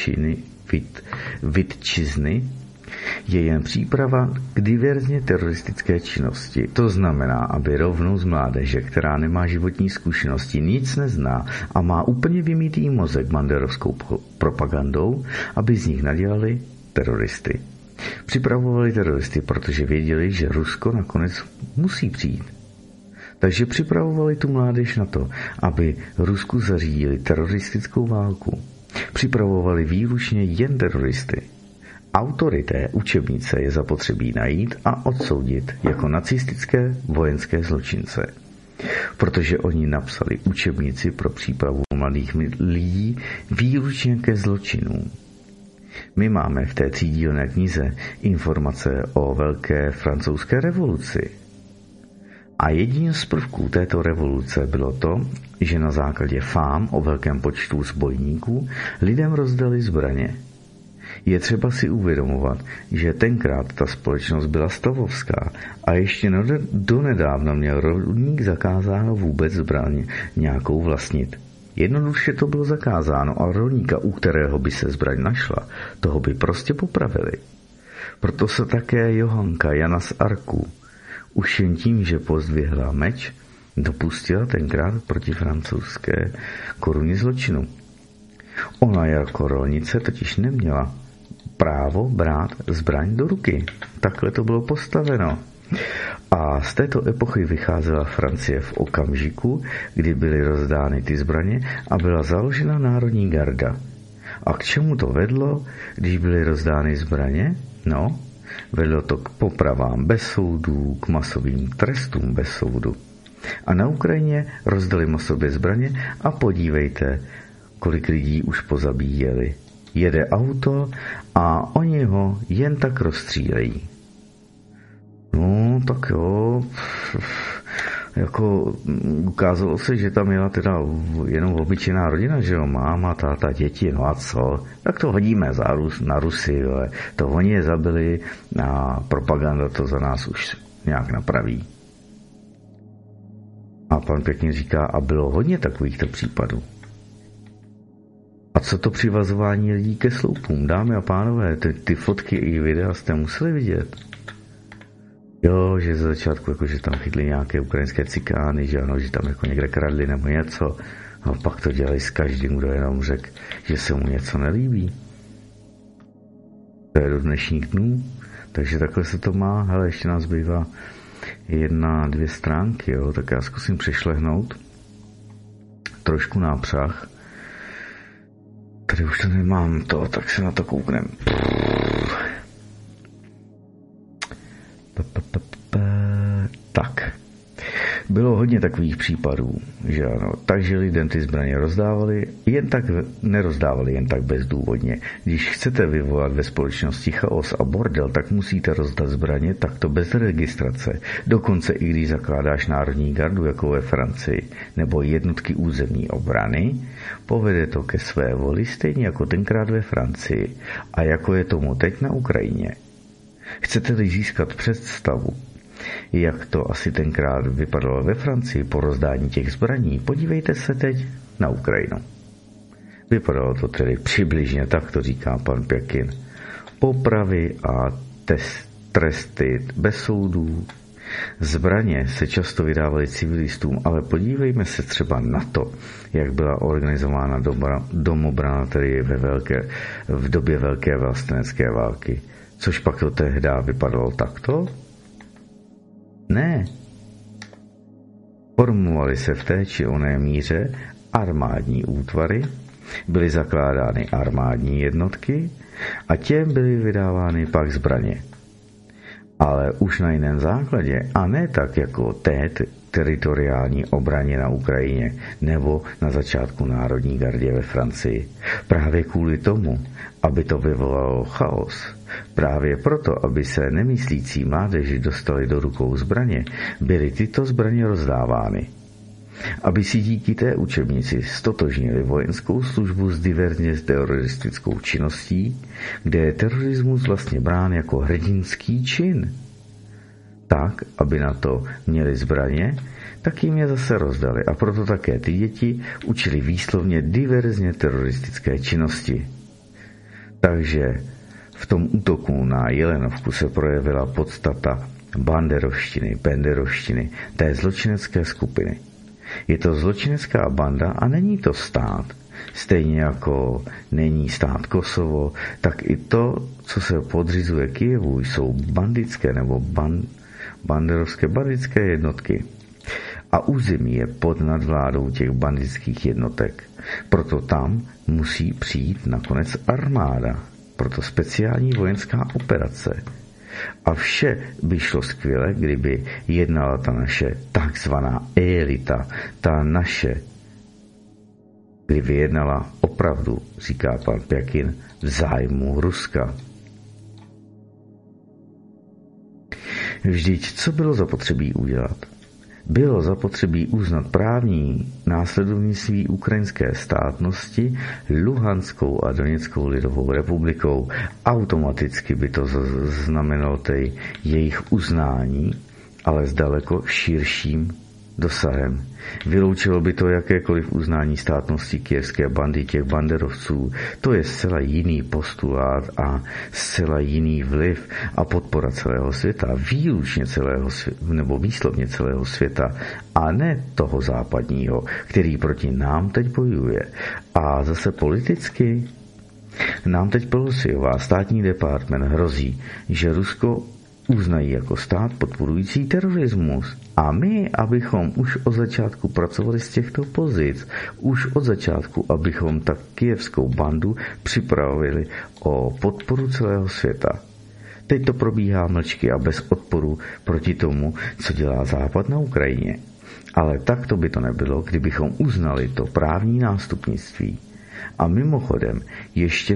Vítčizny je jen příprava k diverzně teroristické činnosti. To znamená, aby rovnou z mládeže, která nemá životní zkušenosti, nic nezná a má úplně vymýtý mozek banderovskou propagandou, aby z nich nadělali teroristy. Připravovali teroristy, protože věděli, že Rusko nakonec musí přijít. Takže připravovali tu mládež na to, aby Rusku zařídili teroristickou válku. Připravovali výlučně jen teroristy. Autory té učebnice je zapotřebí najít a odsoudit jako nacistické vojenské zločince. Protože oni napsali učebnici pro přípravu mladých lidí výlučně ke zločinům. My máme v té třídílné knize informace o velké francouzské revoluci. A jedním z prvků této revoluce bylo to, že na základě fám o velkém počtu zbojníků lidem rozdali zbraně. Je třeba si uvědomovat, že tenkrát ta společnost byla stavovská a ještě donedávna měl rolník zakázáno vůbec zbraň nějakou vlastnit. Jednoduše to bylo zakázáno a rolníka, u kterého by se zbraň našla, toho by prostě popravili. Proto se také Johanka Jana z Arku už jen tím, že pozdvihla meč, dopustila tenkrát proti francouzské koruně zločinu. Ona jako rolnice totiž neměla právo brát zbraň do ruky. Takhle to bylo postaveno. A z této epochy vycházela Francie v okamžiku, kdy byly rozdány ty zbraně a byla založena národní garda. A k čemu to vedlo, když byly rozdány zbraně? No, Vedlo to k popravám bez soudů, k masovým trestům bez soudu. A na Ukrajině rozdali masově zbraně a podívejte, kolik lidí už pozabíjeli. Jede auto a oni ho jen tak rozstřílejí. No, tak jo, jako ukázalo se, že tam jela teda jenom obyčejná rodina, že jo, máma, táta, děti, no a co? Tak to hodíme na Rusy, ale to oni je zabili a propaganda to za nás už nějak napraví. A pan pěkně říká, a bylo hodně takovýchto případů. A co to přivazování lidí ke sloupům, dámy a pánové, ty fotky i videa jste museli vidět. Jo, že ze začátku jako, že tam chytli nějaké ukrajinské cikány, že ano, že tam jako někde kradli nebo něco. A pak to dělají s každým, kdo jenom řekl, že se mu něco nelíbí. To je do dnešních dnů. Takže takhle se to má. Hele, ještě nás bývá 1-2 stránky, jo, tak já zkusím přešlehnout. Trošku nápřah. Tady už to nemám to, tak se na to kouknem. Tak. Bylo hodně takových případů, že ano. Takže lidem ty zbraně nerozdávali jen tak bezdůvodně. Když chcete vyvolat ve společnosti chaos a bordel, tak musíte rozdat zbraně takto bez registrace. Dokonce i když zakládáš národní gardu, jako ve Francii, nebo jednotky územní obrany, povede to ke své voli stejně jako tenkrát ve Francii a jako je tomu teď na Ukrajině. Chcete-li získat představu, jak to asi tenkrát vypadalo ve Francii po rozdání těch zbraní, podívejte se teď na Ukrajinu. Vypadalo to tedy přibližně, tak to říká pan Pěkin. Popravy a tresty bez soudů. Zbraně se často vydávaly civilistům, ale podívejme se třeba na to, jak byla organizována domobrana tedy v době velké vlastenecké války. Což pak to tehdy vypadalo takto? Ne. Formovaly se v té či oné míře armádní útvary, byly zakládány armádní jednotky a těm byly vydávány pak zbraně. Ale už na jiném základě a ne tak jako té teritoriální obraně na Ukrajině nebo na začátku národní gardě ve Francii. Právě kvůli tomu, aby to vyvolalo chaos. Právě proto, aby se nemyslící mládeži dostali do rukou zbraně, byly tyto zbraně rozdávány. Aby si díky té učebnici stotožnili vojenskou službu s diverzně teroristickou činností, kde je terorismus vlastně brán jako hrdinský čin. Tak, aby na to měli zbraně, tak jim je zase rozdali a proto také ty děti učili výslovně diverzně teroristické činnosti. Takže v tom útoku na Jelenovku se projevila podstata banderovštiny, té zločinecké skupiny. Je to zločinecká banda a není to stát. Stejně jako není stát Kosovo, tak i to, co se podřizuje Kyjevu, jsou bandické nebo bandické jednotky. A území je pod nadvládou těch bandických jednotek. Proto tam musí přijít nakonec armáda. Proto speciální vojenská operace. A vše by šlo skvěle, kdyby jednala ta naše takzvaná elita, ta naše, kdyby jednala opravdu, říká pan Pěkin, v zájmu Ruska. Vždyť co bylo zapotřebí udělat? Bylo zapotřebí uznat právní následovnictví ukrajinské státnosti Luhanskou a Doněckou lidovou republikou. Automaticky by to znamenalo jejich uznání, ale s daleko širším dosahem. Vyloučilo by to jakékoliv uznání státnosti kyjevské bandy, těch banderovců. To je zcela jiný postulát a zcela jiný vliv a podpora celého světa, výlučně celého světa, nebo výslovně celého světa, a ne toho západního, který proti nám teď bojuje. A zase politicky nám teď Pelosiová státní department hrozí, že Rusko uznají jako stát podporující terorismus. A my, abychom už od začátku pracovali z těchto pozic, už od začátku, abychom tak kyjevskou bandu připravili o podporu celého světa. Teď to probíhá mlčky a bez odporu proti tomu, co dělá Západ na Ukrajině. Ale takto by to nebylo, kdybychom uznali to právní nástupnictví. A mimochodem, ještě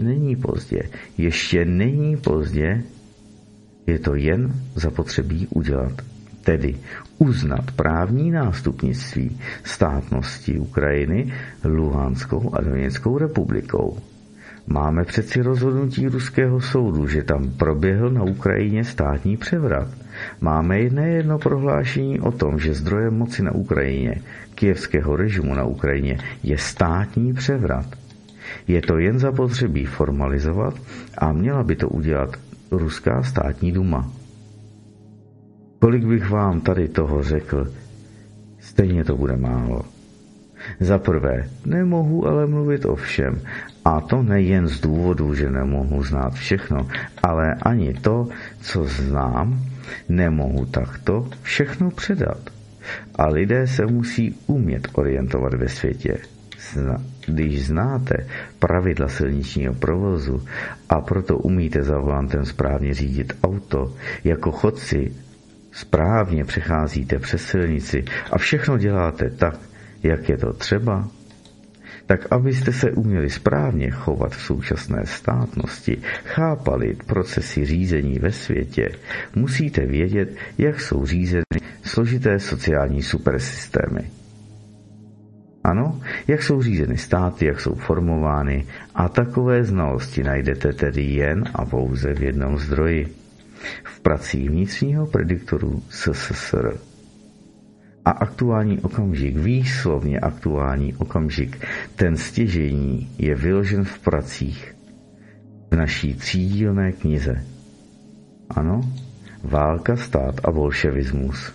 není pozdě, je to jen zapotřebí udělat. Tedy uznat právní nástupnictví státnosti Ukrajiny Luhanskou a Doněckou republikou. Máme přeci rozhodnutí ruského soudu, že tam proběhl na Ukrajině státní převrat. Máme jedno prohlášení o tom, že zdrojem moci na Ukrajině, kyjevského režimu na Ukrajině, je státní převrat. Je to jen zapotřebí formalizovat a měla by to udělat ruská státní duma. Kolik bych vám tady toho řekl, stejně to bude málo. Za prvé, nemohu ale mluvit o všem. A to nejen z důvodu, že nemohu znát všechno, ale ani to, co znám, nemohu takto všechno předat. A lidé se musí umět orientovat ve světě. Když znáte pravidla silničního provozu a proto umíte za volantem správně řídit auto, jako chodci správně přecházíte přes silnici a všechno děláte tak, jak je to třeba, tak abyste se uměli správně chovat v současné státnosti, chápali procesy řízení ve světě, musíte vědět, jak jsou řízeny složité sociální supersystémy. Ano, jak jsou řízeny státy, jak jsou formovány, a takové znalosti najdete tedy jen a pouze v jednom zdroji. V pracích vnitřního prediktoru SSSR. A aktuální okamžik, výslovně aktuální okamžik, ten stěžejní, je vyložen v pracích v naší třídílné knize. Ano, Válka, stát a bolševismus.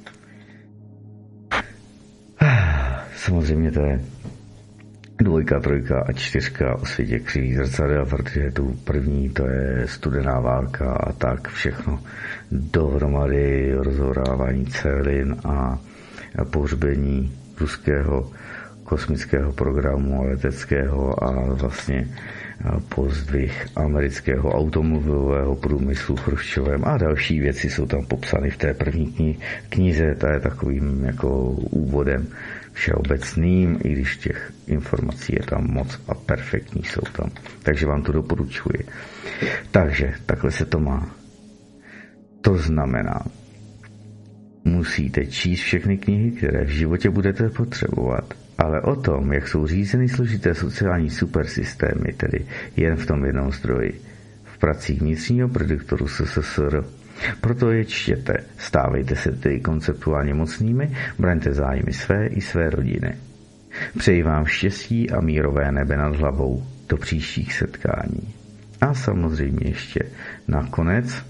Samozřejmě to je 2, 3 a 4 o světě křivých zrcadel, protože tu první to je studená válka a tak všechno dohromady, rozhorávání celin a pohřbení ruského kosmického programu leteckého a vlastně pozdvih amerického automobilového průmyslu Chruščovem a další věci jsou tam popsány v té první knize, ta je takovým jako úvodem všeobecným, i když těch informací je tam moc a perfektní jsou tam. Takže vám to doporučuji. Takže takhle se to má. To znamená, musíte číst všechny knihy, které v životě budete potřebovat, ale o tom, jak jsou řízeny složité sociální supersystémy, tedy jen v tom jednom zdroji, v pracích vnitřního prediktoru SSSR. Proto je čtěte, stávejte se tedy konceptuálně mocnými, braňte zájmy své i své rodiny. Přeji vám štěstí a mírové nebe nad hlavou do příštích setkání. A samozřejmě ještě nakonec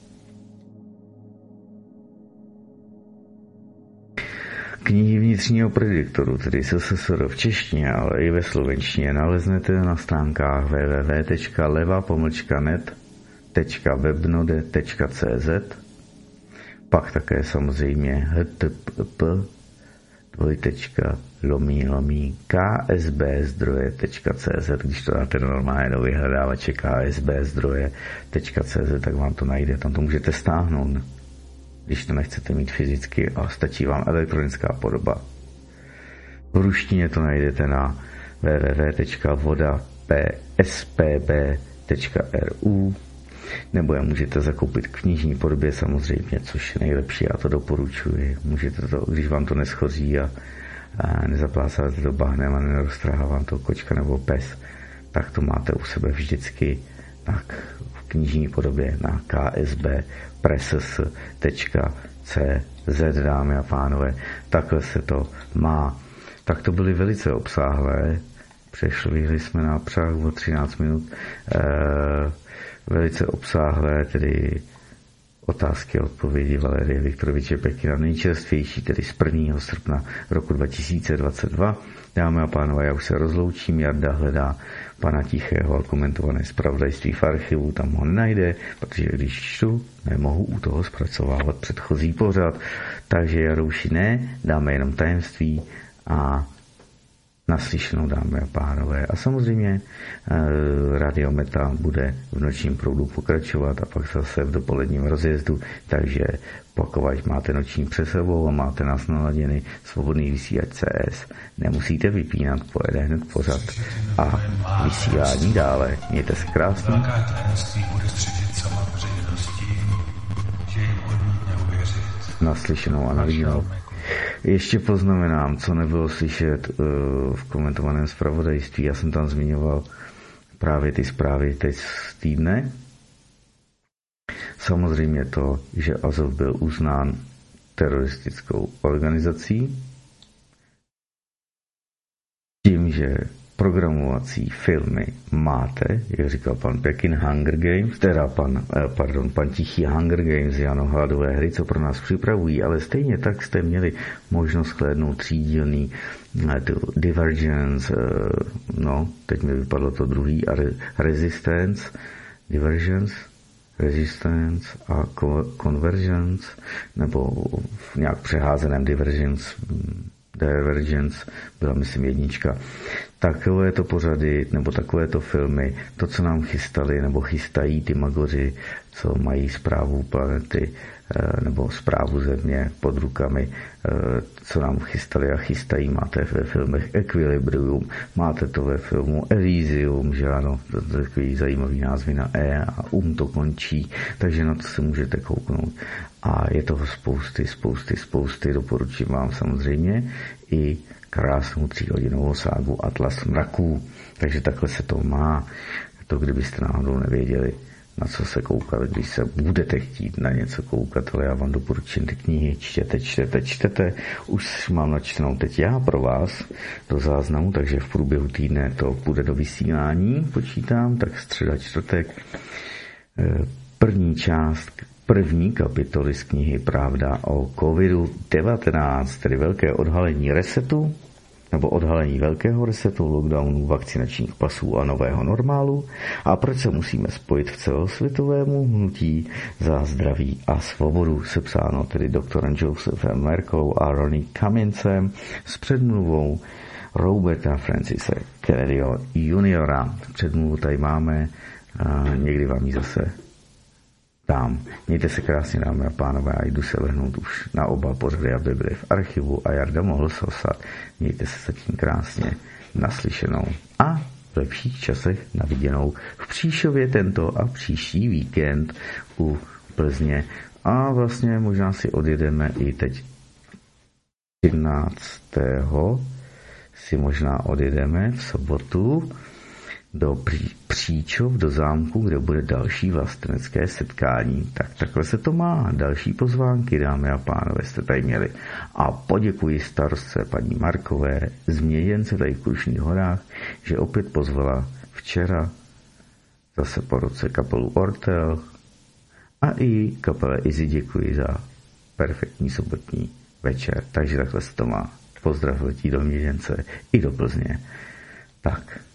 knihy vnitřního prediktoru, tedy SSSR v češtině, ale i ve slovenštině, naleznete na stránkách www.leva-net.webnode.cz, pak také samozřejmě http://ksbzdroje.cz, když to dáte normálně do vyhledávače ksbzdroje.cz, tak vám to najde, tam to můžete stáhnout, když to nechcete mít fyzicky a stačí vám elektronická podoba. V ruštině to najdete na www.vodapspb.ru nebo je můžete zakoupit v knižní podobě samozřejmě, což je nejlepší, já to doporučuji. Můžete to, když vám to neschoří a nezaplásáte to bahnem a neroztrhá vám to kočka nebo pes, tak to máte u sebe vždycky tak v knižní podobě na ksbpresses.cz, dámy a pánové. Takhle se to má. Tak to byly velice obsáhlé. Přešli jsme na přách o 13 minut. Velice obsáhlé, tedy otázky a odpovědi Valerie Viktoroviče Pekina, nejčerstvější, tedy z 1. srpna roku 2022. Dámy a pánové, já už se rozloučím, Jarda hledá pana Tichého a komentované zpravodajství v archivu, tam ho nenajde, protože když čtu, nemohu u toho zpracovávat předchozí pořad, takže Jarouši ne, dáme jenom tajemství a Naslyšenou, dámy a pánové. A samozřejmě Radio Meta bude v nočním proudu pokračovat a pak zase v dopoledním rozjezdu, takže pokud máte noční před sebou a máte nás naladěny Svobodný vysílač CS, nemusíte vypínat, pojede hned pořad a vysílání dále. Mějte se krásně. Velká tajemství bude středit sama veřejností, že jim odmítne uvěřit. Naslyšenou a navínou. Ještě poznamenám, co nebylo slyšet v komentovaném zpravodajství. Já jsem tam zmiňoval právě ty zprávy teď z týdne. Samozřejmě to, že Azov byl uznán teroristickou organizací. Tím, že programovací filmy máte, jak říkal pan Pekin, Hunger Games, pan Tichý Hunger Games, Jano, hladové hry, co pro nás připravují, ale stejně tak jste měli možnost shlédnout třídílný Divergence, teď mi vypadlo to druhý, a Resistance a Convergence, nebo v nějak přeházeném Divergence byla, myslím, 1. Takovéto pořady nebo takovéto filmy, to, co nám chystali nebo chystají ty magoři, co mají správu planety nebo správu země pod rukami, co nám chystali a chystají, máte ve filmech Equilibrium, máte to ve filmu Elysium, že ano, to je takový zajímavý názvy na E a to končí, takže na to se můžete kouknout. A je toho spousty, doporučím vám samozřejmě i krásnou 3hodinovou ságu Atlas mraků. Takže takhle se to má. To, kdybyste náhodou nevěděli, na co se koukat, když se budete chtít na něco koukat, ale já vám doporučím ty knihy, čtěte. Už mám načtenou teď já pro vás do záznamu, takže v průběhu týdne to půjde do vysílání, počítám, tak středa, čtvrtek. První kapitoly z knihy Pravda o COVID-19, tedy velké odhalení resetu, nebo odhalení velkého resetu, lockdownu, vakcinačních pasů a nového normálu a proč se musíme spojit v celosvětovému hnutí za zdraví a svobodu, sepsáno tedy doktorem Josephem Merkou a Ronnie Cumminsem s předmluvou Roberta Francise Kennedyho juniora. Předmluvu tady máme, někdy vám ji zase dám. Mějte se krásně, dámy a pánové, a jdu se lehnout už na oba pořady, aby byly v archivu a Jarda mohl sosat. Mějte se zatím krásně, naslyšenou a v lepších časech na viděnou v Příšově tento a příští víkend u Plzně. A vlastně možná si odjedeme i teď 13. si možná odjedeme v sobotu do Příčov, do zámku, kde bude další vlastenecké setkání. Tak takhle se to má. Další pozvánky, dámy a pánové, jste tady měli. A poděkuji starostce paní Markové, změněnce tady v Krušných horách, že opět pozvala včera, zase po roce, kapelu Ortel a i kapele Izzy děkuji za perfektní sobotní večer. Takže takhle se to má. Pozdrav letí do Měděnce i do Plzně. Tak.